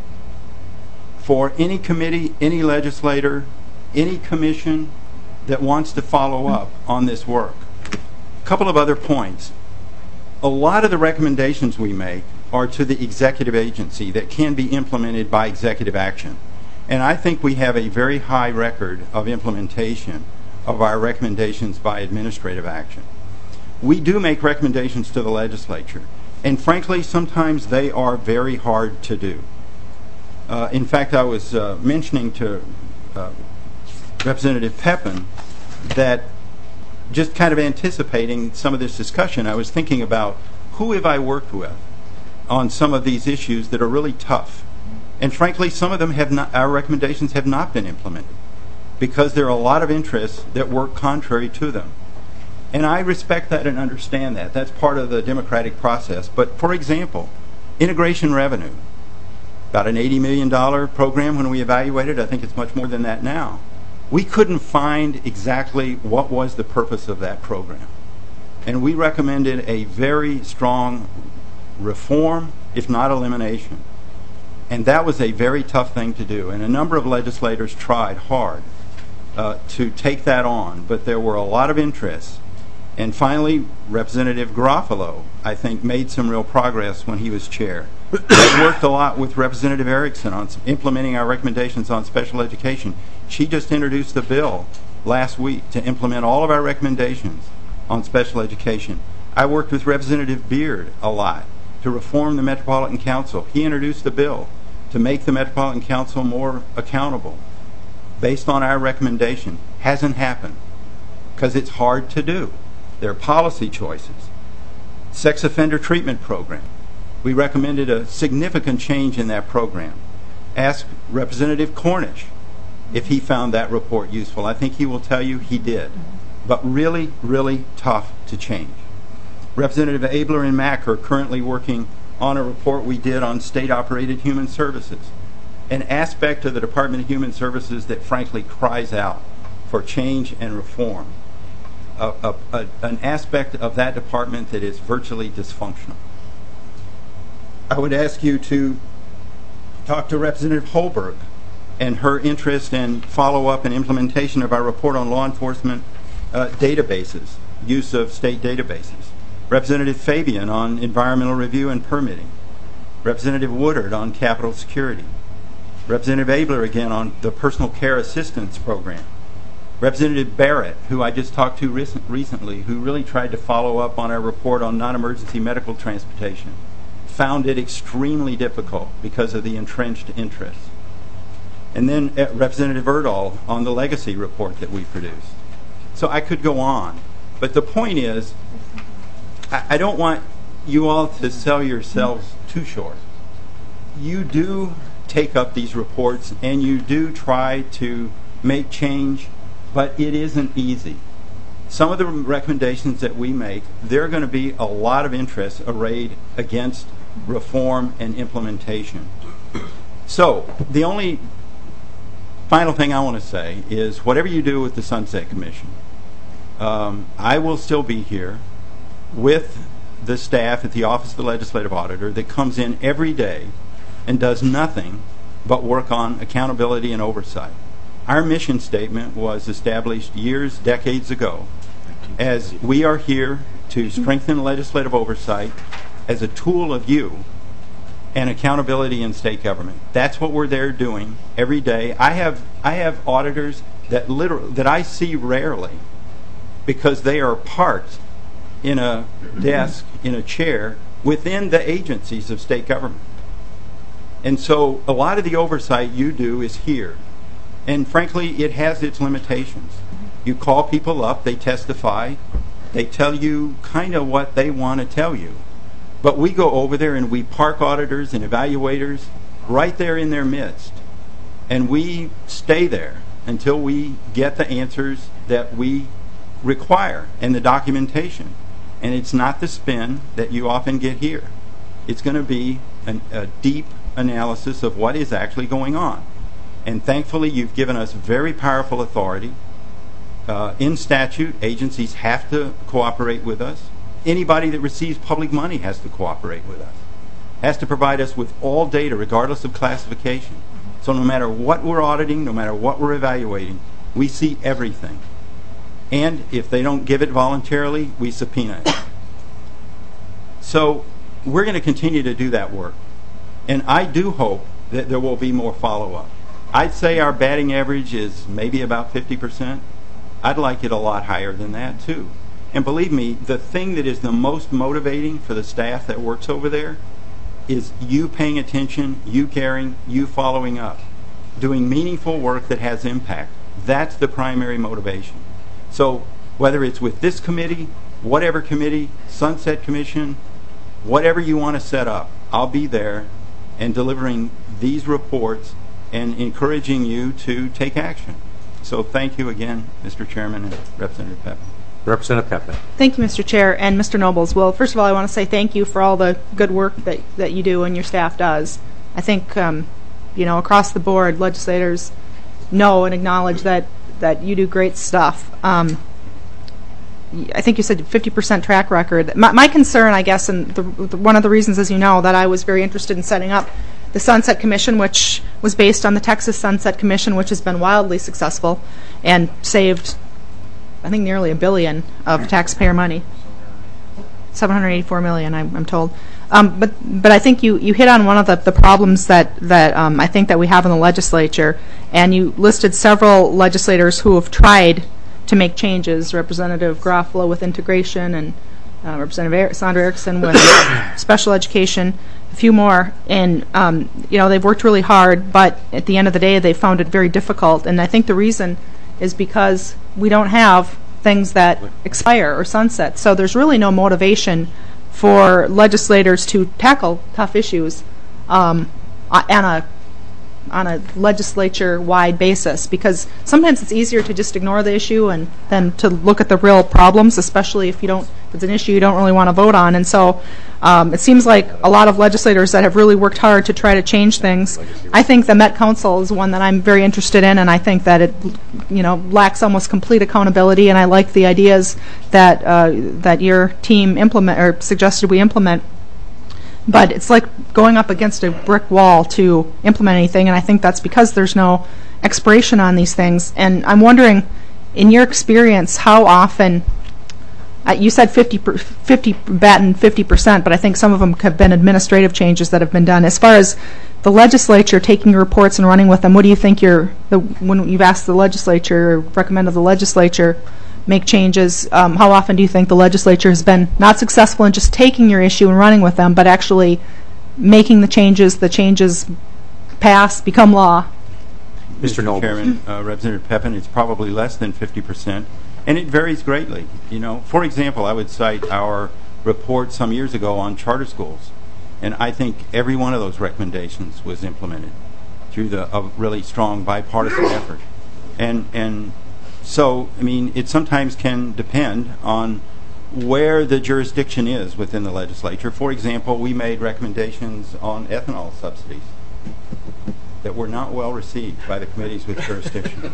For any committee, any legislator, any commission that wants to follow up on this work. A couple of other points. A lot of the recommendations we make are to the executive agency that can be implemented by executive action. And I think we have a very high record of implementation of our recommendations by administrative action. We do make recommendations to the legislature, and frankly, sometimes they are very hard to do. Uh, in fact, I was uh, mentioning to uh, Representative Pepin that just kind of anticipating some of this discussion, I was thinking about who have I worked with on some of these issues that are really tough. And frankly, some of them have not, our recommendations have not been implemented because there are a lot of interests that work contrary to them. And I respect that and understand that. That's part of the democratic process. But for example, integration revenue, about an eighty million dollars program when we evaluated. I think it's much more than that now. We couldn't find exactly what was the purpose of that program. And we recommended a very strong reform, if not elimination. And that was a very tough thing to do. And a number of legislators tried hard uh, to take that on, but there were a lot of interests. And finally, Representative Garofalo, I think, made some real progress when he was chair. I worked a lot with Representative Erickson on implementing our recommendations on special education. She just introduced a bill last week to implement all of our recommendations on special education. I worked with Representative Beard a lot to reform the Metropolitan Council. He introduced a bill to make the Metropolitan Council more accountable based on our recommendation. Hasn't happened because it's hard to do. There are policy choices. Sex offender treatment program. We recommended a significant change in that program. Ask Representative Cornish if he found that report useful. I think he will tell you he did. But really, really tough to change. Representative Abler and Mack are currently working on a report we did on state-operated human services, an aspect of the Department of Human Services that frankly cries out for change and reform, a, a, a, an aspect of that department that is virtually dysfunctional. I would ask you to talk to Representative Holberg and her interest in follow-up and implementation of our report on law enforcement uh, databases, use of state databases. Representative Fabian on environmental review and permitting. Representative Woodard on capital security. Representative Abler again on the personal care assistance program. Representative Barrett, who I just talked to recent, recently, who really tried to follow up on our report on non-emergency medical transportation, found it extremely difficult because of the entrenched interests. And then uh, Representative Erdahl on the legacy report that we produced. So I could go on, but the point is, I, I don't want you all to sell yourselves too short. You do take up these reports and you do try to make change, but it isn't easy. Some of the recommendations that we make, there are going to be a lot of interest arrayed against reform and implementation. So the only final thing I want to say is whatever you do with the Sunset Commission, um, I will still be here with the staff at the Office of the Legislative Auditor that comes in every day and does nothing but work on accountability and oversight. Our mission statement was established years, decades ago, as we are here to strengthen legislative oversight as a tool of you and accountability in state government. That's what we're there doing every day. I have I have auditors that literally that I see rarely because they are parked in a desk, in a chair, within the agencies of state government. And so a lot of the oversight you do is here. And frankly, it has its limitations. You call people up, they testify, they tell you kind of what they want to tell you. But we go over there and we park auditors and evaluators right there in their midst. And we stay there until we get the answers that we require and the documentation. And it's not the spin that you often get here. It's going to be an, a deep analysis of what is actually going on. And thankfully, you've given us very powerful authority. Uh, in statute, agencies have to cooperate with us. Anybody that receives public money has to cooperate with us, has to provide us with all data regardless of classification. So no matter what we're auditing, no matter what we're evaluating, we see everything. And if they don't give it voluntarily, we subpoena it. So we're going to continue to do that work. And I do hope that there will be more follow-up. I'd say our batting average is maybe about fifty percent. I'd like it a lot higher than that, too. And believe me, the thing that is the most motivating for the staff that works over there is you paying attention, you caring, you following up, doing meaningful work that has impact. That's the primary motivation. So whether it's with this committee, whatever committee, Sunset Commission, whatever you want to set up, I'll be there and delivering these reports and encouraging you to take action. So thank you again, Mister Chairman and Representative Pepin. Representative Pepin. Thank you, Mister Chair, and Mister Nobles. Well, first of all, I want to say thank you for all the good work that, that you do and your staff does. I think, um, you know, across the board, legislators know and acknowledge that, that you do great stuff. Um, I think you said fifty percent track record. My, my concern, I guess, and the, the, one of the reasons, as you know, that I was very interested in setting up the Sunset Commission, which was based on the Texas Sunset Commission, which has been wildly successful and saved I think, nearly a billion of taxpayer money. seven hundred eighty-four million, I'm, I'm told. Um, but but I think you, you hit on one of the, the problems that, that um, I think that we have in the legislature, and you listed several legislators who have tried to make changes, Representative Garofalo with integration, and uh, Representative er- Sandra Erickson with special education, a few more, and um, you know, they've worked really hard, but at the end of the day they found it very difficult, and I think the reason is because we don't have things that expire or sunset, so there's really no motivation for legislators to tackle tough issues um, on a on a legislature-wide basis, because sometimes it's easier to just ignore the issue and than to look at the real problems, especially if you don't if it's an issue you don't really want to vote on. And so um, it seems like a lot of legislators that have really worked hard to try to change things. I think the Met Council is one that I'm very interested in, and I think that it you know lacks almost complete accountability, and I like the ideas that uh, that your team implement or suggested we implement. But it's like going up against a brick wall to implement anything, and I think that's because there's no expiration on these things. And I'm wondering, in your experience, how often, uh, you said fifty, fifty batten fifty percent, but I think some of them have been administrative changes that have been done. As far as the legislature taking your reports and running with them, what do you think you're, the, when you've asked the legislature or recommended the legislature make changes, um, how often do you think the legislature has been not successful in just taking your issue and running with them, but actually making the changes, the changes pass, become law? Mister Noble. Chairman, uh, Representative Pepin, it's probably less than fifty percent, and it varies greatly. You know, for example, I would cite our report some years ago on charter schools, and I think every one of those recommendations was implemented through the a really strong bipartisan effort. And and so, I mean, it sometimes can depend on where the jurisdiction is within the legislature. For example, we made recommendations on ethanol subsidies that were not well received by the committees with jurisdiction.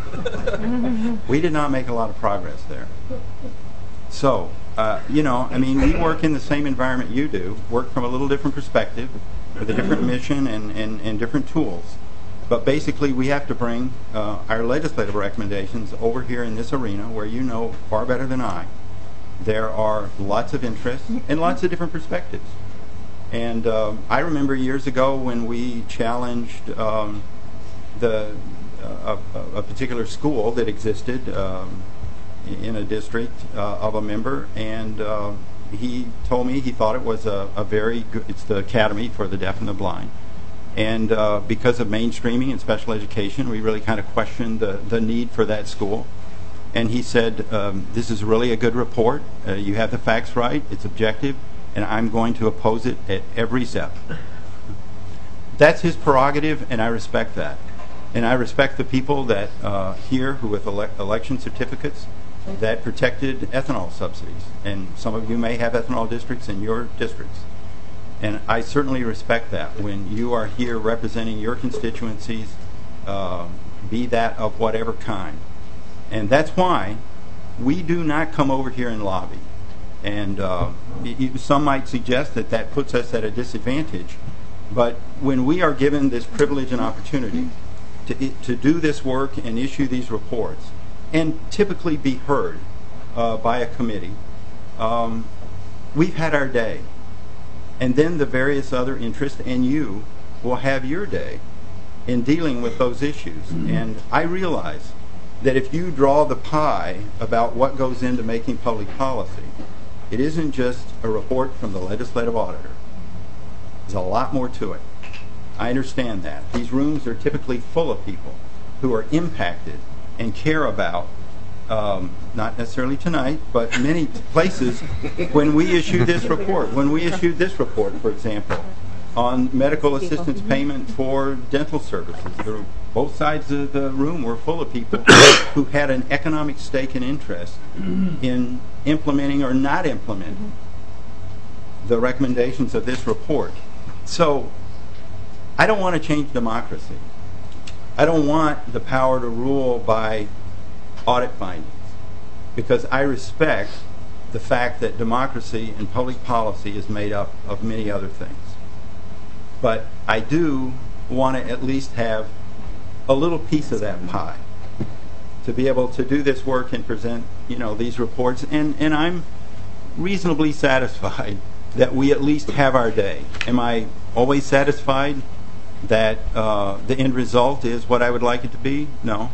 We did not make a lot of progress there. So, uh, you know, I mean, we work in the same environment you do, work from a little different perspective, with a different mission and, and, and different tools. But basically, we have to bring uh, our legislative recommendations over here in this arena where you know far better than I. There are lots of interests and lots of different perspectives. And um, I remember years ago when we challenged um, the uh, a, a particular school that existed um, in a district uh, of a member, and uh, he told me he thought it was a, a very good, it's the Academy for the Deaf and the Blind. And uh, because of mainstreaming and special education, we really kind of questioned the, the need for that school. And he said, um, this is really a good report. Uh, you have the facts right. It's objective. And I'm going to oppose it at every step. That's his prerogative, and I respect that. And I respect the people that uh, here who with ele- election certificates that protected ethanol subsidies. And some of you may have ethanol districts in your districts. And I certainly respect that when you are here representing your constituencies, uh, be that of whatever kind. And that's why we do not come over here and lobby. And uh, it, some might suggest that that puts us at a disadvantage. But when we are given this privilege and opportunity to, to do this work and issue these reports, and typically be heard uh, by a committee, um, we've had our day. And then the various other interests, and you will have your day in dealing with those issues. Mm-hmm. And I realize that if you draw the pie about what goes into making public policy, it isn't just a report from the legislative auditor. There's a lot more to it. I understand that. These rooms are typically full of people who are impacted and care about Um, not necessarily tonight, but many places when we issued this report. When we issued this report, for example, on medical assistance payment for dental services, there, both sides of the room were full of people who had an economic stake and interest in implementing or not implementing the recommendations of this report. So I don't want to change democracy. I don't want the power to rule by audit findings, because I respect the fact that democracy and public policy is made up of many other things. But I do want to at least have a little piece of that pie to be able to do this work and present you know, these reports, and, and I'm reasonably satisfied that we at least have our day. Am I always satisfied that uh, the end result is what I would like it to be? No.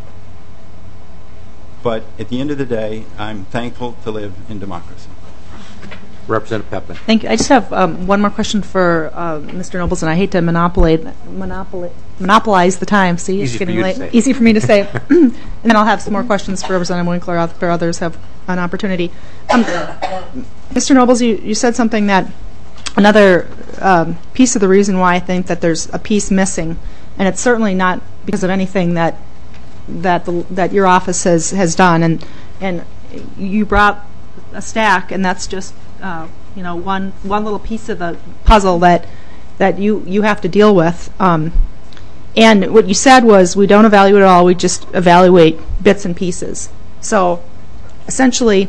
But at the end of the day, I'm thankful to live in democracy. Representative Pepin. Thank you. I just have um, one more question for uh, Mister Nobles, and I hate to monopolize, monopolize, monopolize the time. See, it's Easy getting for you late. to say. Easy for me to say. And then I'll have some more questions for Representative Winkler after others have an opportunity. Um, Mister Nobles, you, you said something that another um, piece of the reason why I think that there's a piece missing, and it's certainly not because of anything that that the, that your office has, has done, and and you brought a stack, and that's just uh, you know one one little piece of the puzzle that that you you have to deal with. Um, and what you said was we don't evaluate it all; we just evaluate bits and pieces. So essentially,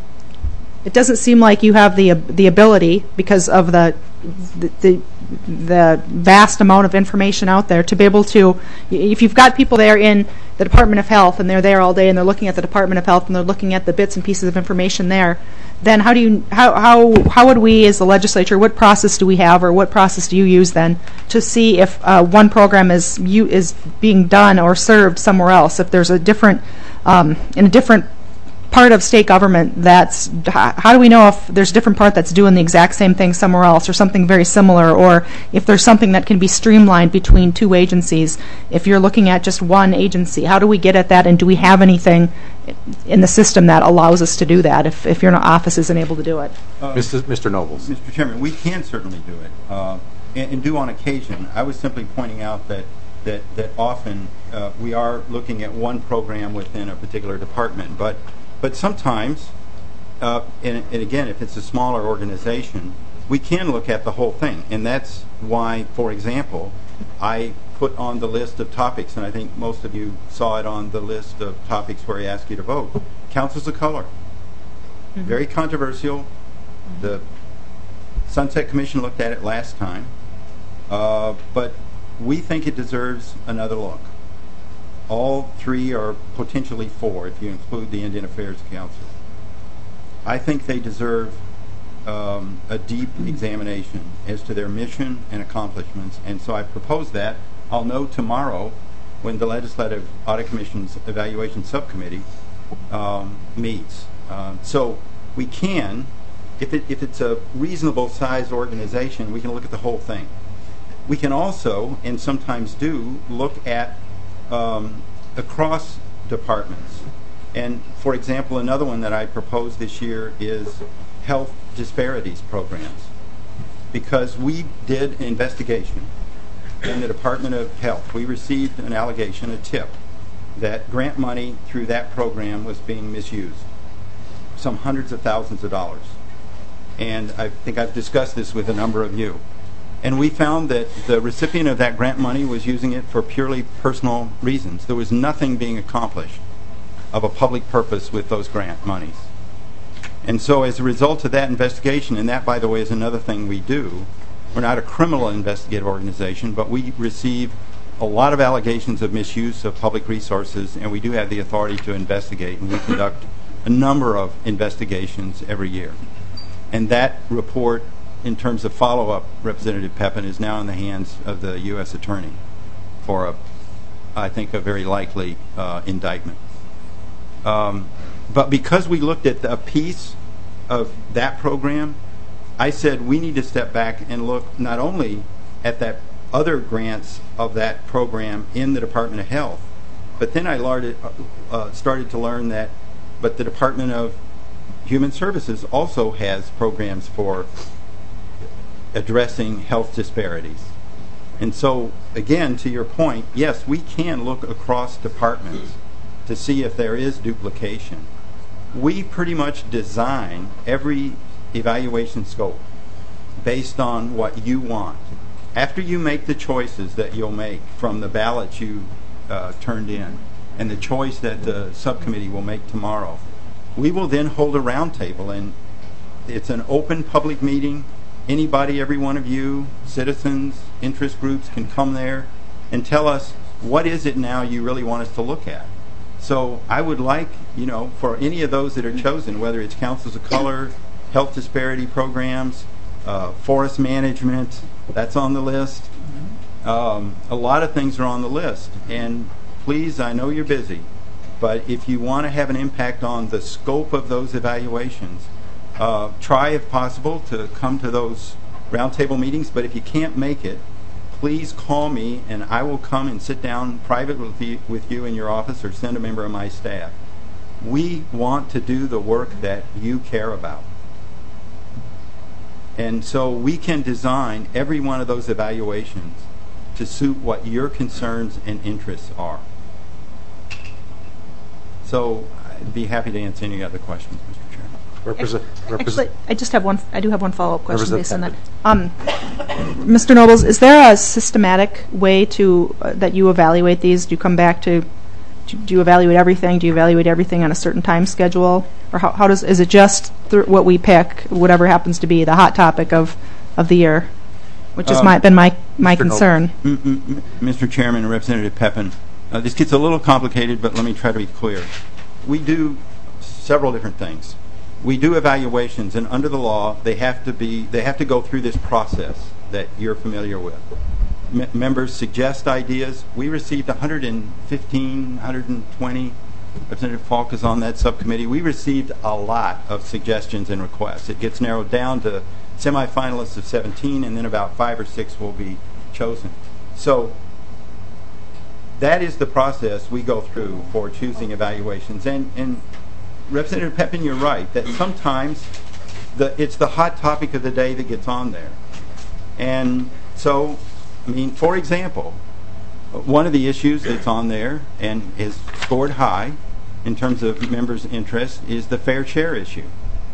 it doesn't seem like you have the the ability, because of the the, the the vast amount of information out there, to be able to, if you've got people there in the Department of Health and they're there all day and they're looking at the Department of Health and they're looking at the bits and pieces of information there, then how do you how how how would we as the legislature, what process do we have, or what process do you use then to see if uh, one program is you is being done or served somewhere else, if there's a different um, in a different part of state government, that's how do we know if there's a different part that's doing the exact same thing somewhere else, or something very similar, or if there's something that can be streamlined between two agencies? If you're looking at just one agency, how do we get at that, and do we have anything in the system that allows us to do that if, if your office isn't able to do it? Uh, Mister Mister Nobles. Mister Chairman, we can certainly do it, uh, and, and do on occasion. I was simply pointing out that that, that often uh, we are looking at one program within a particular department, but But sometimes, uh, and, and again, if it's a smaller organization, we can look at the whole thing. And that's why, for example, I put on the list of topics, and I think most of you saw it on the list of topics where I asked you to vote, councils of color. Mm-hmm. Very controversial. Mm-hmm. The Sunset Commission looked at it last time. Uh, but we think it deserves another look. All three, or potentially four, if you include the Indian Affairs Council. I think they deserve um, a deep examination as to their mission and accomplishments, and so I propose that. I'll know tomorrow when the Legislative Audit Commission's Evaluation Subcommittee um, meets. Uh, so we can, if, it, if it's a reasonable sized organization, we can look at the whole thing. We can also, and sometimes do, look at Um, across departments. And for example, another one that I proposed this year is health disparities programs, because we did an investigation in the Department of Health. We received an allegation, a tip, that grant money through that program was being misused, some hundreds of thousands of dollars. And I think I've discussed this with a number of you. And we found that the recipient of that grant money was using it for purely personal reasons. There was nothing being accomplished of a public purpose with those grant monies. And so as a result of that investigation, and that, by the way, is another thing we do, we're not a criminal investigative organization, but we receive a lot of allegations of misuse of public resources, and we do have the authority to investigate, and we conduct a number of investigations every year. And that report, in terms of follow-up, Representative Pepin, is now in the hands of the U S Attorney for, a, I think, a very likely uh, indictment. Um, but because we looked at a piece of that program, I said we need to step back and look not only at that other grants of that program in the Department of Health, but then I learned, uh, started to learn that, but the Department of Human Services also has programs for addressing health disparities. And so, again, to your point, yes, we can look across departments to see if there is duplication. We pretty much design every evaluation scope based on what you want. After you make the choices that you'll make from the ballots you uh, turned in and the choice that the subcommittee will make tomorrow, we will then hold a roundtable, and it's an open public meeting. Anybody, every one of you, citizens, interest groups, can come there and tell us, what is it now you really want us to look at? So I would like, you know, for any of those that are chosen, whether it's councils of color, health disparity programs, uh, forest management, that's on the list. Um, a lot of things are on the list. And please, I know you're busy, but if you want to have an impact on the scope of those evaluations, uh, try if possible to come to those roundtable meetings. But if you can't make it, please call me and I will come and sit down privately with you, with you in your office, or send a member of my staff. We want to do the work that you care about. And so we can design every one of those evaluations to suit what your concerns and interests are. So I'd be happy to answer any other questions, Mister Chairman. Represent, Actually, I just have one. I do have one follow-up question based on that. Representative Um, Mister Nobles, is there a systematic way to uh, that you evaluate these? Do you come back to? Do, do you evaluate everything? Do you evaluate everything on a certain time schedule, or how, how does? Is it just th- what we pick, whatever happens to be the hot topic of, of the year, which has Um, my, been my my Mister concern. Mm, mm, mm, Mister Chairman and Representative Pepin, uh, this gets a little complicated, but let me try to be clear. We do several different things. We do evaluations, and under the law, they have to be they have to go through this process that you're familiar with. M- members suggest ideas. We received one hundred fifteen, one hundred twenty. Representative Falk is on that subcommittee. We received a lot of suggestions and requests. It gets narrowed down to semifinalists of seventeen, and then about five or six will be chosen. So that is the process we go through for choosing evaluations. And, and Representative Pepin, you're right, that sometimes the, it's the hot topic of the day that gets on there. And so, I mean, for example, one of the issues that's on there and is scored high in terms of members' interest is the fair share issue.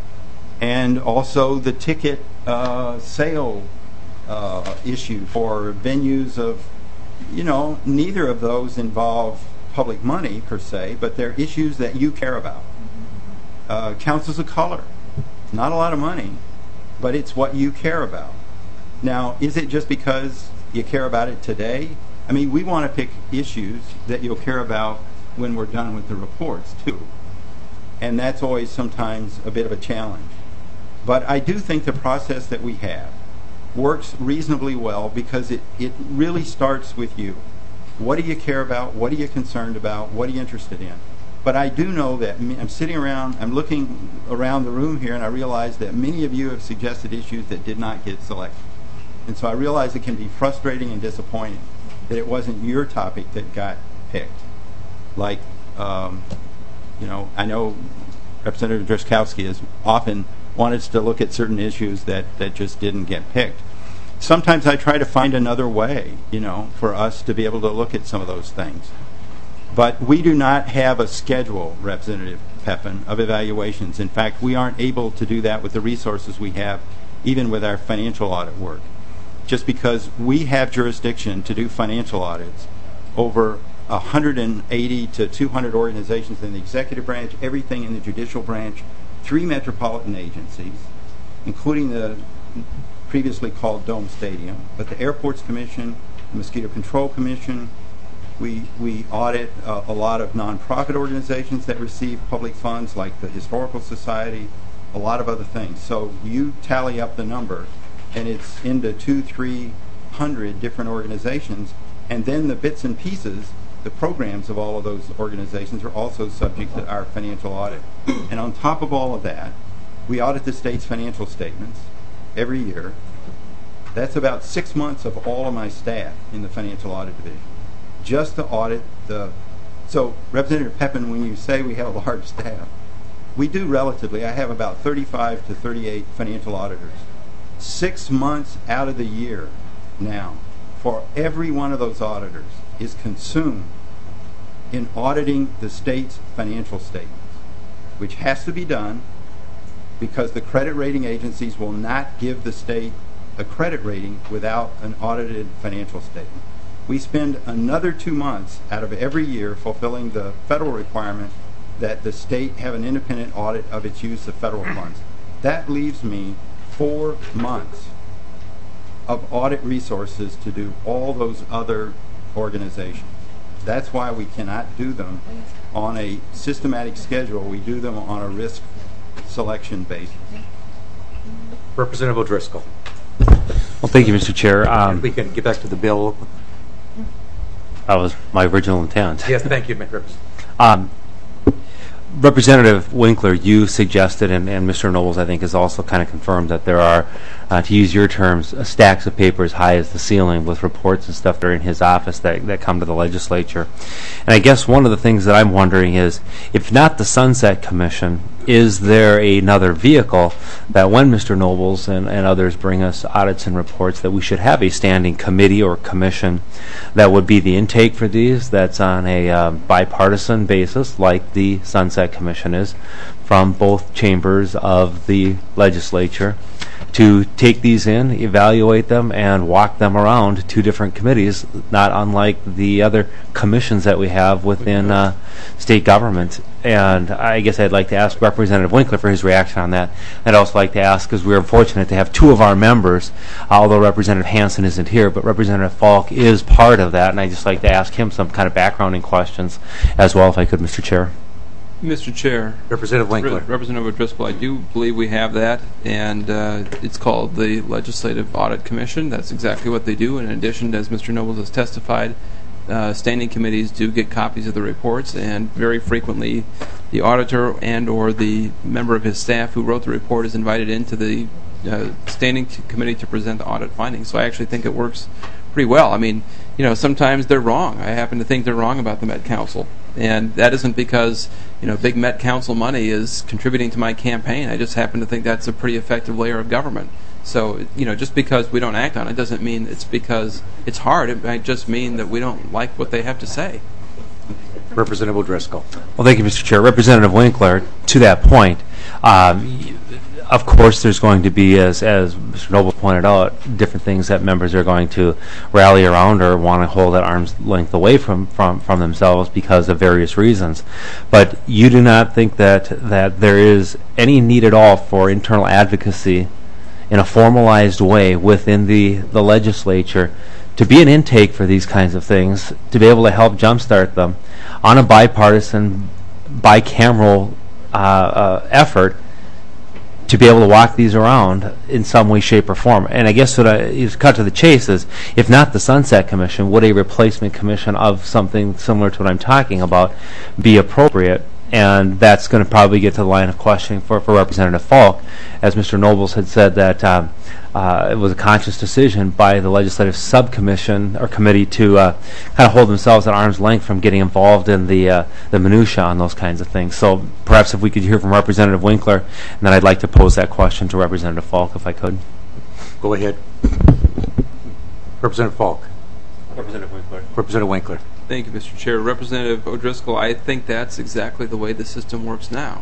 And also the ticket uh, sale uh, issue for venues of, you know, neither of those involve public money per se, but they're issues that you care about. Uh, councils of color, not a lot of money, but it's what you care about. Now, is it just because you care about it today? I mean, we want to pick issues that you'll care about when we're done with the reports, too. And that's always sometimes a bit of a challenge. But I do think the process that we have works reasonably well because it, it really starts with you. What do you care about? What are you concerned about? What are you interested in? But I do know that I'm sitting around, I'm looking around the room here, and I realize that many of you have suggested issues that did not get selected. And so I realize it can be frustrating and disappointing that it wasn't your topic that got picked. Like, um, you know, I know Representative Drazkowski has often wanted us to look at certain issues that, that just didn't get picked. Sometimes I try to find another way, you know, for us to be able to look at some of those things. But we do not have a schedule, Representative Pepin, of evaluations. In fact, we aren't able to do that with the resources we have, even with our financial audit work. Just because we have jurisdiction to do financial audits over one hundred eighty to two hundred organizations in the executive branch, everything in the judicial branch, three metropolitan agencies, including the previously called Dome Stadium, but the Airports Commission, the Mosquito Control Commission. We, we audit uh, a lot of nonprofit organizations that receive public funds, like the Historical Society, a lot of other things. So you tally up the number, and it's into two, three hundred different organizations, and then the bits and pieces, the programs of all of those organizations are also subject to our financial audit. And on top of all of that, we audit the state's financial statements every year. That's about six months of all of my staff in the financial audit division, just to audit the... So, Representative Pepin, when you say we have a large staff, we do relatively. I have about thirty-five to thirty-eight financial auditors. Six months out of the year now, for every one of those auditors, is consumed in auditing the state's financial statements, which has to be done because the credit rating agencies will not give the state a credit rating without an audited financial statement. We spend another two months out of every year fulfilling the federal requirement that the state have an independent audit of its use of federal funds. That leaves me four months of audit resources to do all those other organizations. That's why we cannot do them on a systematic schedule. We do them on a risk selection basis. Representative O'Driscoll. Well, thank you, Mister Chair. Um, we can get back to the bill. That was my original intent. Yes, thank you, Representative. Um, Representative Winkler, you suggested, and, and Mister Nobles, I think, has also kind of confirmed that there are, uh, to use your terms, uh, stacks of paper as high as the ceiling with reports and stuff that are in his office that, that come to the legislature. And I guess one of the things that I'm wondering is, if not the Sunset Commission, is there another vehicle that when Mister Nobles and, and others bring us audits and reports that we should have a standing committee or commission that would be the intake for these, that's on a uh, bipartisan basis like the Sunset Commission is, from both chambers of the legislature, to take these in, evaluate them, and walk them around to different committees, not unlike the other commissions that we have within uh, state government. And I guess I'd like to ask Representative Winkler for his reaction on that. I'd also like to ask, because we are fortunate to have two of our members, although Representative Hansen isn't here, but Representative Falk is part of that, and I'd just like to ask him some kind of backgrounding questions as well, if I could, Mister Chair. Mister Chair. Representative Winkler. Representative O'Driscoll, I do believe we have that, and uh, it's called the Legislative Audit Commission. That's exactly what they do. In addition, as Mister Nobles has testified, uh, standing committees do get copies of the reports, and very frequently the auditor and or the member of his staff who wrote the report is invited into the uh, standing committee to present the audit findings. So I actually think it works pretty well. I mean, you know, sometimes they're wrong. I happen to think they're wrong about the Met Council. And that isn't because, you know, big Met Council money is contributing to my campaign. I just happen to think that's a pretty effective layer of government. So, you know, just because we don't act on it doesn't mean it's because it's hard. It might just mean that we don't like what they have to say. Representative O'Driscoll. Well, thank you, Mister Chair. Representative Winkler, to that point, um, of course there's going to be, as, as Mister Noble pointed out, different things that members are going to rally around or want to hold at arm's length away from, from, from themselves because of various reasons. But you do not think that, that there is any need at all for internal advocacy in a formalized way within the, the legislature to be an intake for these kinds of things, to be able to help jumpstart them on a bipartisan, bicameral uh, uh, effort, to be able to walk these around in some way, shape, or form. And I guess what I is cut to the chase is, if not the Sunset Commission, would a replacement commission of something similar to what I'm talking about be appropriate? And that's going to probably get to the line of questioning for, for Representative Falk, as Mister Nobles had said that um, uh, it was a conscious decision by the legislative subcommission or committee to uh, kind of hold themselves at arm's length from getting involved in the uh, the minutia on those kinds of things. So perhaps if we could hear from Representative Winkler, and then I'd like to pose that question to Representative Falk, if I could. Go ahead. Representative Falk. Representative Winkler. Representative Winkler. Thank you, Mister Chair. Representative O'Driscoll, I think that's exactly the way the system works now.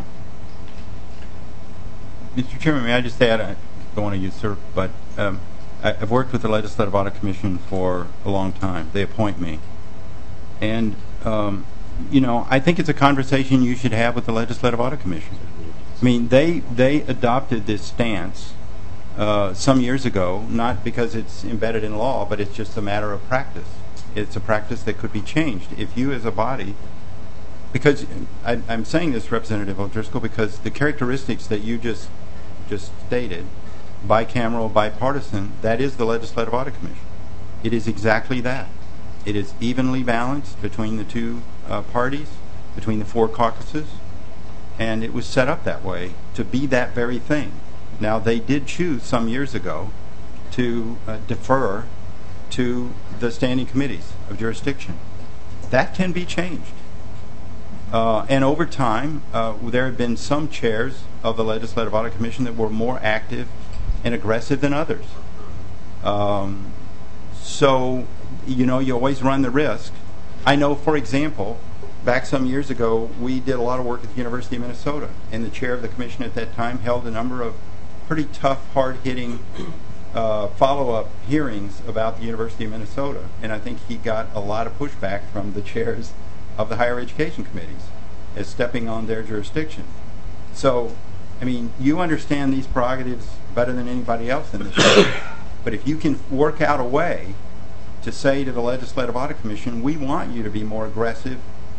Mister Chairman, may I just add, I don't want to usurp, but um, I, I've worked with the Legislative Audit Commission for a long time. They appoint me. And, um, you know, I think it's a conversation you should have with the Legislative Audit Commission. I mean, they, they adopted this stance uh, some years ago, not because it's embedded in law, but it's just a matter of practice. It's a practice that could be changed. If you as a body, because I, I'm saying this, Representative O'Driscoll, because the characteristics that you just just stated, bicameral, bipartisan, that is the Legislative Audit Commission. It is exactly that. It is evenly balanced between the two uh, parties, between the four caucuses, and it was set up that way to be that very thing. Now, they did choose some years ago to uh, defer to the standing committees of jurisdiction. That can be changed. Uh, and over time, uh, there have been some chairs of the Legislative Audit Commission that were more active and aggressive than others. Um, so, you know, you always run the risk. I know, for example, back some years ago, we did a lot of work at the University of Minnesota, and the chair of the commission at that time held a number of pretty tough, hard-hitting Uh, follow-up hearings about the University of Minnesota, and I think he got a lot of pushback from the chairs of the higher education committees as stepping on their jurisdiction. So, I mean, you understand these prerogatives better than anybody else in this room, but if you can work out a way to say to the Legislative Audit Commission, we want you to be more aggressive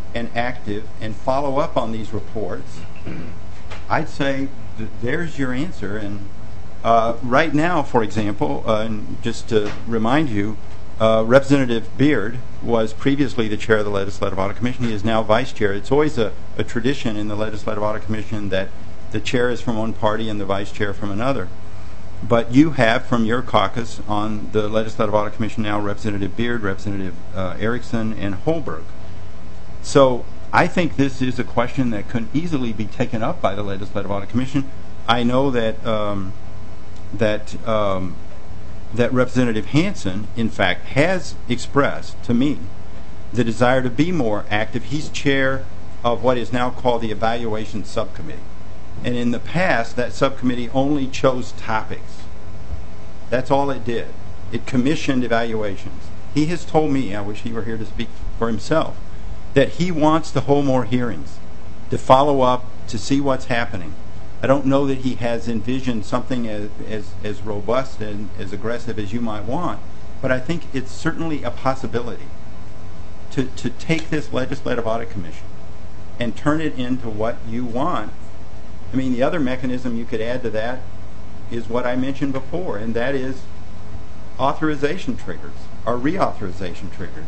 and active and follow up on these reports, I'd say th- there's your answer. And uh, right now, for example, uh, and just to remind you, uh, Representative Beard was previously the chair of the Legislative Audit Commission. He is now vice chair. It's always a, a tradition in the Legislative Audit Commission that the chair is from one party and the vice chair from another. But you have, from your caucus on the Legislative Audit Commission now, Representative Beard, Representative uh, Erickson, and Holberg. So I think this is a question that could easily be taken up by the Legislative Audit Commission. I know that um, that um, that Representative Hansen, in fact, has expressed to me the desire to be more active. He's chair of what is now called the Evaluation Subcommittee. And in the past, that subcommittee only chose topics. That's all it did. It commissioned evaluations. He has told me, I wish he were here to speak for himself, that he wants to hold more hearings, to follow up, to see what's happening. I don't know that he has envisioned something as, as, as robust and as aggressive as you might want, but I think it's certainly a possibility to, to take this Legislative Audit Commission and turn it into what you want. I mean, the other mechanism you could add to that is what I mentioned before, and that is authorization triggers or reauthorization triggers.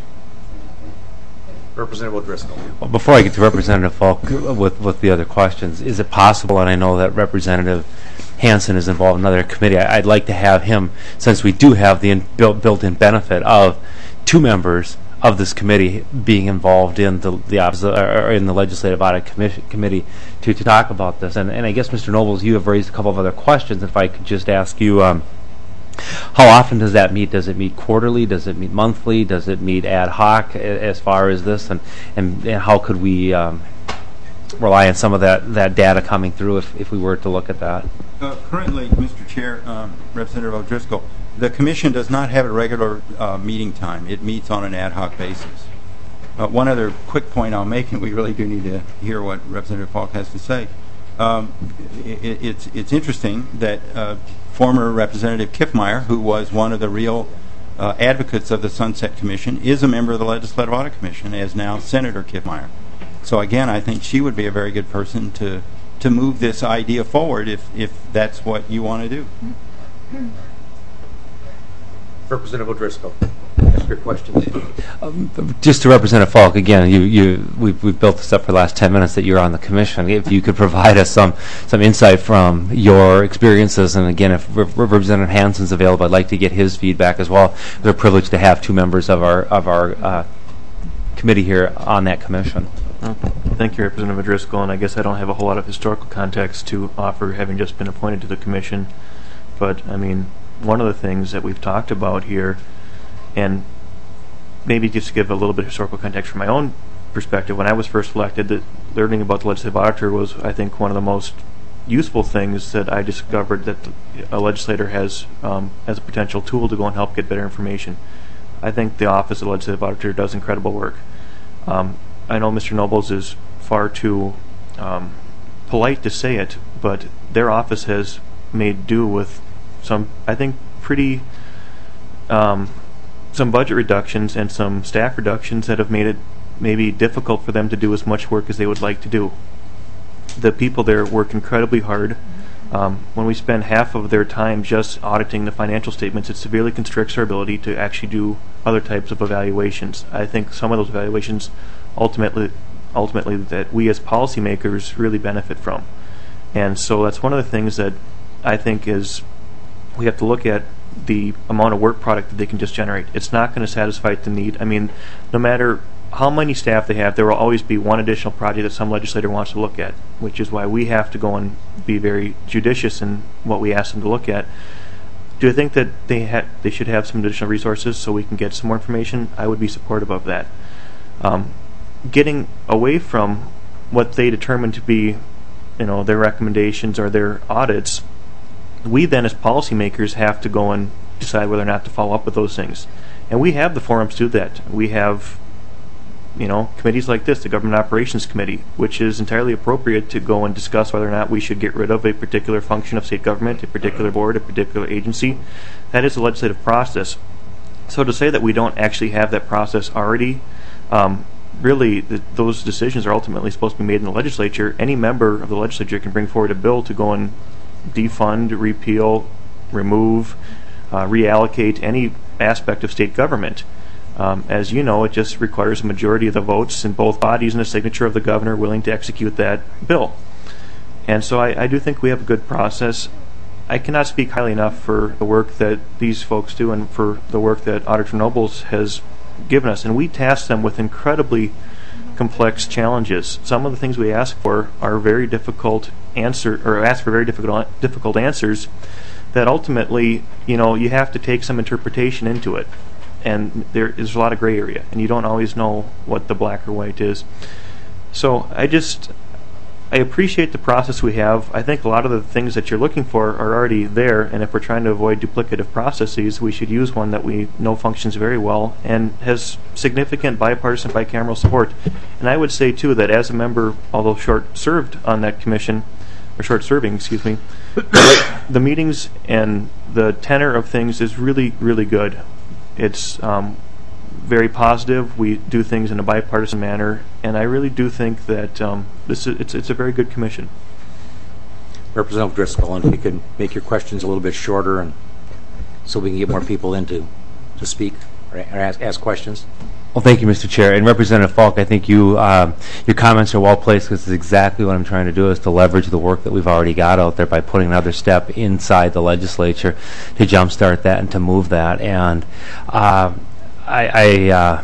Representative O'Driscoll. Well, before I get to Representative Falk with, with the other questions, is it possible, and I know that Representative Hansen is involved in another committee, I, I'd like to have him, since we do have the in, built, built-in benefit of two members of this committee being involved in the, the opposite, or in the Legislative Audit Commission, Committee to, to talk about this. And, and I guess, Mister Nobles, you have raised a couple of other questions. If I could just ask you, um, how often does that meet? Does it meet quarterly? Does it meet monthly? Does it meet ad hoc as far as this? And, and, and how could we um, rely on some of that, that data coming through if, if we were to look at that? Uh, currently, Mister Chair, um, Representative O'Driscoll, the Commission does not have a regular uh, meeting time. It meets on an ad hoc basis. Uh, one other quick point I'll make, and we really do need to hear what Representative Falk has to say. Um, it, it's, it's interesting that uh, former Representative Kiffmeyer, who was one of the real uh, advocates of the Sunset Commission, is a member of the Legislative Audit Commission, as now Senator Kiffmeyer. So again, I think she would be a very good person to to move this idea forward if, if that's what you want to do. Representative O'Driscoll, ask your questions. Um, just to Representative Falk, again, you, you, we've, we've built this up for the last ten minutes that you're on the commission. If you could provide us some, some insight from your experiences, and again, if Re- Representative Hansen's available, I'd like to get his feedback as well. We're privileged to have two members of our, of our uh, committee here on that commission. Thank you, Representative O'Driscoll, and I guess I don't have a whole lot of historical context to offer, having just been appointed to the commission. But, I mean, one of the things that we've talked about here, and maybe just to give a little bit of historical context from my own perspective, when I was first elected, the, learning about the legislative auditor was, I think, one of the most useful things that I discovered that the, a legislator has um, as a potential tool to go and help get better information. I think the Office of the Legislative Auditor does incredible work. Um, I know Mister Nobles is far too um, polite to say it, but their office has made do with some, I think, pretty um, some budget reductions and some staff reductions that have made it maybe difficult for them to do as much work as they would like to do. The people there work incredibly hard. Um, when we spend half of their time just auditing the financial statements, it severely constricts our ability to actually do other types of evaluations. I think some of those evaluations ultimately ultimately that we as policymakers really benefit from. And so that's one of the things that I think is we have to look at the amount of work product that they can just generate. It's not going to satisfy the need. I mean, no matter how many staff they have, there will always be one additional project that some legislator wants to look at, which is why we have to go and be very judicious in what we ask them to look at. Do I think that they ha- they should have some additional resources so we can get some more information? I would be supportive of that. Um, getting away from what they determine to be, you know, their recommendations or their audits, we then as policymakers have to go and decide whether or not to follow up with those things. And we have the forums to do that. We have, you know, committees like this, the Government Operations Committee, which is entirely appropriate to go and discuss whether or not we should get rid of a particular function of state government, a particular board, a particular agency. That is a legislative process. So to say that we don't actually have that process already, um, really, th- those decisions are ultimately supposed to be made in the legislature. Any member of the legislature can bring forward a bill to go and defund, repeal, remove, uh, reallocate any aspect of state government. Um, as you know, it just requires a majority of the votes in both bodies and a signature of the governor willing to execute that bill. And so I, I do think we have a good process. I cannot speak highly enough for the work that these folks do and for the work that Auditor Nobles has given us. And we task them with incredibly complex challenges. Some of the things we ask for are very difficult answer or ask for very difficult difficult answers that ultimately, you know, you have to take some interpretation into it. And there is a lot of gray area, and you don't always know what the black or white is. So I just, I appreciate the process we have. I think a lot of the things that you're looking for are already there, and if we're trying to avoid duplicative processes, we should use one that we know functions very well and has significant bipartisan, bicameral support. And I would say, too, that as a member, although short-served on that commission, or short-serving, excuse me, the meetings and the tenor of things is really, really good. It's um, very positive. We do things in a bipartisan manner, and I really do think that um, this is, it's, it's a very good commission. Representative Driscoll, and if you could make your questions a little bit shorter, and so we can get more people in to, to speak or, or ask, ask questions. Well, thank you, Mister Chair. And Representative Falk, I think you um, your comments are well placed, because it's exactly what I'm trying to do, is to leverage the work that we've already got out there by putting another step inside the legislature to jumpstart that and to move that. And uh, I, I, uh,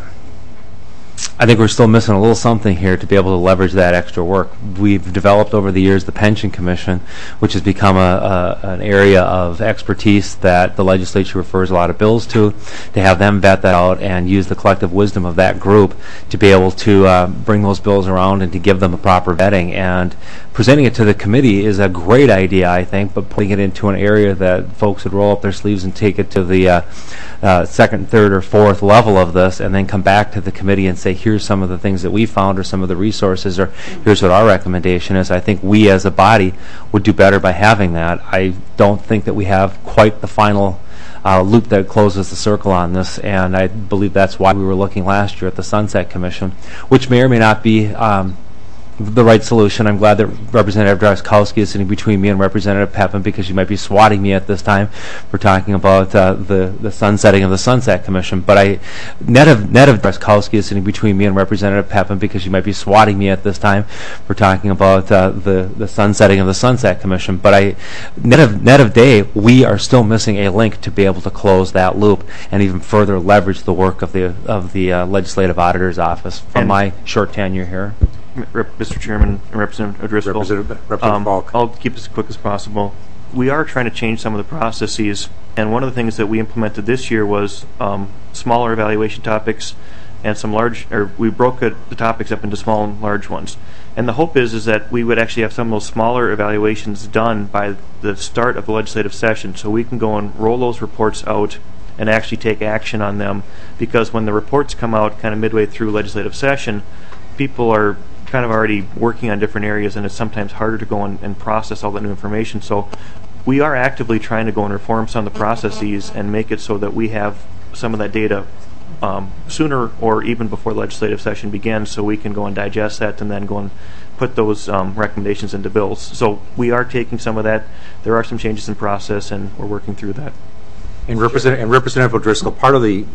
I think we're still missing a little something here to be able to leverage that extra work. We've developed over the years the Pension Commission, which has become a, a an area of expertise that the legislature refers a lot of bills to, to have them vet that out and use the collective wisdom of that group to be able to uh, bring those bills around and to give them a proper vetting. And presenting it to the committee is a great idea, I think, but putting it into an area that folks would roll up their sleeves and take it to the uh, uh, second, third, or fourth level of this, and then come back to the committee and say, here's some of the things that we found, or some of the resources, or here's what our recommendation is. I think we as a body would do better by having that. I don't think that we have quite the final uh, loop that closes the circle on this, and I believe that's why we were looking last year at the Sunset Commission, which may or may not be um, the right solution. I'm glad that Representative Drazkowski is sitting between me and Representative Pepin, because she might be swatting me at this time for talking about uh, the the sunsetting of the Sunset Commission. But I, net of net of Drazkowski is sitting between me and Representative Pepin, because she might be swatting me at this time for talking about uh, the the sunsetting of the Sunset Commission. But I, net of net of day, we are still missing a link to be able to close that loop and even further leverage the work of the of the uh, Legislative Auditor's Office from and my short tenure here. Mister Chairman and Representative O'Driscoll, Representative, Representative um, Falk. I'll keep this as quick as possible. We are trying to change some of the processes, and one of the things that we implemented this year was um, smaller evaluation topics and some large, or we broke it, the topics up into small and large ones. And the hope is is that we would actually have some of those smaller evaluations done by the start of the legislative session, so we can go and roll those reports out and actually take action on them, because when the reports come out kind of midway through legislative session, people are kind of already working on different areas, and it's sometimes harder to go and, and process all that new information. So we are actively trying to go and reform some of the processes and make it so that we have some of that data um, sooner or even before the legislative session begins, so we can go and digest that and then go and put those um, recommendations into bills. So we are taking some of that. There are some changes in process, and we're working through that. And, Represent- and Representative O'Driscoll, part of the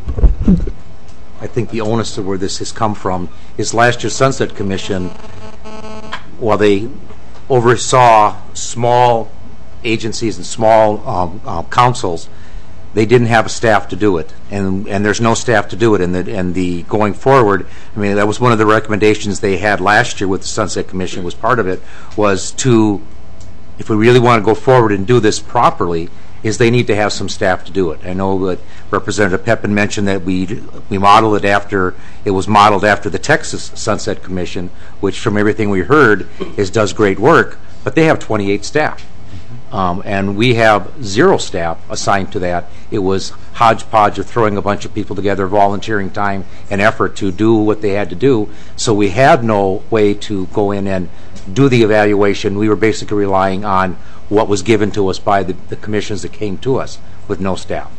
I think the onus of where this has come from is last year's Sunset Commission, while they oversaw small agencies and small um, uh, councils, they didn't have a staff to do it, and and there's no staff to do it. And the and the going forward, I mean, that was one of the recommendations they had last year with the Sunset Commission. Was part of it was to, if we really want to go forward and do this properly, is they need to have some staff to do it. I know that Representative Pepin mentioned that we we model it after, it was modeled after the Texas Sunset Commission, which from everything we heard is does great work, but they have twenty-eight staff. Um, and we have zero staff assigned to that. It was hodgepodge of throwing a bunch of people together, volunteering time and effort to do what they had to do. So we had no way to go in and do the evaluation. We were basically relying on what was given to us by the, the commissions that came to us with no staff.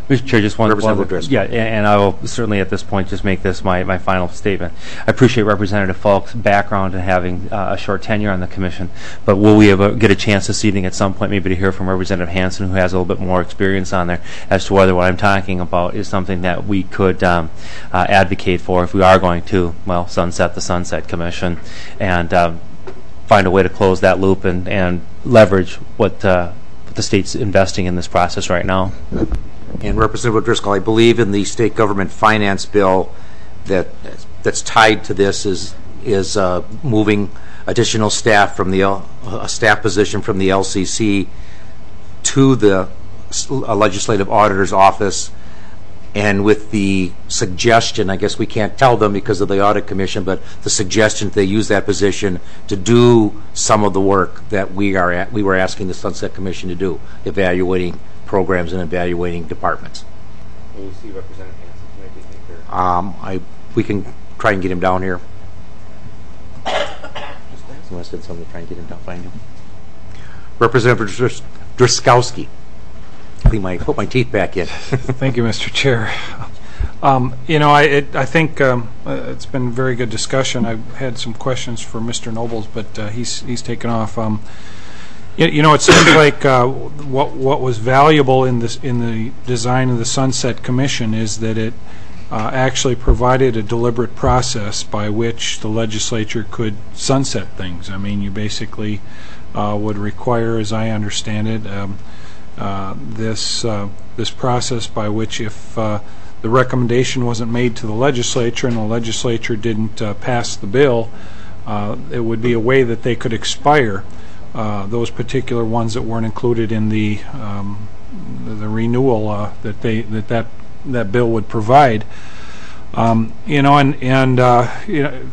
Mister Chair, just one, Representative one Driscoll. yeah, and I will certainly at this point just make this my, my final statement. I appreciate Representative Falk's background and having uh, a short tenure on the commission, but will we ever get a chance this evening at some point maybe to hear from Representative Hansen, who has a little bit more experience on there, as to whether what I'm talking about is something that we could um, uh, advocate for if we are going to, well, sunset the Sunset Commission and um, find a way to close that loop and, and leverage what, uh, what the state's investing in this process right now. And Representative Driscoll, I believe in the state government finance bill that that's tied to this is is uh, moving additional staff from the L, a staff position from the L C C to the uh, legislative auditor's office, and with the suggestion, I guess we can't tell them because of the audit commission, but the suggestion that they use that position to do some of the work that we are at, we were asking the Sunset Commission to do, evaluating programs and evaluating departments. Will we see Representative Hansen tonight, do you think? Or? Um, I we can try and get him down here. Someone said something to try and get him down. Find him. Representative Dris- Driskowski. Clean my put my teeth back in. Thank you, Mister Chair. Um, you know, I it, I think um, uh, it's been a very good discussion. I've had some questions for Mister Nobles, but uh, he's he's taken off. Um, You, you know, it seems like uh, what what was valuable in this in the design of the Sunset Commission is that it uh, actually provided a deliberate process by which the legislature could sunset things. I mean, you basically uh, would require, as I understand it, um, uh, this uh, this process by which if uh, the recommendation wasn't made to the legislature and the legislature didn't uh, pass the bill, uh, it would be a way that they could expire Uh, those particular ones that weren't included in the um, the, the renewal uh, that they that, that that bill would provide. Um, you know, and and uh, you know,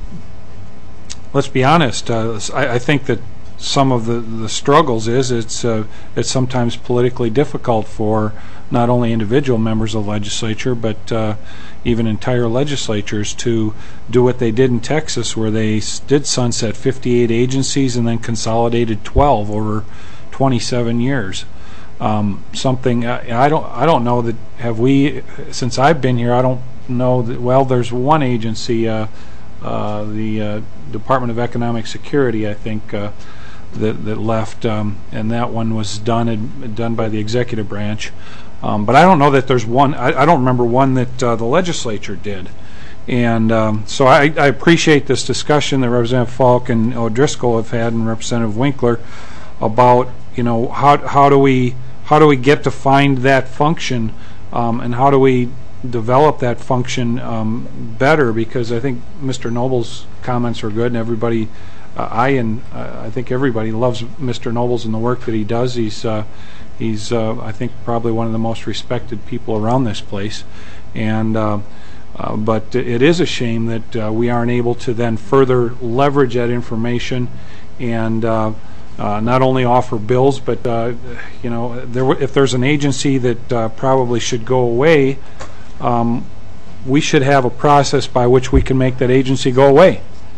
let's be honest. Uh, I, I think that some of the, the struggles is it's uh, it's sometimes politically difficult for not only individual members of the legislature but uh, even entire legislatures to do what they did in Texas, where they did sunset fifty-eight agencies and then consolidated twelve over twenty-seven years. Um, something I, I don't I don't know that have we since I've been here I don't know that well there's one agency uh, uh, the uh, Department of Economic Security I think. Uh, That, that left, um, and that one was done and done by the executive branch. Um, but I don't know that there's one. I, I don't remember one that uh, the legislature did. And um, so I, I appreciate this discussion that Representative Falk and O'Driscoll have had, and Representative Winkler, about you know how how do we how do we get to find that function, um, and how do we develop that function um, better? Because I think Mister Noble's comments are good, and everybody. Uh, I and uh, I think everybody loves Mister Nobles and the work that he does. He's uh, he's uh, I think probably one of the most respected people around this place, and uh, uh, but it is a shame that uh, we aren't able to then further leverage that information and uh, uh, not only offer bills, but uh, you know there if there's an agency that uh, probably should go away, um, we should have a process by which we can make that agency go away.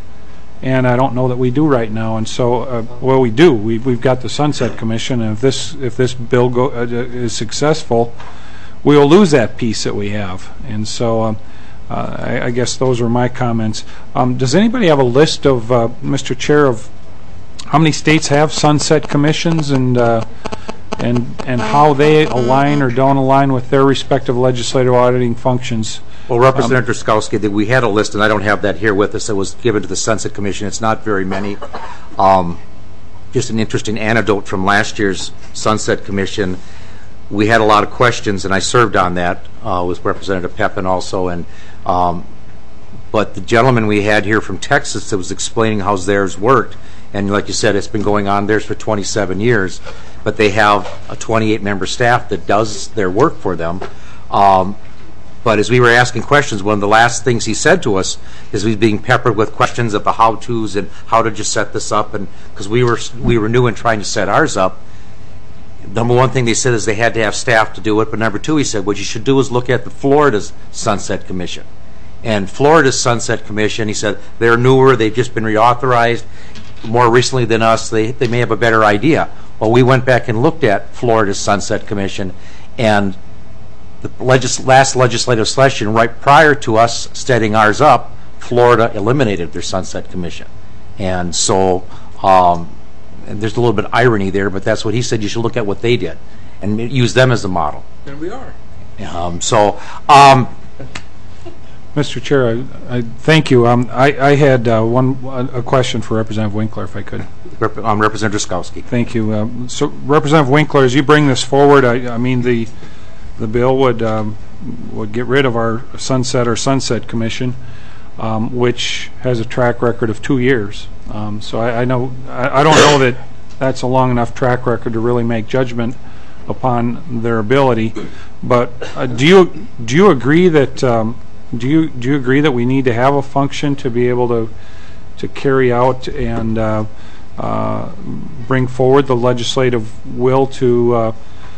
And I don't know that we do right now. And so, uh, well, we do. We, we've got the Sunset Commission, and if this if this bill go, uh, is successful, we will lose that piece that we have. And so, um, uh, I, I guess those are my comments. Um, does anybody have a list of, uh, Mister Chair, of how many states have Sunset Commissions and uh, and and how they align or don't align with their respective legislative auditing functions? Well, Representative um, Driskowski, we had a list, and I don't have that here with us. It was given to the Sunset Commission. It's not very many. Um, just an interesting anecdote from last year's Sunset Commission. We had a lot of questions, and I served on that uh, with Representative Pepin also. And um, but the gentleman we had here from Texas that was explaining how theirs worked, and like you said, it's been going on theirs for twenty-seven years, but they have a twenty-eight member staff that does their work for them. Um, But as we were asking questions, one of the last things he said to us is we was being peppered with questions of the how-tos and how to just set this up, and because we were we were new in trying to set ours up. Number one thing they said is they had to have staff to do it, but number two, he said, what you should do is look at the Florida's Sunset Commission. And Florida's Sunset Commission, he said, they're newer, they've just been reauthorized more recently than us, they, they may have a better idea. Well, we went back and looked at Florida's Sunset Commission, and the legis- last legislative session, right prior to us setting ours up, Florida eliminated their Sunset Commission. And so, um, and there's a little bit of irony there, but that's what he said. You should look at what they did and use them as a model. There we are. Um, so, um, Mister Chair, I, I thank you. Um, I, I had uh, one a question for Representative Winkler, if I could. Rep- um, Representative Drazkowski. Thank you. Um, so, Representative Winkler, as you bring this forward, I, I mean the the bill would um, would get rid of our Sunset or Sunset Commission, um, which has a track record of two years. Um, so I, I know I, I don't know that that's a long enough track record to really make judgment upon their ability. But uh, do you do you agree that um, do you do you agree that we need to have a function to be able to to carry out and uh, uh, bring forward the legislative will to uh,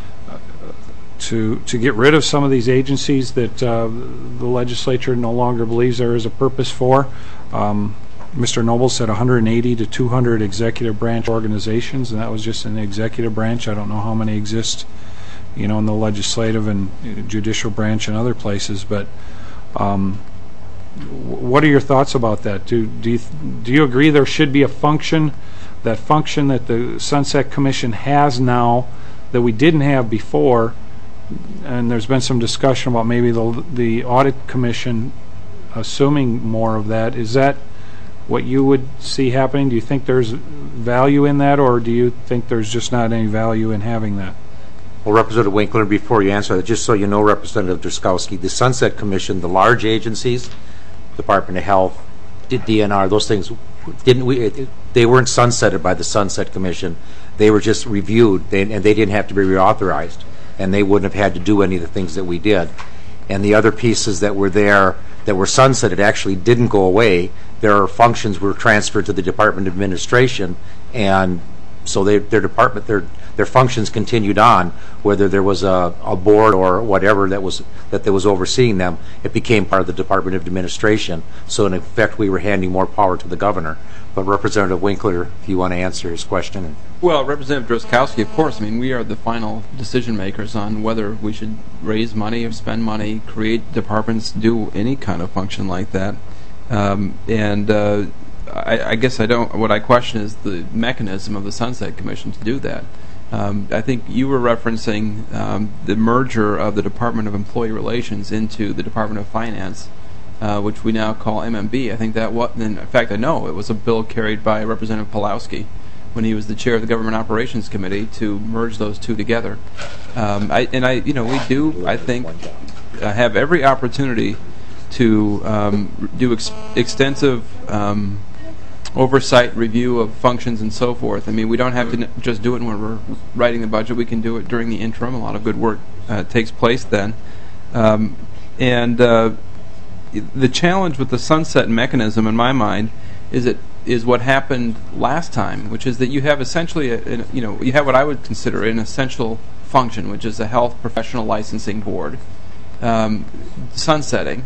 to to get rid of some of these agencies that uh, the legislature no longer believes there is a purpose for? Um, Mister Noble said one hundred eighty to two hundred executive branch organizations, and that was just in the executive branch. I don't know how many exist, you know, in the legislative and judicial branch and other places. But um, what are your thoughts about that? Do do you do you agree there should be a function, that function that the Sunset Commission has now that we didn't have before? And there's been some discussion about maybe the the audit commission assuming more of that. Is that what you would see happening? Do you think there's value in that, or do you think there's just not any value in having that? Well, Representative Winkler, before you answer that, just so you know, Representative Drazkowski, the Sunset Commission, the large agencies, Department of Health, D N R, those things, didn't we? They weren't sunsetted by the Sunset Commission. They were just reviewed, they, and they didn't have to be reauthorized, and they wouldn't have had to do any of the things that we did. And the other pieces that were there that were sunsetted actually didn't go away. Their functions were transferred to the Department of Administration, and so they, their department, their their functions continued on. Whether there was a, a board or whatever that was that that was overseeing them, it became part of the Department of Administration. So in effect, we were handing more power to the governor. But Representative Winkler, if you want to answer his question. Well, Representative Drazkowski, of course. I mean, we are the final decision makers on whether we should raise money or spend money, create departments, do any kind of function like that. Um, and uh, I, I guess I don't. What I question is the mechanism of the Sunset Commission to do that. Um, I think you were referencing um, the merger of the Department of Employee Relations into the Department of Finance, uh, which we now call M M B. I think that what. In fact, I know it was a bill carried by Representative Pawlowski when he was the chair of the Government Operations Committee to merge those two together. Um, I, and I, you know, we do. I think uh, have every opportunity to um, do ex- extensive um, oversight, review of functions and so forth. I mean, we don't have to n- just do it when we're writing the budget. We can do it during the interim. A lot of good work uh, takes place then. Um, and uh, the challenge with the sunset mechanism, in my mind, is it is what happened last time, which is that you have essentially, a, a, you know, you have what I would consider an essential function, which is a health professional licensing board, um, sunsetting.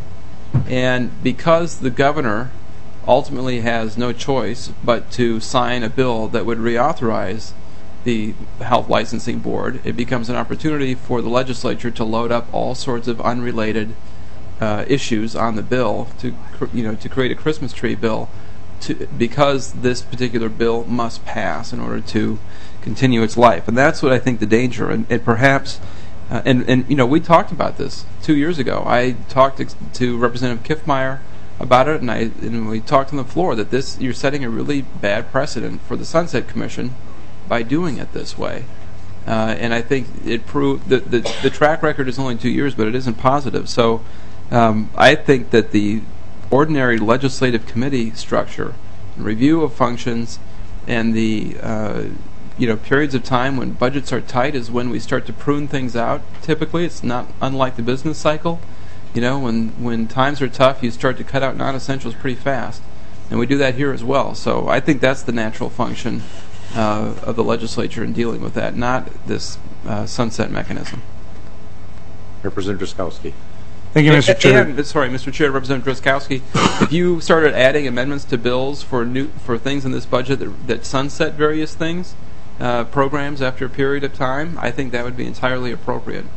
And because the governor ultimately has no choice but to sign a bill that would reauthorize the health licensing board, it becomes an opportunity for the legislature to load up all sorts of unrelated uh, issues on the bill to, you know, to create a Christmas tree bill, to, because this particular bill must pass in order to continue its life. And that's what I think the danger. And, and perhaps. Uh, and, and, you know, we talked about this two years ago. I talked to, to Representative Kiffmeyer about it, and, I, and we talked on the floor that this you're setting a really bad precedent for the Sunset Commission by doing it this way. Uh, and I think it proved that the, the track record is only two years, but it isn't positive. So um, I think that the ordinary legislative committee structure, review of functions, and the uh, you know, periods of time when budgets are tight is when we start to prune things out. Typically, it's not unlike the business cycle. You know, when when times are tough, you start to cut out non-essentials pretty fast, and we do that here as well. So I think that's the natural function uh, of the legislature in dealing with that, not this uh, sunset mechanism. Representative Drazkowski. Thank you, Mister Chair. And, sorry, Mister Chair, Representative Drazkowski. If you started adding amendments to bills for new for things in this budget that, that sunset various things. Uh, programs after a period of time, I think that would be entirely appropriate.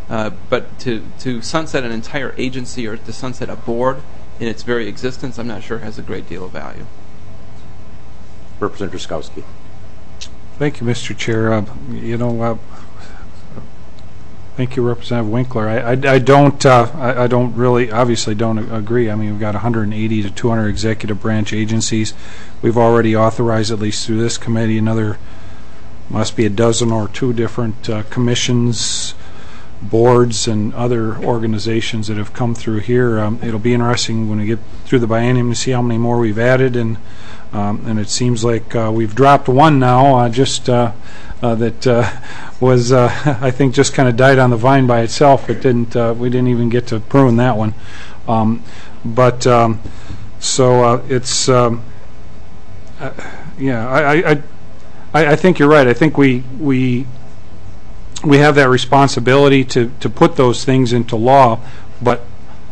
Uh, but to, to sunset an entire agency or to sunset a board in its very existence, I'm not sure has a great deal of value. Representative Drazkowski. Thank you, Mister Chair. Uh, you know, uh, thank you, Representative Winkler. I, I, I don't, uh, I, I don't really, obviously, don't agree. I mean, we've got one hundred eighty to two hundred executive branch agencies. We've already authorized, at least through this committee, another must be a dozen or two different uh, commissions, boards, and other organizations that have come through here. Um, it'll be interesting when we get through the biennium to see how many more we've added, and um, and it seems like uh, we've dropped one now. Uh, just uh, uh, that uh, was, uh, I think, just kind of died on the vine by itself. It didn't. Uh, we didn't even get to prune that one. Um, but um, so uh, it's. Um, uh, yeah, I, I, I, I think you're right. I think we we. we have that responsibility to, to put those things into law, but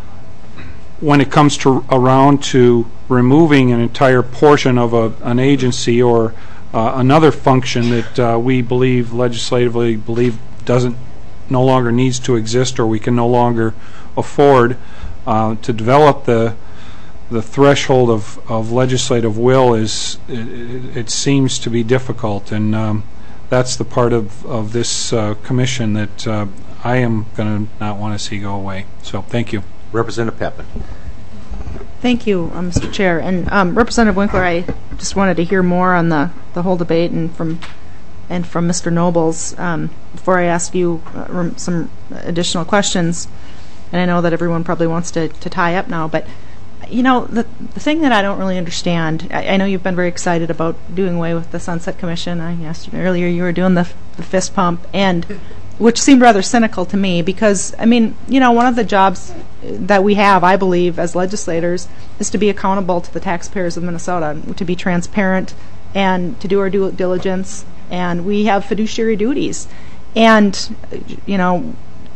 when it comes to around to removing an entire portion of a, an agency or uh, another function that uh, we believe legislatively believe doesn't no longer needs to exist or we can no longer afford uh, to develop the the threshold of, of legislative will is it, it seems to be difficult, and um, that's the part of, of this uh, commission that uh, I am going to not want to see go away. So thank you. Representative Pepin. Thank you, uh, Mister Chair. And um, Representative Winkler, I just wanted to hear more on the, the whole debate and from and from Mister Nobles um, before I ask you uh, some additional questions. And I know that everyone probably wants to, to tie up now, but you know, the, the thing that I don't really understand, I, I know you've been very excited about doing away with the Sunset Commission. I asked you earlier, you were doing the, the fist pump, and which seemed rather cynical to me because, I mean, you know, one of the jobs that we have, I believe, as legislators is to be accountable to the taxpayers of Minnesota, to be transparent and to do our due diligence, and we have fiduciary duties. And, you know,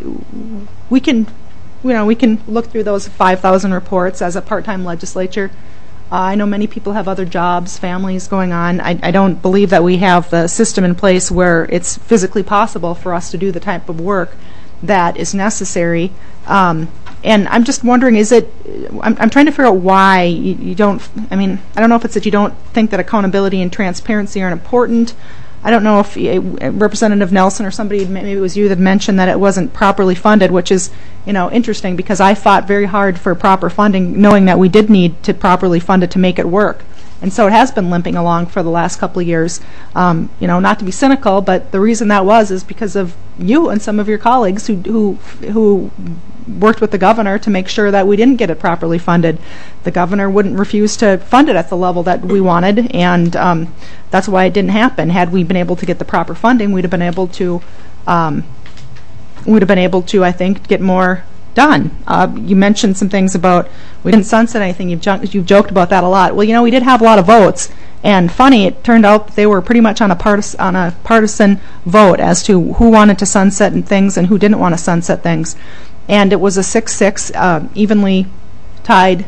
we can... You know, we can look through those five thousand reports as a part-time legislature. Uh, I know many people have other jobs, families going on. I, I don't believe that we have the system in place where it's physically possible for us to do the type of work that is necessary. Um, and I'm just wondering, is it, I'm, I'm trying to figure out why you, you don't, I mean, I don't know if it's that you don't think that accountability and transparency are important. I don't know if uh, Representative Nelson or somebody, maybe it was you that mentioned that it wasn't properly funded, which is, you know, interesting because I fought very hard for proper funding, knowing that we did need to properly fund it to make it work. And so it has been limping along for the last couple of years. Um, you know, not to be cynical, but the reason that was is because of you and some of your colleagues who who who worked with the governor to make sure that we didn't get it properly funded. The governor wouldn't refuse to fund it at the level that we wanted, and um, that's why it didn't happen. Had we been able to get the proper funding, we'd have been able to, um, we'd have been able to, I think, get more done. Uh, you mentioned some things about we didn't sunset anything. You've, jo- you've joked about that a lot. Well, you know, we did have a lot of votes, and funny, it turned out that they were pretty much on a partis- on a partisan vote as to who wanted to sunset and things and who didn't want to sunset things. And it was a six six, uh, evenly tied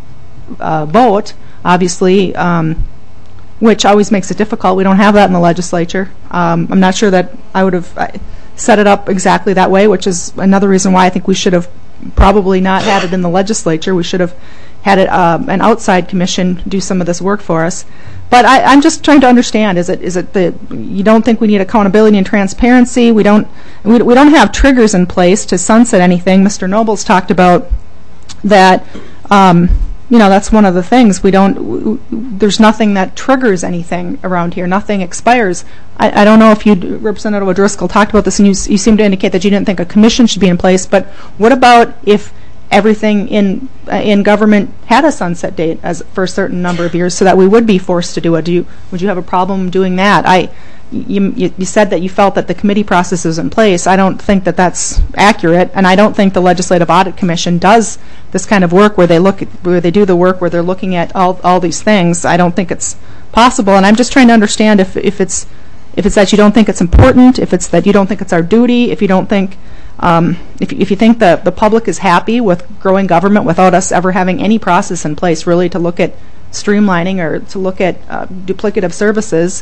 uh, vote, obviously, um, which always makes it difficult. We don't have that in the legislature. Um, I'm not sure that I would have uh, set it up exactly that way, which is another reason why I think we should have probably not had it in the legislature. We should have had it uh, an outside commission do some of this work for us. But I, I'm just trying to understand: is it is it that you don't think we need accountability and transparency? We don't we, we don't have triggers in place to sunset anything. Mister Nobles talked about that. Um, you know, that's one of the things we don't. W- w- there's nothing that triggers anything around here. Nothing expires. I, I don't know if you, Representative O'Driscoll, talked about this, and you, you seem to indicate that you didn't think a commission should be in place. But what about if everything in uh, in government had a sunset date as for a certain number of years, so that we would be forced to do it? Do you would you have a problem doing that? I you you, you said that you felt that the committee process is in place. I don't think that that's accurate, and I don't think the Legislative Audit Commission does this kind of work where they look at, where they do the work where they're looking at all all these things. I don't think it's possible, and I'm just trying to understand if if it's if it's that you don't think it's important, if it's that you don't think it's our duty, if you don't think. Um, if, if you think that the public is happy with growing government without us ever having any process in place really to look at streamlining or to look at uh, duplicative services,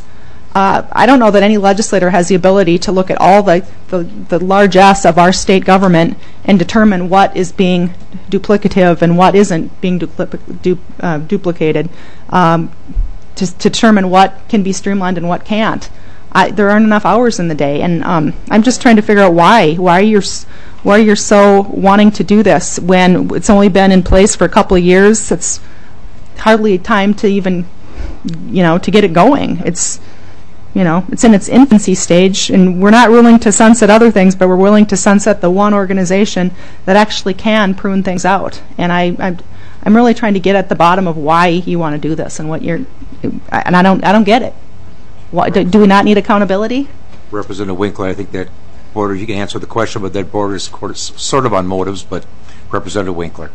Uh, I don't know that any legislator has the ability to look at all the, the, the largesse of our state government and determine what is being duplicative and what isn't being dupli- du- uh, duplicated, um, to, to determine what can be streamlined and what can't. I, there aren't enough hours in the day, and um, I'm just trying to figure out why. Why you're, why you're so wanting to do this when it's only been in place for a couple of years. It's hardly time to even, you know, to get it going. It's You know, it's in its infancy stage, and we're not willing to sunset other things, but we're willing to sunset the one organization that actually can prune things out. And I, I'm, I'm really trying to get at the bottom of why you want to do this and what you're, and I don't, I don't get it. Why, do, do we not need accountability? Representative Winkler, I think that borders, you can answer the question, but that borders sort of on motives, but Representative Winkler.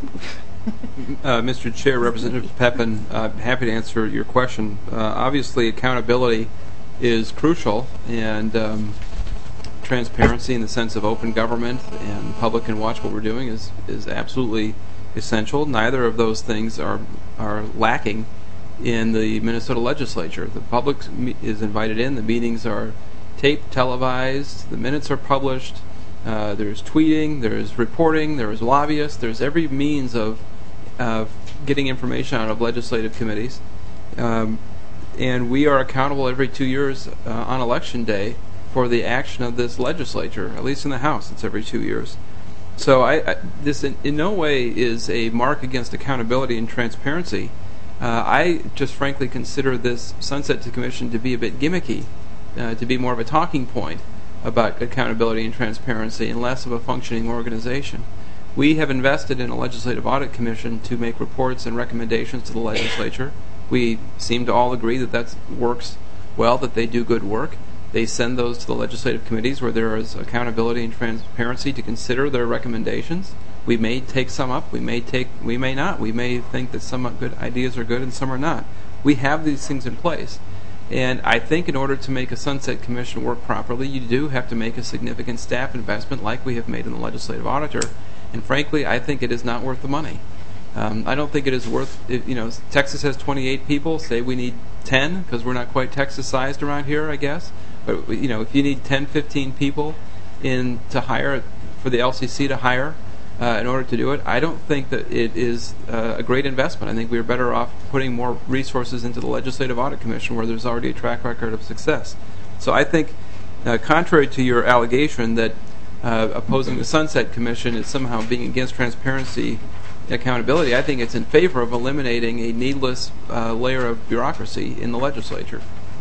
Uh, Mister Chair, Representative Pepin, uh, happy to answer your question. Uh, obviously, accountability is crucial, and um, transparency in the sense of open government and the public can watch what we're doing is, is absolutely essential. Neither of those things are are lacking in the Minnesota legislature. The public is invited in, the meetings are taped, televised, the minutes are published, uh, there's tweeting, there's reporting, there's lobbyists, there's every means of, of getting information out of legislative committees. Um, And we are accountable every two years uh, on Election Day for the action of this legislature, at least in the House, it's every two years. So I, I, this in, in no way is a mark against accountability and transparency. Uh, I just frankly consider this Sunset to Commission to be a bit gimmicky, uh, to be more of a talking point about accountability and transparency and less of a functioning organization. We have invested in a Legislative Audit Commission to make reports and recommendations to the legislature. We seem to all agree that that works well, that they do good work. They send those to the legislative committees where there is accountability and transparency to consider their recommendations. We may take some up, we may take, we may not. We may think that some good ideas are good and some are not. We have these things in place. And I think in order to make a Sunset Commission work properly, you do have to make a significant staff investment like we have made in the legislative auditor. And frankly, I think it is not worth the money. Um, I don't think it is worth, it, you know, Texas has twenty-eight people. Say we need ten because we're not quite Texas-sized around here, I guess. But, you know, if you need ten, fifteen people in to hire, for the L C C to hire uh, in order to do it, I don't think that it is uh, a great investment. I think we're better off putting more resources into the Legislative Audit Commission where there's already a track record of success. So I think, uh, contrary to your allegation that uh, opposing the Sunset Commission is somehow being against transparency, accountability, I think it's in favor of eliminating a needless uh, layer of bureaucracy in the legislature.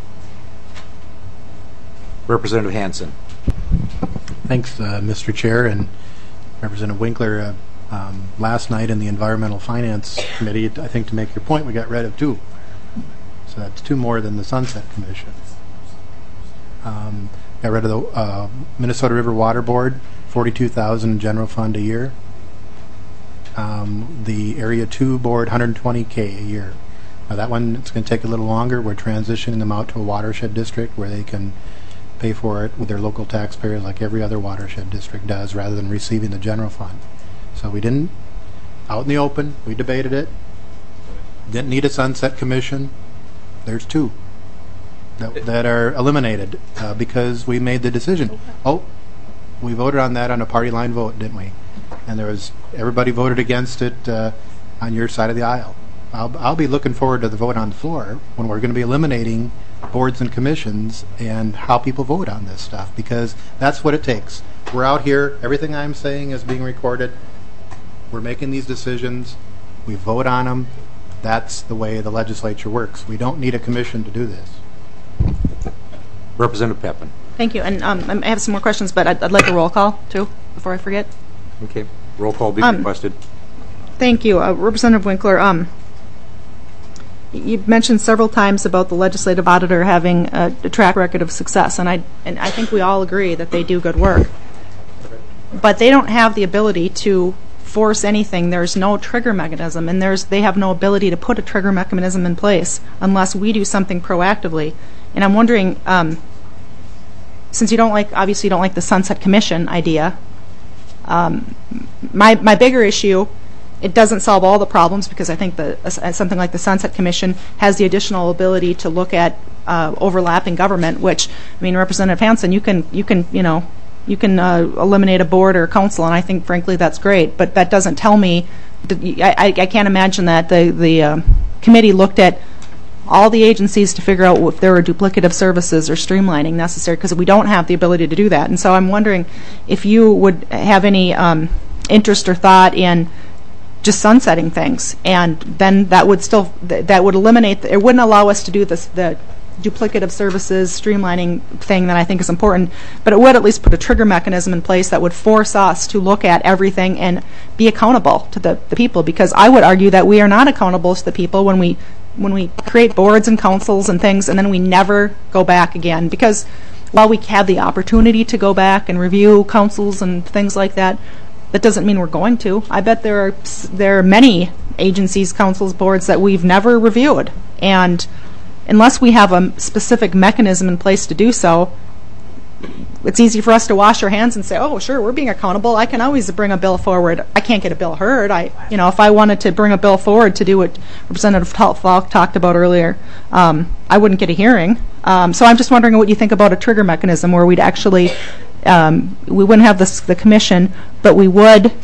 Representative Hansen. Thanks, uh, Mister Chair, and Representative Winkler. Uh, um, last night in the Environmental Finance Committee, I think to make your point, we got rid of two. So that's two more than the Sunset Commission. Um, got rid of the uh, Minnesota River Water Board, forty-two thousand dollars general fund a year. Um, the Area two Board, one hundred twenty thousand dollars a year. Now that one, it's going to take a little longer. We're transitioning them out to a watershed district where they can pay for it with their local taxpayers like every other watershed district does, rather than receiving the general fund. So we didn't, out in the open, we debated it. Didn't need a Sunset Commission. There's two that, that are eliminated uh, because we made the decision. Oh, we voted on that on a party line vote, didn't we? And there was, everybody voted against it uh, on your side of the aisle. I'll, I'll be looking forward to the vote on the floor when we're going to be eliminating boards and commissions and how people vote on this stuff, because that's what it takes. We're out here, everything I'm saying is being recorded. We're making these decisions. We vote on them. That's the way the legislature works. We don't need a commission to do this. Representative Pepin. Thank you. And um, I have some more questions, but I'd, I'd like a roll call, too, before I forget. Okay. Roll call be um, requested. Thank you. Uh, Representative Winkler, um, you mentioned several times about the legislative auditor having a, a track record of success, and I and I think we all agree that they do good work. But they don't have the ability to force anything. There's no trigger mechanism, and there's they have no ability to put a trigger mechanism in place unless we do something proactively. And I'm wondering, um, since you don't like, obviously you don't like the Sunset Commission idea, um, my my bigger issue, it doesn't solve all the problems, because I think the uh, something like the Sunset Commission has the additional ability to look at uh, overlapping government. Which, I mean, Representative Hansen, you can you can you know you can uh, eliminate a board or a council, and I think frankly that's great. But that doesn't tell me. I, I, I can't imagine that the the uh, committee looked at all the agencies to figure out if there were duplicative services or streamlining necessary, because we don't have the ability to do that. And so I'm wondering if you would have any um, interest or thought in just sunsetting things, and then that would still th- that would eliminate the, it wouldn't allow us to do this the duplicative services streamlining thing that I think is important, but it would at least put a trigger mechanism in place that would force us to look at everything and be accountable to the, the people, because I would argue that we are not accountable to the people when we when we create boards and councils and things, and then we never go back again. Because while we have the opportunity to go back and review councils and things like that, that doesn't mean we're going to. I bet there are there are many agencies, councils, boards that we've never reviewed, and unless we have a specific mechanism in place to do so, it's easy for us to wash our hands and say, "Oh, sure, we're being accountable. I can always bring a bill forward. I can't get a bill heard. I, you know, if I wanted to bring a bill forward to do what Representative Falk talked about earlier, um, I wouldn't get a hearing." Um, so I'm just wondering what you think about a trigger mechanism where we'd actually, um, we wouldn't have this, the commission, but we would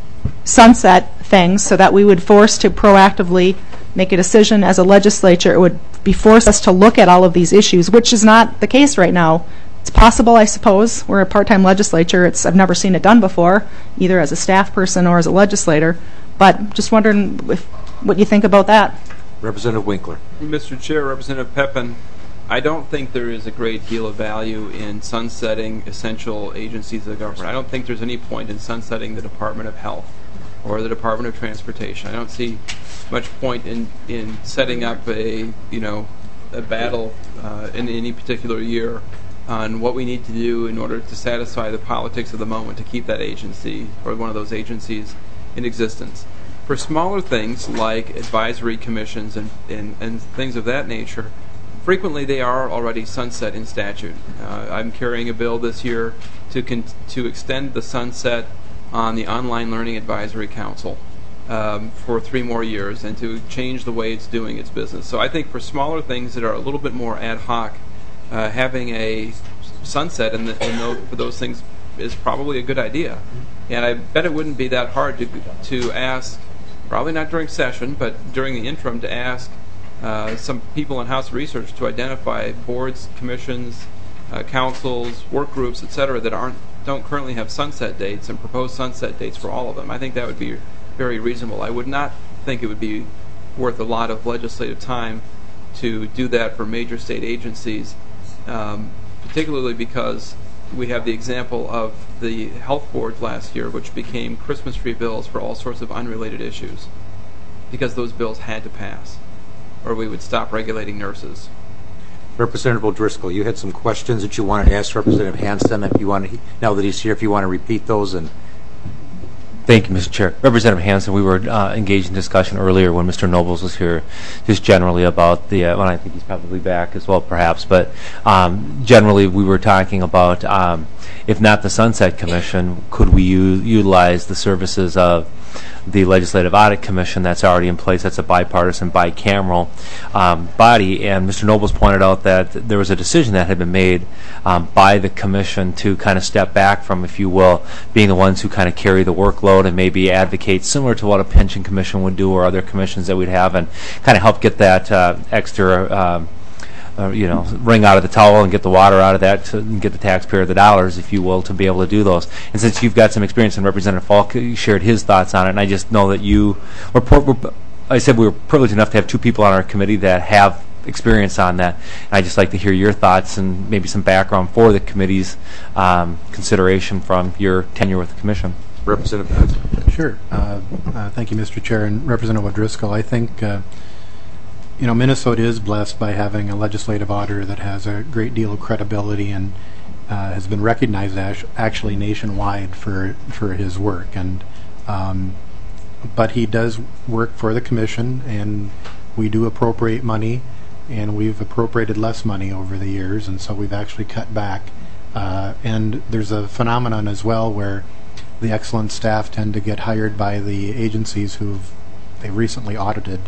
sunset things so that we would force to proactively make a decision as a legislature. It would be forced us to look at all of these issues, which is not the case right now. It's possible, I suppose. We're a part-time legislature. It's I've never seen it done before, either as a staff person or as a legislator. But just wondering if, what you think about that. Representative Winkler. Mister Chair, Representative Pepin, I don't think there is a great deal of value in sunsetting essential agencies of the government. I don't think there's any point in sunsetting the Department of Health or the Department of Transportation. I don't see much point in, in setting up a, you know, a battle uh, in any particular year on what we need to do in order to satisfy the politics of the moment to keep that agency or one of those agencies in existence. For smaller things like advisory commissions and, and, and things of that nature, frequently they are already sunset in statute. Uh, I'm carrying a bill this year to con- to extend the sunset on the Online Learning Advisory Council um, for three more years and to change the way it's doing its business. So I think for smaller things that are a little bit more ad hoc, Uh, having a sunset in, the, in those, for those things is probably a good idea. And I bet it wouldn't be that hard to to ask, probably not during session, but during the interim, to ask uh, some people in House Research to identify boards, commissions, uh, councils, work groups, et cetera, that aren't don't currently have sunset dates and propose sunset dates for all of them. I think that would be very reasonable. I would not think it would be worth a lot of legislative time to do that for major state agencies. Um, particularly because we have the example of the health boards last year, which became Christmas tree bills for all sorts of unrelated issues, because those bills had to pass, or we would stop regulating nurses. Representative O'Driscoll, you had some questions that you wanted to ask Representative Hansen. If you want to, now that he's here, if you want to repeat those. And thank you, Mister Chair. Representative Hansen, we were uh, engaged in discussion earlier when Mister Nobles was here, just generally about the, uh, well, I think he's probably back as well, perhaps, but um, generally we were talking about, um, if not the Sunset Commission, could we u- utilize the services of the Legislative Audit Commission that's already in place? That's a bipartisan, bicameral um, body, and Mister Nobles pointed out that there was a decision that had been made um, by the commission to kind of step back from, if you will, being the ones who kind of carry the workload and maybe advocate similar to what a pension commission would do or other commissions that we'd have, and kind of help get that uh, extra um, Uh, you know, wring out of the towel and get the water out of that to and get the taxpayer the dollars, if you will, to be able to do those. And since you've got some experience, and Representative Falk shared his thoughts on it, and I just know that you, were, were, I said we were privileged enough to have two people on our committee that have experience on that. And I'd just like to hear your thoughts and maybe some background for the committee's um, consideration from your tenure with the commission. Representative. Sure. Uh, uh, thank you, Mister Chair. And Representative O'Driscoll, I think uh, you know, Minnesota is blessed by having a legislative auditor that has a great deal of credibility and uh, has been recognized as actually nationwide for for his work. And um, but he does work for the commission, and we do appropriate money, and we've appropriated less money over the years, and so we've actually cut back. Uh, and there's a phenomenon as well where the excellent staff tend to get hired by the agencies who've they recently audited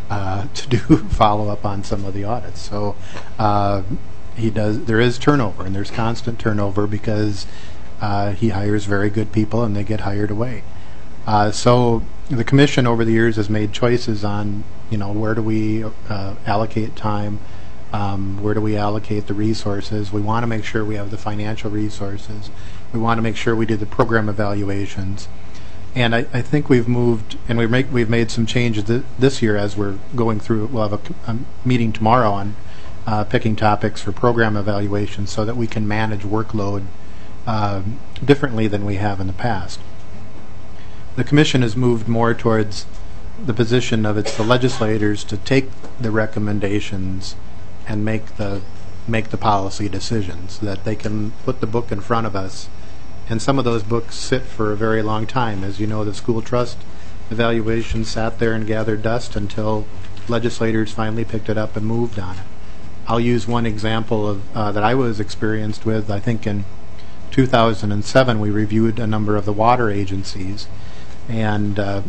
uh, to do follow-up on some of the audits. So uh, he does. There is turnover, and there's constant turnover because uh, he hires very good people, and they get hired away. Uh, so the commission over the years has made choices on, you know, where do we uh, allocate time, um, where do we allocate the resources. We want to make sure we have the financial resources. We want to make sure we do the program evaluations. And I, I think we've moved, and we make, we've made some changes th this year as we're going through. We'll have a, a meeting tomorrow on uh, picking topics for program evaluation so that we can manage workload uh, differently than we have in the past. The commission has moved more towards the position of it's the legislators to take the recommendations and make the make the policy decisions, that they can put the book in front of us. And some of those books sit for a very long time. As you know, the school trust evaluation sat there and gathered dust until legislators finally picked it up and moved on it. I'll use one example of uh, that I was experienced with. I think in two thousand seven we reviewed a number of the water agencies, and uh,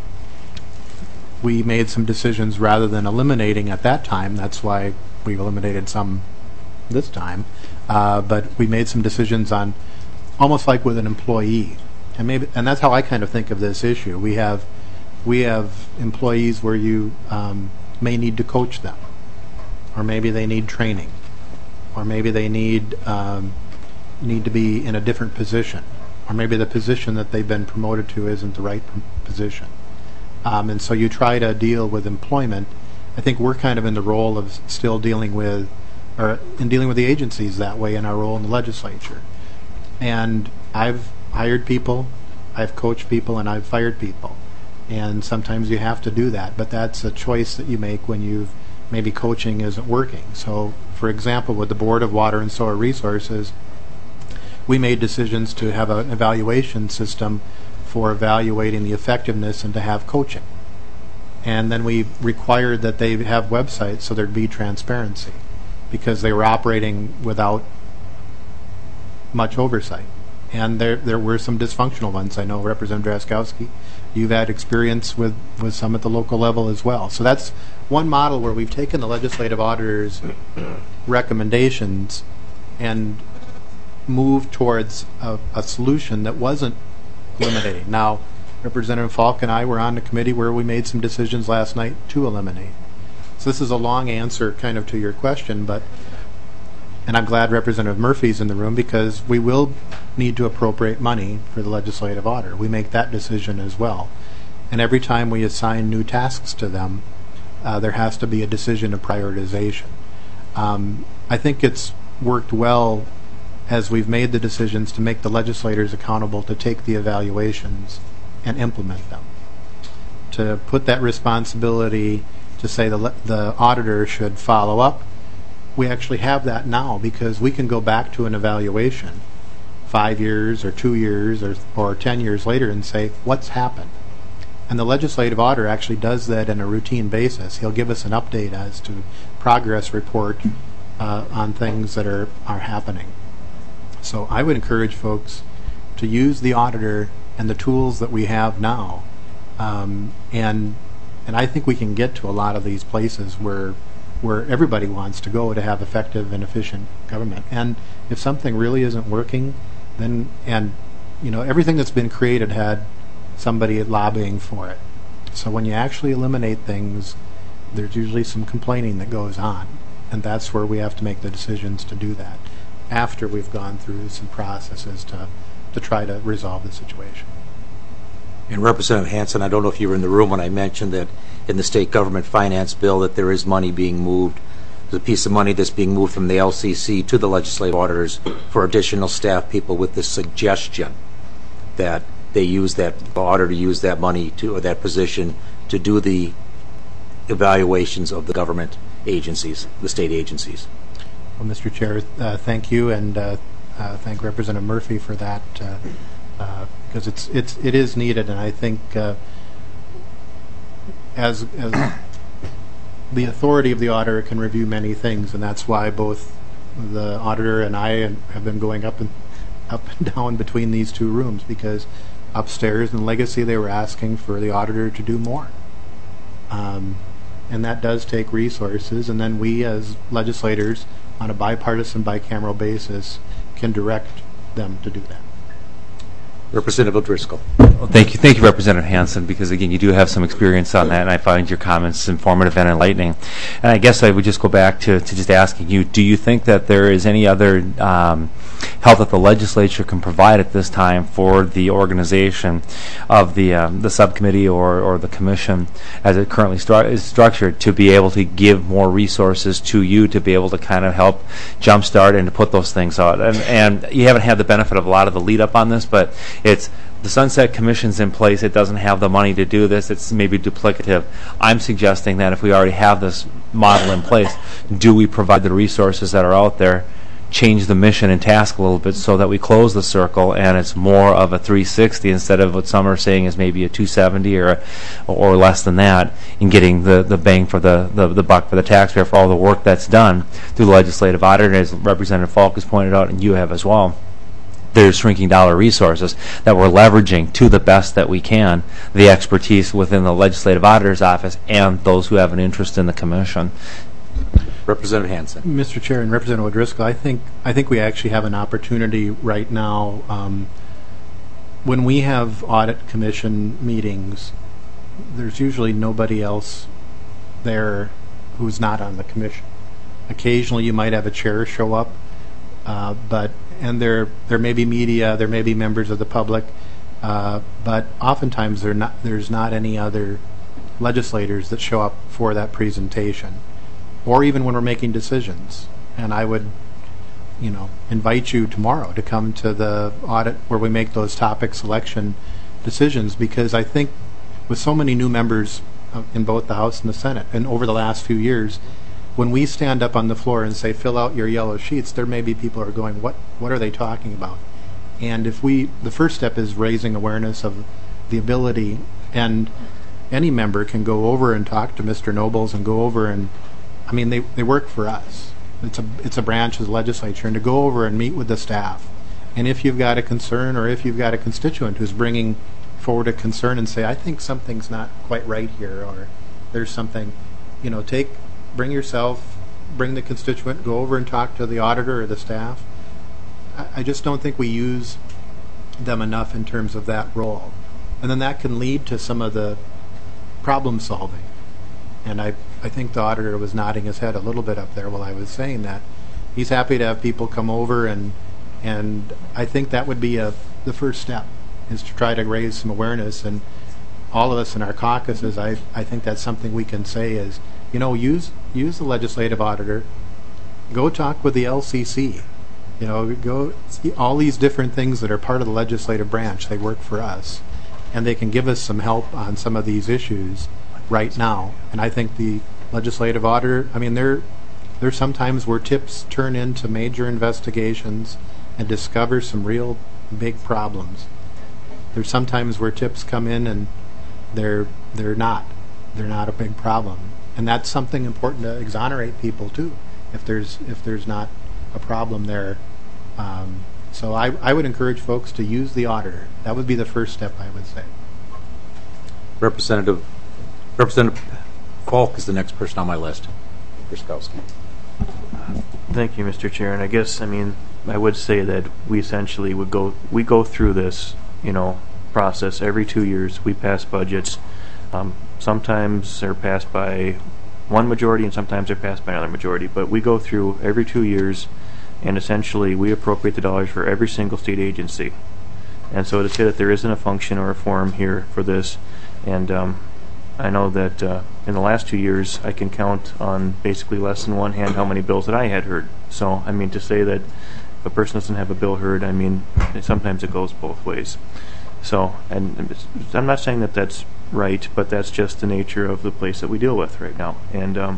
we made some decisions rather than eliminating at that time. That's why we eliminated some this time. Uh, but we made some decisions on almost like with an employee, and maybe, and that's how I kind of think of this issue. We have, we have employees where you um, may need to coach them, or maybe they need training, or maybe they need um, need to be in a different position, or maybe the position that they've been promoted to isn't the right position, um, and so you try to deal with employment. I think we're kind of in the role of still dealing with, or in dealing with the agencies that way in our role in the legislature. And I've hired people, I've coached people, and I've fired people. And sometimes you have to do that, but that's a choice that you make when you've maybe coaching isn't working. So, for example, with the Board of Water and Sewer Resources, we made decisions to have an evaluation system for evaluating the effectiveness and to have coaching. And then we required that they have websites so there'd be transparency, because they were operating without much oversight. And there there were some dysfunctional ones. I know Representative Drazkowski, you've had experience with, with some at the local level as well. So that's one model where we've taken the legislative auditor's recommendations and moved towards a, a solution that wasn't eliminating. Now, Representative Falk and I were on the committee where we made some decisions last night to eliminate. So this is a long answer kind of to your question, but and I'm glad Representative Murphy's in the room, because we will need to appropriate money for the legislative auditor. We make that decision as well. And every time we assign new tasks to them, uh, there has to be a decision of prioritization. Um, I think it's worked well as we've made the decisions to make the legislators accountable to take the evaluations and implement them. To put that responsibility to say the, the auditor should follow up, we actually have that now, because we can go back to an evaluation five years or two years or, or ten years later and say, what's happened? And the legislative auditor actually does that on a routine basis. He'll give us an update as to progress report uh, on things that are, are happening. So I would encourage folks to use the auditor and the tools that we have now. Um, and and I think we can get to a lot of these places where where everybody wants to go to have effective and efficient government. And if something really isn't working, then, and you know, everything that's been created had somebody lobbying for it. So when you actually eliminate things, there's usually some complaining that goes on. And that's where we have to make the decisions to do that, after we've gone through some processes to, to try to resolve the situation. And Representative Hansen, I don't know if you were in the room when I mentioned that in the state government finance bill that there is money being moved. There's a piece of money that's being moved from the L C C to the legislative auditors for additional staff people, with the suggestion that they use that, the auditor use that money to, or that position to do the evaluations of the government agencies, the state agencies. Well, Mister Chair, uh, thank you, and uh, uh, thank Representative Murphy for that. Uh, Uh, because it's it's it is needed, and I think uh, as as the authority of the auditor can review many things, and that's why both the auditor and I have been going up and up and down between these two rooms, because upstairs in Legacy they were asking for the auditor to do more, um, and that does take resources, and then we as legislators on a bipartisan, bicameral basis can direct them to do that. Representative O'Driscoll. Well, thank you, thank you, Representative Hansen, because again, you do have some experience on that, and I find your comments informative and enlightening. And I guess I would just go back to, to just asking you: do you think that there is any other um, help that the legislature can provide at this time for the organization of the um, the subcommittee or, or the commission, as it currently stru- is structured, to be able to give more resources to you to be able to kind of help jumpstart and to put those things out? And, and you haven't had the benefit of a lot of the lead up on this, but it's the Sunset Commission's in place. It doesn't have the money to do this. It's maybe duplicative. I'm suggesting that if we already have this model in place, do we provide the resources that are out there, change the mission and task a little bit so that we close the circle and it's more of a three sixty instead of what some are saying is maybe a two seventy or or less than that, in getting the, the bang for the, the, the buck for the taxpayer for all the work that's done through the legislative audit, as Representative Falk has pointed out and you have as well. There's shrinking dollar resources that we're leveraging to the best that we can, the expertise within the legislative auditor's office and those who have an interest in the commission. Representative Hansen. Mister Chair and Representative O'Driscoll, I think I think we actually have an opportunity right now. Um, when we have audit commission meetings, there's usually nobody else there who's not on the commission. Occasionally, you might have a chair show up, uh, but and there there may be media, there may be members of the public, uh, but oftentimes there not there's not any other legislators that show up for that presentation, or even when we're making decisions. And I would, you know, invite you tomorrow to come to the audit where we make those topic selection decisions, because I think with so many new members uh, in both the House and the Senate, and over the last few years, when we stand up on the floor and say, fill out your yellow sheets, there may be people who are going, what, what are they talking about? And if we, the first step is raising awareness of the ability, and any member can go over and talk to Mister Nobles and go over and, I mean, they, they work for us. It's a, it's a branch of the legislature, and to go over and meet with the staff. And if you've got a concern, or if you've got a constituent who's bringing forward a concern and say, I think something's not quite right here, or there's something, you know, take, bring yourself, bring the constituent, go over and talk to the auditor or the staff. I, I just don't think we use them enough in terms of that role. And then that can lead to some of the problem solving. And I, I think the auditor was nodding his head a little bit up there while I was saying that. He's happy to have people come over, and and I think that would be a the first step, is to try to raise some awareness. And all of us in our caucuses, I, I think that's something we can say is, you know, use use the legislative auditor, go talk with the L C C, you know, go see all these different things that are part of the legislative branch. They work for us, and they can give us some help on some of these issues right now. And I think the legislative auditor, I mean, there there's sometimes where tips turn into major investigations and discover some real big problems. There's sometimes where tips come in and they're they're not they're not a big problem, and that's something important to exonerate people too, if there's if there's not a problem there. Um, so I, I would encourage folks to use the auditor. That would be the first step, I would say. Representative Representative Falk is the next person on my list. Grzyskowski. Thank you, Mister Chair. And I guess, I mean, I would say that we essentially would go, we go through this, you know, process every two years. We pass budgets. Um, sometimes they're passed by one majority and sometimes they're passed by another majority. But we go through every two years and essentially we appropriate the dollars for every single state agency. And so to say that there isn't a function or a form here for this, and um, I know that uh, in the last two years I can count on basically less than one hand how many bills that I had heard. So, I mean, to say that if a person doesn't have a bill heard, I mean, sometimes it goes both ways. So, and I'm not saying that that's right, but that's just the nature of the place that we deal with right now. And um,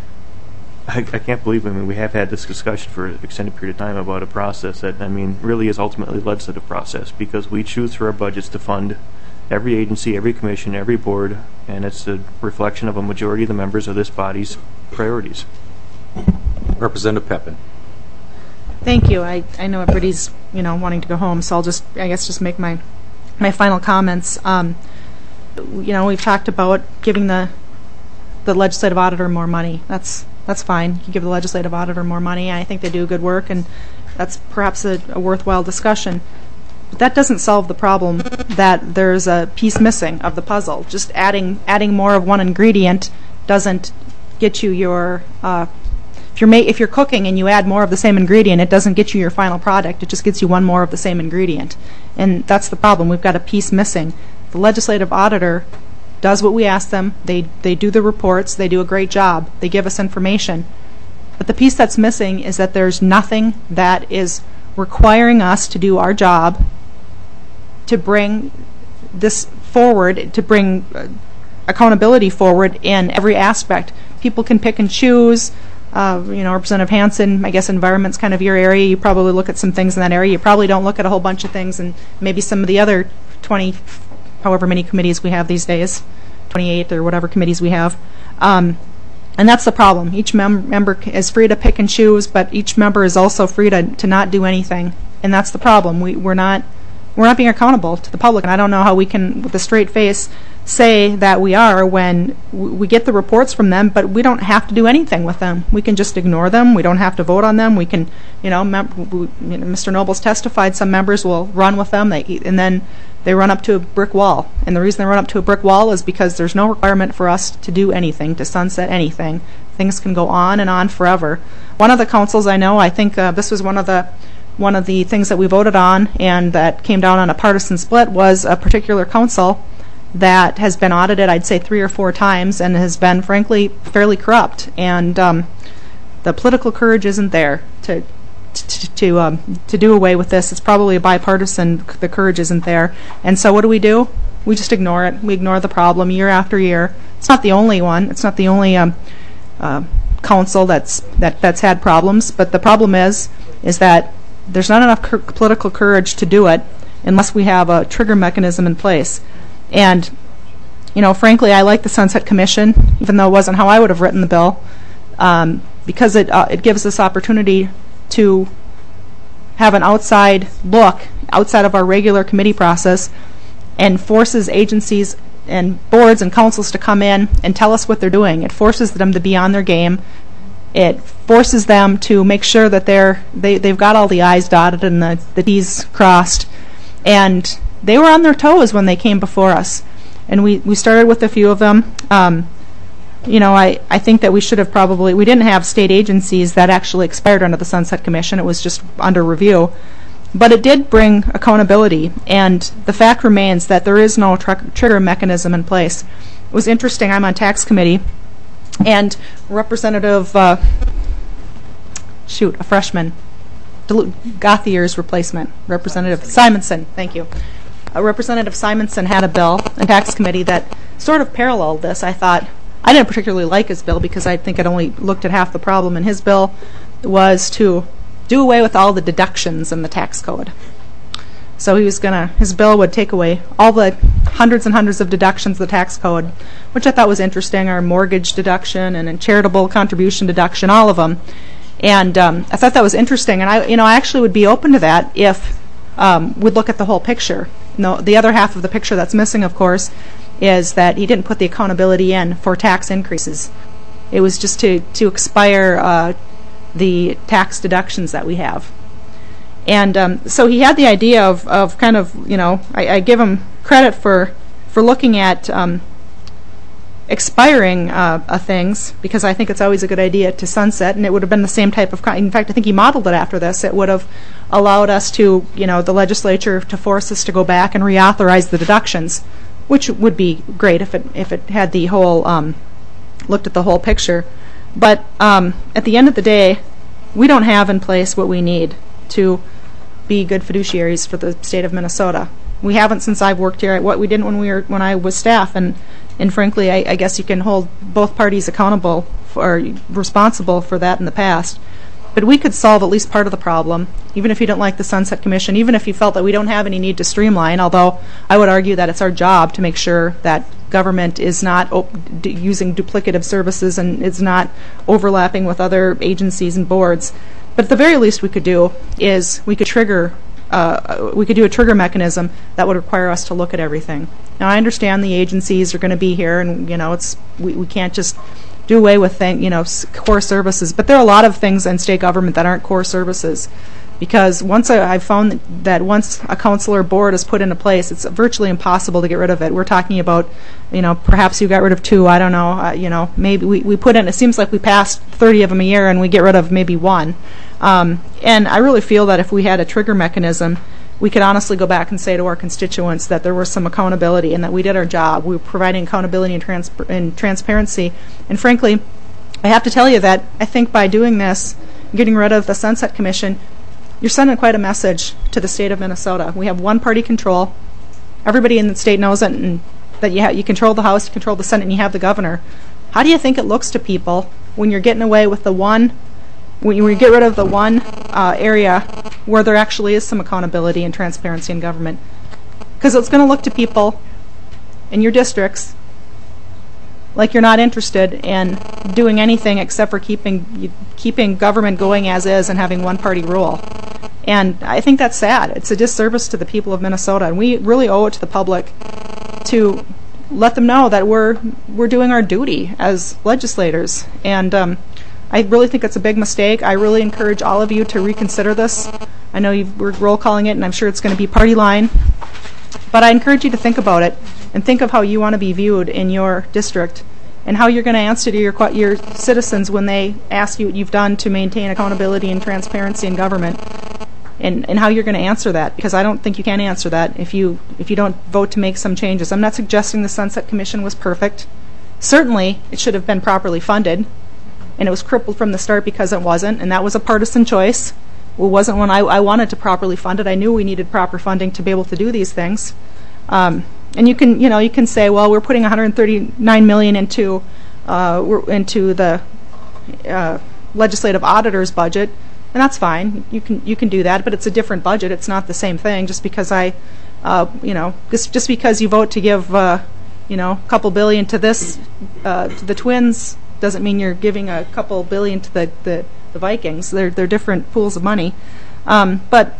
I, I can't believe, I mean, we have had this discussion for an extended period of time about a process that, I mean, really is ultimately a legislative process, because we choose through our budgets to fund every agency, every commission, every board, and it's a reflection of a majority of the members of this body's priorities. Representative Pepin. Thank you. I, I know everybody's, you know, wanting to go home, so I'll just, I guess, just make my my final comments. Um, you know, we've talked about giving the the legislative auditor more money. That's that's fine. You give the legislative auditor more money. I think they do good work, and that's perhaps a, a worthwhile discussion. But that doesn't solve the problem that there's a piece missing of the puzzle. Just adding adding more of one ingredient doesn't get you your. Uh, if you're ma- if you're cooking and you add more of the same ingredient, it doesn't get you your final product. It just gets you one more of the same ingredient, and that's the problem. We've got a piece missing. The legislative auditor does what we ask them. They they do the reports. They do a great job. They give us information. But the piece that's missing is that there's nothing that is requiring us to do our job to bring this forward, to bring uh, accountability forward in every aspect. People can pick and choose. Uh, you know, Representative Hansen, I guess environment's kind of your area. You probably look at some things in that area. You probably don't look at a whole bunch of things, and maybe some of the other twenty, however many committees we have these days, twenty-eight or whatever committees we have. Um, and that's the problem. Each mem- member is free to pick and choose, but each member is also free to, to not do anything. And that's the problem. We, we're not we're not being accountable to the public, and I don't know how we can, with a straight face, say that we are when w- we get the reports from them, but we don't have to do anything with them. We can just ignore them. We don't have to vote on them. We can, you know, mem- we, you know Mister Nobles testified some members will run with them, they eat, and then they run up to a brick wall. And the reason they run up to a brick wall is because there's no requirement for us to do anything, to sunset anything. Things can go on and on forever. One of the councils I know, I think uh, this was one of the one of the things that we voted on and that came down on a partisan split, was a particular council that has been audited, I'd say, three or four times and has been, frankly, fairly corrupt. And um, the political courage isn't there to to to, um, to do away with this. It's probably a bipartisan. The courage isn't there. And so what do we do? We just ignore it. We ignore the problem year after year. It's not the only one. It's not the only um, uh, council that's that that's had problems. But the problem is is that there's not enough cur- political courage to do it unless we have a trigger mechanism in place. And, you know, frankly, I like the Sunset Commission, even though it wasn't how I would have written the bill, um, because it uh, it gives us opportunity to have an outside look, outside of our regular committee process, and forces agencies and boards and councils to come in and tell us what they're doing. It forces them to be on their game. It forces them to make sure that they're, they, they've got all the I's dotted and the, the T's crossed. And they were on their toes when they came before us. And we, we started with a few of them. Um, you know, I, I think that we should have probably, we didn't have state agencies that actually expired under the Sunset Commission. It was just under review. But it did bring accountability. And the fact remains that there is no tr- trigger mechanism in place. It was interesting. I'm on tax committee. And Representative, uh, shoot, a freshman, Delu- Gauthier's replacement, Representative Simonson, thank you. Uh, Representative Simonson had a bill in tax committee that sort of paralleled this. I thought, I didn't particularly like his bill because I think it only looked at half the problem. And his bill was to do away with all the deductions in the tax code. So he was gonna, his bill would take away all the hundreds and hundreds of deductions of the tax code, which I thought was interesting, our mortgage deduction and a charitable contribution deduction, all of them. And um, I thought that was interesting, and I, you know, I actually would be open to that if um, we'd look at the whole picture. No, the other half of the picture that's missing, of course, is that he didn't put the accountability in for tax increases. It was just to to expire uh, the tax deductions that we have. And um, so he had the idea of, of kind of, you know, I, I give him credit for for looking at um, expiring uh, uh, things, because I think it's always a good idea to sunset, and it would have been the same type of, con- in fact, I think he modeled it after this. It would have allowed us to, you know, the legislature to force us to go back and reauthorize the deductions, which would be great if it if it had the whole, um, looked at the whole picture. But um, at the end of the day, we don't have in place what we need to be good fiduciaries for the state of Minnesota. We haven't since I've worked here. What we didn't when we were when I was staff, and and frankly, I, I guess you can hold both parties accountable for, responsible for that in the past. But we could solve at least part of the problem, even if you don't like the Sunset Commission, even if you felt that we don't have any need to streamline, although I would argue that it's our job to make sure that government is not op- d- using duplicative services and is not overlapping with other agencies and boards. But at the very least we could do is we could trigger uh, we could do a trigger mechanism that would require us to look at everything. Now, I understand the agencies are going to be here, and you know, it's we, we can't just do away with thing, you know, core services. But there are a lot of things in state government that aren't core services, because once I, I've found that once a counselor board is put into place, it's virtually impossible to get rid of it. We're talking about, you know, perhaps you got rid of two. I don't know. Uh, you know, maybe we, we put in. It seems like we passed thirty of them a year, and we get rid of maybe one. Um, and I really feel that if we had a trigger mechanism, we could honestly go back and say to our constituents that there was some accountability and that we did our job. We were providing accountability and, trans- and transparency. And frankly, I have to tell you that I think by doing this, getting rid of the Sunset Commission, you're sending quite a message to the state of Minnesota. We have one-party control. Everybody in the state knows it, and that you, ha- you control the House, you control the Senate, and you have the governor. How do you think it looks to people when you're getting away with the one, when you, when you get rid of the one uh, area where there actually is some accountability and transparency in government? Because it's going to look to people in your districts like you're not interested in doing anything except for keeping keeping government going as is and having one-party rule. And I think that's sad. It's a disservice to the people of Minnesota, and we really owe it to the public to let them know that we're we're doing our duty as legislators. And um, I really think it's a big mistake. I really encourage all of you to reconsider this. I know you've, we're roll calling it, and I'm sure it's going to be party line. But I encourage you to think about it and think of how you want to be viewed in your district and how you're going to answer to your your citizens when they ask you what you've done to maintain accountability and transparency in government, and, and how you're going to answer that, because I don't think you can answer that if you if you don't vote to make some changes. I'm not suggesting the Sunset Commission was perfect. Certainly, it should have been properly funded, and it was crippled from the start because it wasn't, and that was a partisan choice. It wasn't one I, I wanted to properly fund it. I knew we needed proper funding to be able to do these things. Um, and you can, you know, you can say, well, we're putting one hundred thirty-nine million dollars into uh, we're into the uh, legislative auditor's budget, and that's fine. You can you can do that, but it's a different budget. It's not the same thing. Just because I, uh, you know, just just because you vote to give, uh, you know, a couple billion to this uh, to the Twins doesn't mean you're giving a couple billion to the the, the Vikings. They're they're different pools of money, um, but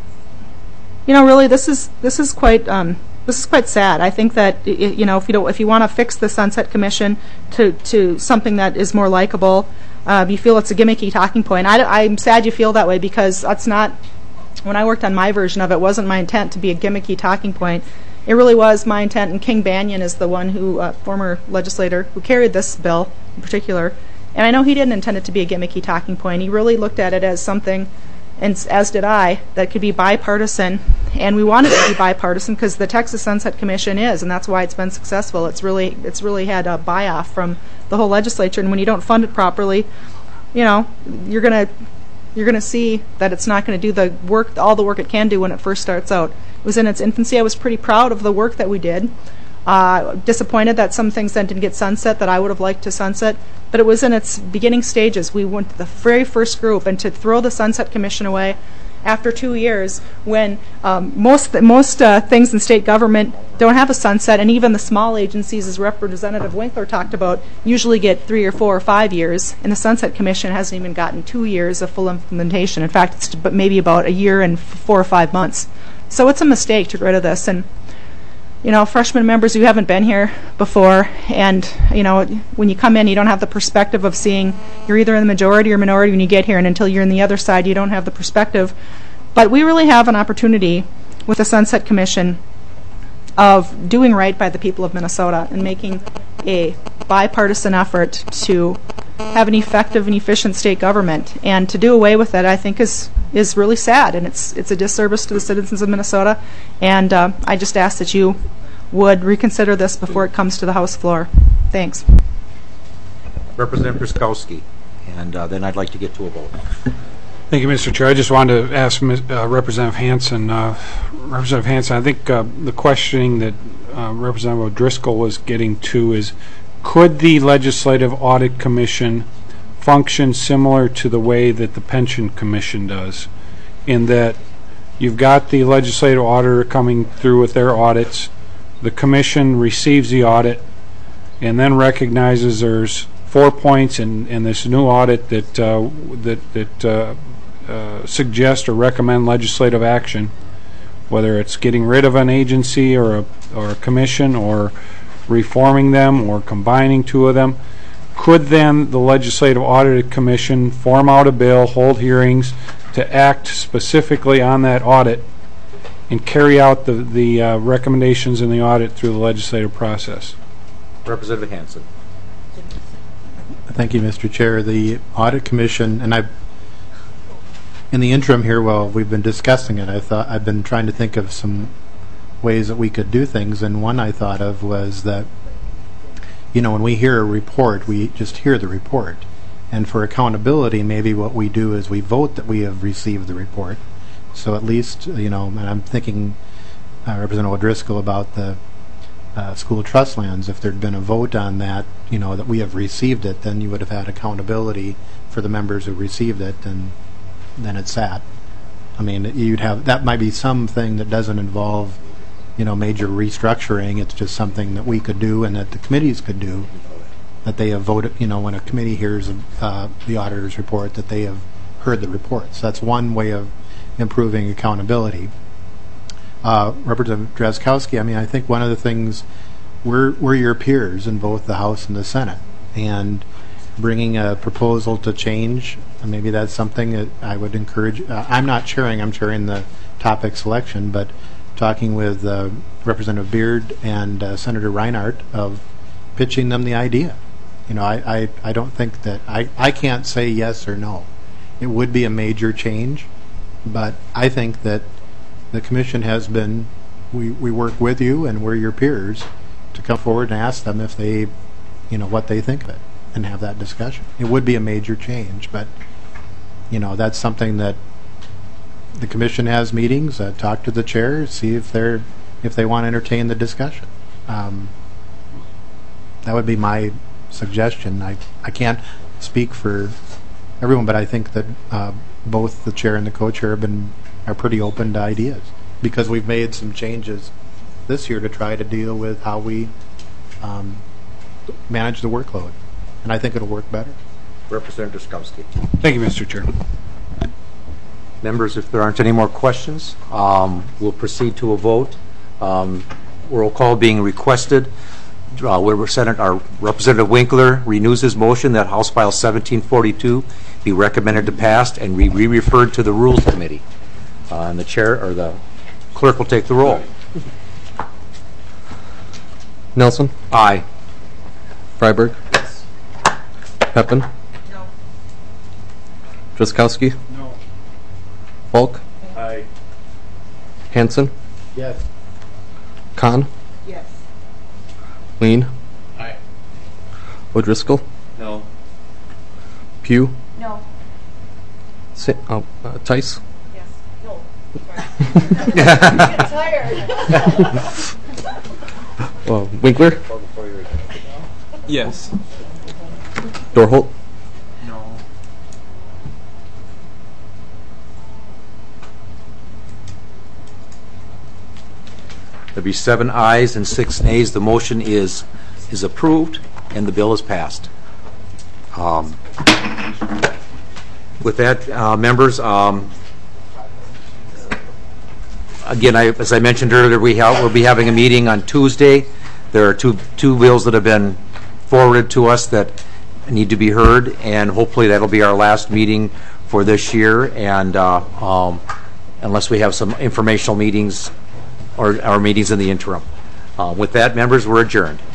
you know, really, this is this is quite. Um, This is quite sad. I think that, you know, if you don't, if you want to fix the Sunset Commission to, to something that is more likable, uh, you feel it's a gimmicky talking point. I, I'm sad you feel that way, because that's not. When I worked on my version of it, it wasn't my intent to be a gimmicky talking point. It really was my intent, and King Banyan is the one who, uh, former legislator, who carried this bill in particular, and I know he didn't intend it to be a gimmicky talking point. He really looked at it as something, and as did I, that could be bipartisan. And we wanted it to be bipartisan because the Texas Sunset Commission is, and that's why it's been successful. It's really it's really had a buy-off from the whole legislature, and when you don't fund it properly, you know, you're gonna you're gonna see that it's not going to do the work, all the work it can do when it first starts out. It was in its infancy. I was pretty proud of the work that we did. Uh, disappointed that some things then didn't get sunset that I would have liked to sunset, but it was in its beginning stages. We went to the very first group, and to throw the Sunset Commission away after two years when um, most most uh, things in state government don't have a sunset, and even the small agencies, as Representative Winkler talked about, usually get three or four or five years, and the Sunset Commission hasn't even gotten two years of full implementation. In fact, it's but maybe about a year and four or five months. So it's a mistake to get rid of this. And you know, freshman members who haven't been here before, and you know, when you come in, you don't have the perspective of seeing you're either in the majority or minority when you get here, and until you're in the other side, you don't have the perspective. But we really have an opportunity with the Sunset Commission of doing right by the people of Minnesota and making a bipartisan effort to have an effective and efficient state government. And to do away with it, I think, is is really sad, and it's it's a disservice to the citizens of Minnesota. And uh, I just ask that you would reconsider this before it comes to the House floor. Thanks. Representative Driscollowski, and uh, then I'd like to get to a vote. Thank you, Mister Chair. I just wanted to ask uh, Representative Hansen. Uh, Representative Hansen, I think uh, the questioning that uh, Representative O'Driscoll was getting to is, could the Legislative Audit Commission function similar to the way that the Pension Commission does, in that you've got the legislative auditor coming through with their audits, the commission receives the audit, and then recognizes there's four points in, in this new audit that uh, that that uh, uh, suggest or recommend legislative action. whether it's getting rid of an agency or a, or a commission or reforming them or combining two of them, could then the Legislative Audit Commission form out a bill, hold hearings to act specifically on that audit and carry out the, the uh, recommendations in the audit through the legislative process? Representative Hansen. Thank you, Mister Chair. The Audit Commission, and I, in the interim here, while we've been discussing it, I thought I've been trying to think of some ways that we could do things, and one I thought of was that, you know, when we hear a report, we just hear the report, and for accountability, maybe what we do is we vote that we have received the report. So at least, you know, and I'm thinking, uh, Representative O'Driscoll, about the Uh, school trust lands. If there'd been a vote on that, you know, that we have received it, then you would have had accountability for the members who received it, and then it sat. I mean, you'd have, that might be something that doesn't involve, you know, major restructuring. It's just something that we could do and that the committees could do, that they have voted, you know, when a committee hears uh, the auditor's report, that they have heard the report. So that's one way of improving accountability. Uh, Representative Drazkowski, I mean, I think one of the things, we're, we're your peers in both the House and the Senate, and bringing a proposal to change, maybe that's something that I would encourage. Uh, I'm not chairing, I'm chairing the topic selection, but talking with uh, Representative Beard and uh, Senator Reinhardt of pitching them the idea. You know, I, I, I don't think that, I, I can't say yes or no. It would be a major change, but I think that the commission has been, we, we work with you and we're your peers to come forward and ask them if they, you know, what they think of it and have that discussion. It would be a major change, but, you know, that's something that the commission has meetings, uh, talk to the chair, see if they're, if they want to entertain the discussion. Um, that would be my suggestion. I, I can't speak for everyone, but I think that uh, both the chair and the co-chair have been are pretty open to ideas, because we've made some changes this year to try to deal with how we um, manage the workload, and I think it'll work better. Representative Drazkowski. Thank you, Mister Chair. Members, if there aren't any more questions, um, we'll proceed to a vote. Um, roll call being requested. Uh, where Senate, our Representative Winkler renews his motion that House File seventeen forty-two be recommended to pass and be re-referred to the Rules Committee. Uh, and the chair or the clerk will take the roll. Nelson? Aye. Freiberg? Yes. Peppin? No. Drazkowski? No. Falk? Aye. Hansen? Yes. Kahn? Yes. Lean? Aye. O'Driscoll? No. Pugh? No. Sa- oh, uh, Tice? Yes. No. I'm getting tired. Well, Winkler? Yes. Dorholt? No. There'll be seven ayes and six nays. The motion is is approved and the bill is passed. Um, with that, uh, members, um, again, I, as I mentioned earlier, we have, we'll be having a meeting on Tuesday. There are two two bills that have been forwarded to us that need to be heard, and hopefully that'll be our last meeting for this year. And uh, um, unless we have some informational meetings or our meetings in the interim. Uh, with that, members, we're adjourned.